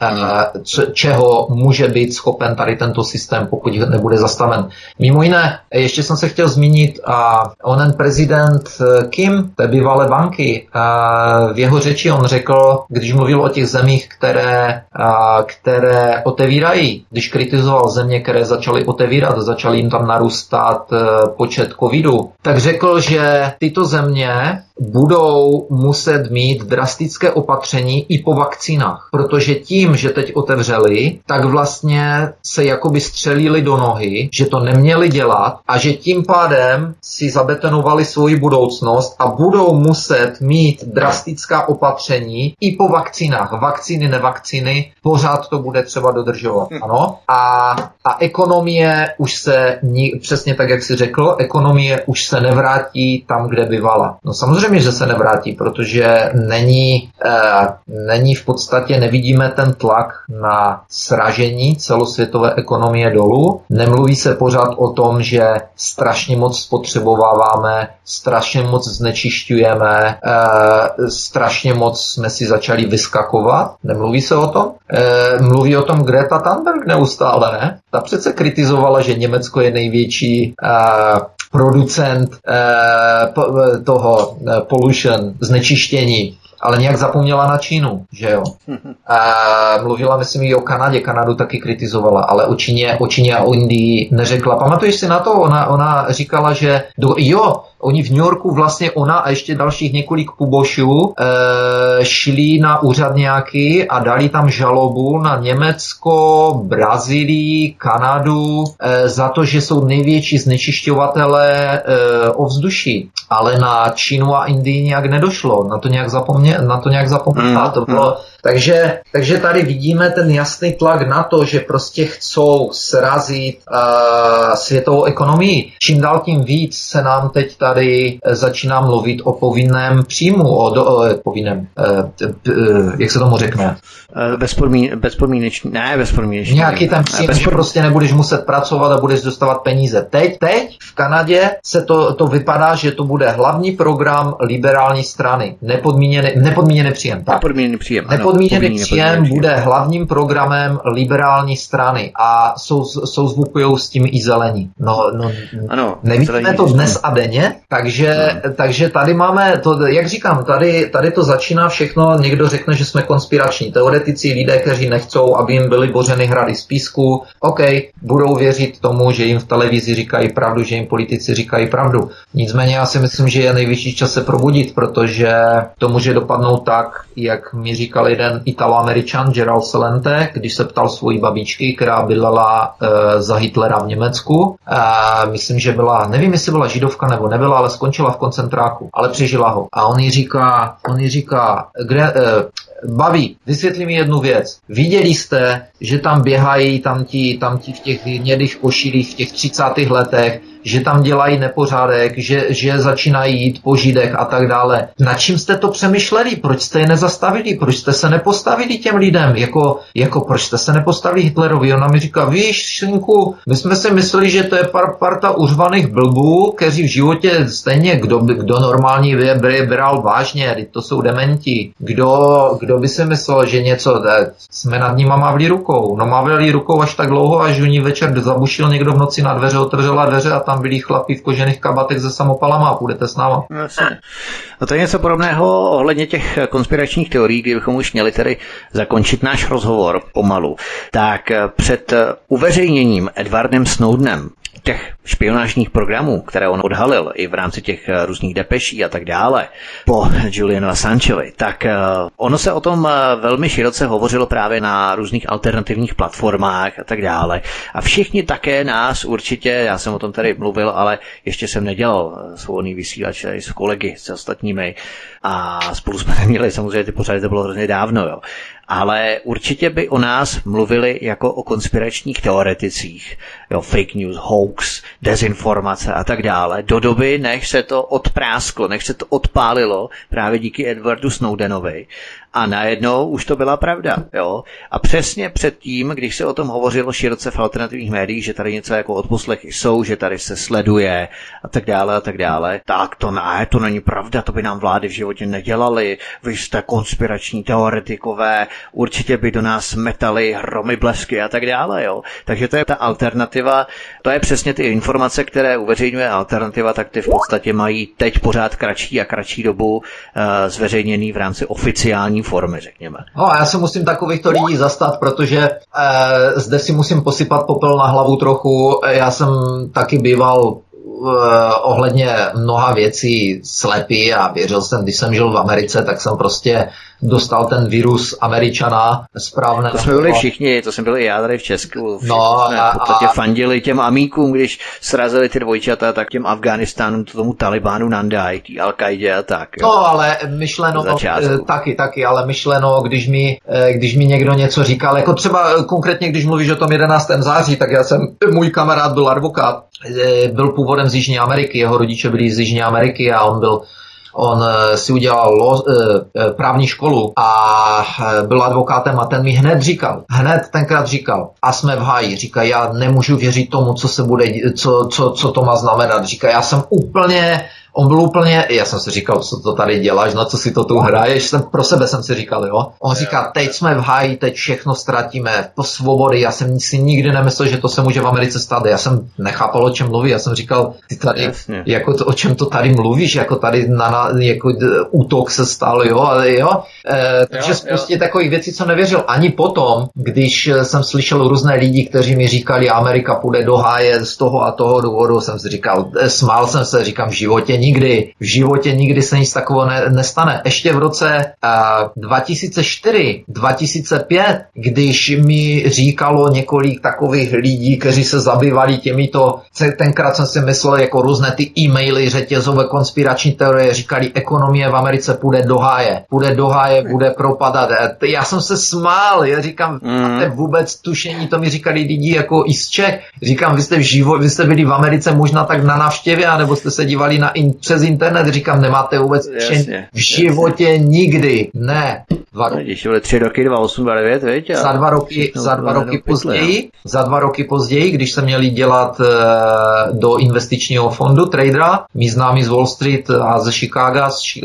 čeho může být schopen tady tento systém, pokud nebude zastaven. Mimo jiné, ještě jsem se chtěl zmínit, onen prezident Kim, té bývalé banky, v jeho řeči on řekl, když mluvil o těch zemích, které které otevírají, když kritizoval země, které začaly otevírat, začaly jim tam narůstat počet covidu, tak řekl, že tyto země budou muset mít drastické opatření i po vakcínách, protože tím, že teď otevřeli, tak vlastně se jakoby střelili do nohy, že to neměli dělat a že tím pádem si zabetonovali svoji budoucnost a budou muset mít drastická opatření i po vakcínách. Vakcíny, nevakcíny, pořád to bude třeba dodržovat. Ano? A, a ekonomie už se, přesně tak, jak jsi řekl, ekonomie už se nevrátí tam, kde bývala. No samozřejmě, že se nevrátí, protože není, eh, není v podstatě, nevidíme ten tlak na sražení celosvětové ekonomie dolů. Nemluví se pořád o tom, že strašně moc spotřebováváme, strašně moc znečišťujeme, eh, strašně moc jsme si začali vyskakovat. Nemluví se o tom? Eh, mluví o tom Greta Thunberg neustále, ne? Ta přece kritizovala, že Německo je největší eh, producent eh, toho eh, pollution, znečištění, ale nějak zapomněla na Čínu, že jo. A mluvila, myslím, i o Kanadě, Kanadu taky kritizovala, ale o Číně, o Číně a o Indii neřekla. Pamatuješ si na to? Ona, ona říkala, že do, jo, oni v New Yorku vlastně ona a ještě dalších několik pubošů e, šli na úřad nějaký a dali tam žalobu na Německo, Brazílii, Kanadu e, za to, že jsou největší znečišťovatelé e, ovzduší. Ale na Čínu a Indii nějak nedošlo. Na to nějak zapomně, na to nějak zapomněla. Mm, to bylo, mm. takže, takže tady vidíme ten jasný tlak na to, že prostě chcou srazit uh, světovou ekonomii. Čím dál tím víc se nám teď tady začíná mluvit o povinném příjmu, o, do, o povinném, uh, uh, jak se tomu řekne?
Bezpodmín, bezpodmínečný, ne, bezpodmínečný.
Nějaký ten příjem, bezpod... že prostě nebudeš muset pracovat a budeš dostávat peníze. Teď, teď v Kanadě se to, to vypadá, že to bude hlavní program liberální strany. Nepodmíněný, nepodmíněný příjem. Tak.
Nepodmíněný příjem.
Nepodmíněný ano, příjem nepodmíněný bude příjem. Hlavním programem liberální strany a sou, souzvukujou s tím i zelení. No, no
ano,
nevidíme to dnes a denně, takže, no. takže tady máme, to, jak říkám, tady, tady to začíná všechno, někdo řekne, že jsme konspirační teoretici, lidé, kteří nechcou, aby jim byly bořeny hrady z písku, OK, budou věřit tomu, že jim v televizi říkají pravdu, že jim politici říkají pravdu. Nicméně já si myslím, že je nejvyšší čas se probudit, protože to může dopadnout tak, jak mi říkal jeden Italo-Američan Gerald Celente, když se ptal svojí babičky, která bydlela e, za Hitlera v Německu. E, myslím, že byla, nevím, jestli byla židovka nebo nebyla, ale skončila v koncentráku, ale přežila ho. A on jí říká, on jí říká, kde, e, baví, vysvětlí mi jednu věc. Viděli jste, že tam běhají tam ti, tam ti v těch hnědých košilích v těch třicátých letech, že tam dělají nepořádek, že, že začínají jít po židech a tak dále. Nad čím jste to přemýšleli? Proč jste je nezastavili? Proč jste se nepostavili těm lidem? Jako, jako proč jste se nepostavili Hitlerovi? Ona mi říká, víš, synku, my jsme si mysleli, že to je par, parta uřvaných blbů, kteří v životě stejně, kdo, kdo normální by bral vážně, to jsou dementi. Kdo, kdo by si myslel, že něco, jsme nad nima mávli rukou. No mávli rukou až tak dlouho, až u ní večer zabušil někdo v noci na dveře, otevřela dveře a tam tam byli chlapi v kožených kabatech se samopalama a půjdete s náma.
Jasně. No to je něco podobného ohledně těch konspiračních teorií, kdybychom už měli tedy zakončit náš rozhovor pomalu. Tak před uveřejněním Edwardem Snowdenem těch špionážních programů, které on odhalil i v rámci těch různých depeší a tak dále po Julianu Assangeovi, tak ono se o tom velmi široce hovořilo právě na různých alternativních platformách a tak dále. A všichni také nás určitě, já jsem o tom tady mluvil, ale ještě jsem nedělal svobodný vysílač s kolegy, s ostatními a spolu jsme neměli, samozřejmě ty pořady, to bylo hrozně dávno, jo. Ale určitě by o nás mluvili jako o konspiračních teoreticích, jo, fake news, hoax, dezinformace a tak dále, do doby, než se to odprásklo, než se to odpálilo právě díky Edwardu Snowdenovi. A najednou už to byla pravda, jo. A přesně předtím, když se o tom hovořilo široce v alternativních médiích, že tady něco jako odposlechy jsou, že tady se sleduje a tak dále a tak dále, tak to ne, to není pravda, to by nám vlády v životě nedělali, vy jste konspirační teoretikové, určitě by do nás metali hromy, blesky a tak dále, jo. Takže to je ta alternativa, to je přesně ty informace, které uveřejňuje alternativa, tak ty v podstatě mají teď pořád kratší a kratší dobu uh, zveřejněný v rámci oficiální formy, řekněme.
No a já se musím takovýchto lidí zastat, protože eh, zde si musím posypat popel na hlavu trochu. Já jsem taky býval eh, ohledně mnoha věcí slepý a věřil jsem, když jsem žil v Americe, tak jsem prostě dostal ten virus Američana správného.
To jsme byli všichni, to jsem byl i já tady v Česku.
No,
jsme v podstatě a... fandili těm amíkům, když srazili ty dvojčata, tak těm Afghánistánu, tomu Talibánu nandají, tý Al-Qaidě a tak. Jo.
No, ale myšleno, taky, taky, ale myšleno, když mi, když mi někdo něco říkal, jako třeba konkrétně, když mluvíš o tom jedenáctého září, tak já jsem, můj kamarád byl advokát, byl původem z Jižní Ameriky, jeho rodiče byli z Jižní Ameriky a on byl On si udělal lo, právní školu a byl advokátem a ten mi hned říkal, hned tenkrát říkal, a jsme v háji, říká, já nemůžu věřit tomu, co se bude, co, co, co to má znamenat, říká, já jsem úplně, on byl úplně, já jsem si říkal, co to tady děláš, na co si to tu hraješ, jsem, pro sebe jsem si říkal, jo. On říká, teď jsme v háji, teď všechno ztratíme, po svobody, já jsem si nikdy nemyslel, že to se může v Americe stát, já jsem nechápal, o čem mluví, já jsem říkal, ty tady, Jasně. jako to, o čem to tady mluvíš, jako tady na, na jako útok se stal, jo, ale jo. E, takže spustě takových věcí, co nevěřil. Ani potom, když jsem slyšel různé lidi, kteří mi říkali, Amerika půjde do háje z toho a toho důvodu, jsem si říkal, smál jsem se, říkám, v životě nikdy, v životě nikdy se nic takového ne, nestane. Ještě v roce uh, dva tisíce čtyři, dva tisíce pět, když mi říkalo několik takových lidí, kteří se zabývali těmito, tenkrát jsem si myslel jako různé ty e-maily, řetězové konspirační teorie, říkali, ekonomie v Americe půjde do háje, půjde do háje, bude propadat. Já jsem se smál, já říkám, mm. máte vůbec tušení, to mi říkali lidi jako i z Čech, říkám, vy jste v životě, vy jste byli v Americe možná tak na návštěvě, anebo jste se dívali na in, přes internet, říkám, nemáte vůbec tušení, v životě jasně. nikdy, ne.
Dva roky. Když byly tři roky, dva osm, dva devět, viď?
Za dva roky, za dva roky později, za dva roky později, když se měli dělat uh, do investičního fondu tradera, mý známí z Wall Street a ze Chicaga, z, uh,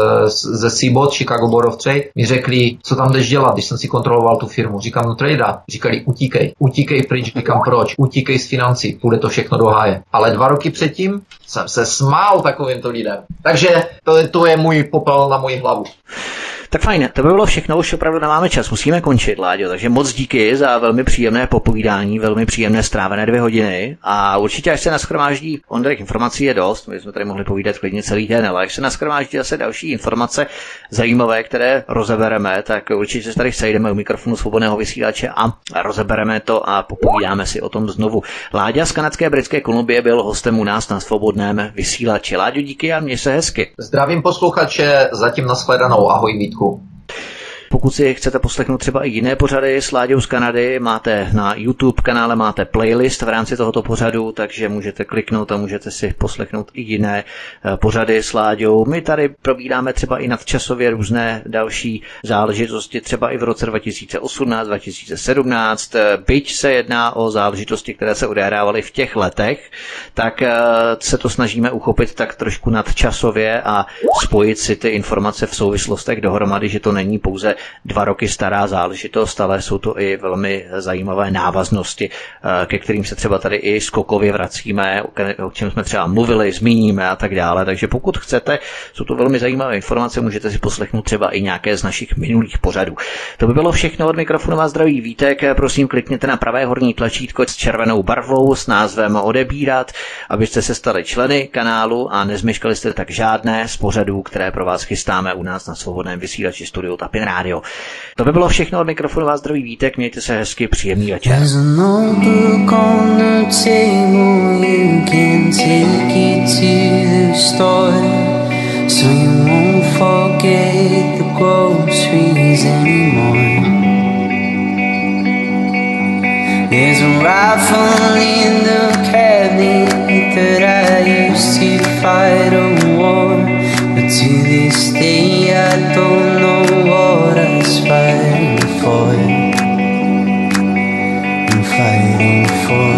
ze C B O T, Chicago Board of Trade, mi řekli, co tam jdeš dělat, když jsem si kontroloval tu firmu. Říkám, no tradera. Říkali, utíkej, utíkej pryč, říkám, proč? Utíkej z financí, půjde to všechno do háje. Ale dva roky předtím jsem se smál takovýmto lidem. Takže to, to je můj popel na moji hlavu.
Tak fajn, to by bylo všechno, už opravdu nemáme čas, musíme končit, Láďo, takže moc díky za velmi příjemné popovídání, velmi příjemné strávené dvě hodiny a určitě, až se nashromáždí, Ondrek, informací je dost, my jsme tady mohli povídat klidně celý den, ale až se nashromáždí zase další informace zajímavé, které rozebereme, tak určitě se tady sejdeme u mikrofonu Svobodného vysílače a rozebereme to a popovídáme si o tom znovu. Láďa z kanadské Britské Kolumbie byl hostem u nás na Svobodném vysílači. Láďo, díky a měj se hezky.
Zdravím posluchače, zatím nashledanou, ahoj Vítku.
Pokud si chcete poslechnout třeba i jiné pořady s Láďou z Kanady, máte na YouTube kanále máte playlist v rámci tohoto pořadu, takže můžete kliknout a můžete si poslechnout i jiné pořady s Láďou. My tady probíráme třeba i nadčasově různé další záležitosti, třeba i v roce dva tisíce osmnáct, dva tisíce sedmnáct, byť se jedná o záležitosti, které se odehrávaly v těch letech, tak se to snažíme uchopit tak trošku nadčasově a spojit si ty informace v souvislostech dohromady, že to není pouze dva roky stará záležitost, ale jsou to i velmi zajímavé návaznosti, ke kterým se třeba tady i skokově vracíme, o čem jsme třeba mluvili, zmíníme a tak dále. Takže pokud chcete, jsou to velmi zajímavé informace, můžete si poslechnout třeba i nějaké z našich minulých pořadů. To by bylo všechno od mikrofonu vás zdraví Vítek. Prosím, klikněte na pravé horní tlačítko s červenou barvou s názvem odebírat, abyste se stali členy kanálu a nezmeškali jste tak žádné z pořadů, které pro vás chystáme u nás na svobodném vysílači Studio Tapin Radio. To by bylo všechno od mikrofonu vás zdraví Vítek, mějte se hezky, příjemný večer.
So you won't forget the groceries anymore. There's a rifle in the cabinet that I used to fight a war, but to this day I don't know what I was fighting for. I'm fighting for.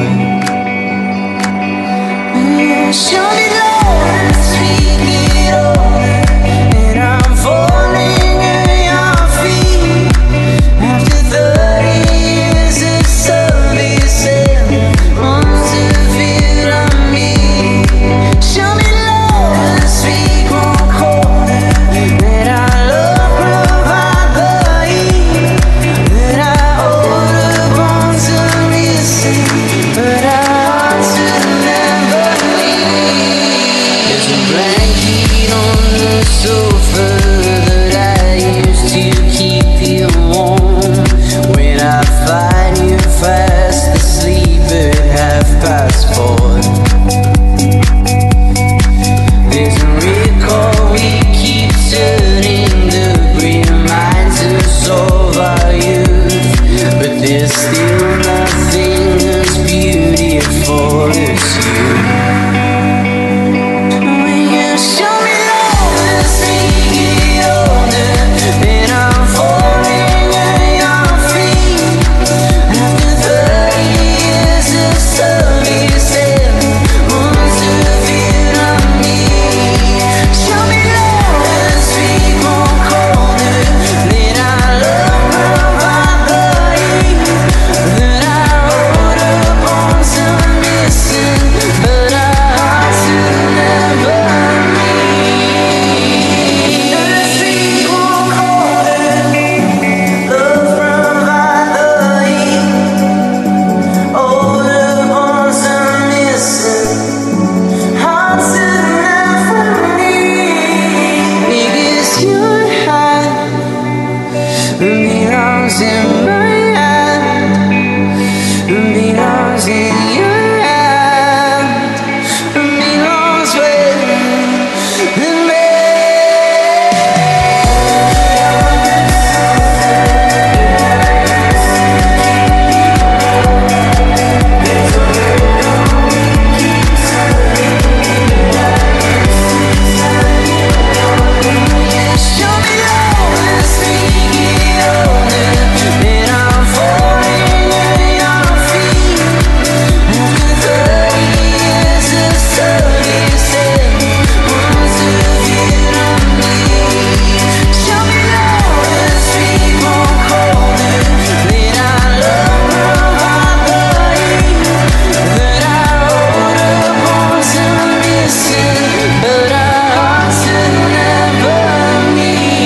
Show me love, speak it over, and I'm falling at your feet. After thirty years of service and months of it on me. Show me love, speak one quarter, that I love provide the heat, that I owe the bones of missing, but I ought to never leave. There's a blanket on the sofa that I used to keep you warm. When I find you fast asleep at half past four. There's a record we keep turning that reminds us of our youth, but there's still nothing as beautiful as you. Show me love and speak it older, and I'm falling at your feet. After thirty years of service and months of it on me. Show me love and speak one quarter, that I love provide the heat, that I wrote the bones I'm missing, but I ought to never. Belongs in my hand, belongs in your hand, belongs with me. Show me love and speak it older, and I'm falling at your feet. After thirty years of service and months of it on me. Show me love and speak one quarter, that I love provide the heat, that I owe the bones I'm missing, but I ought to never meet.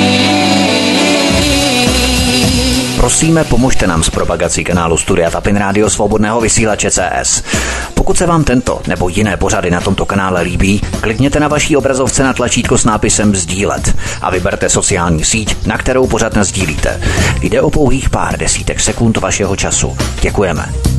Prosíme, pomožte nám s propagací kanálu Studia Tapin Radio Svobodného vysílače C S. Pokud se vám tento nebo jiné pořady na tomto kanále líbí, klikněte na vaší obrazovce na tlačítko s nápisem sdílet a vyberte sociální síť, na kterou pořad nasdílíte. Jde o pouhých pár desítek sekund vašeho času. Děkujeme.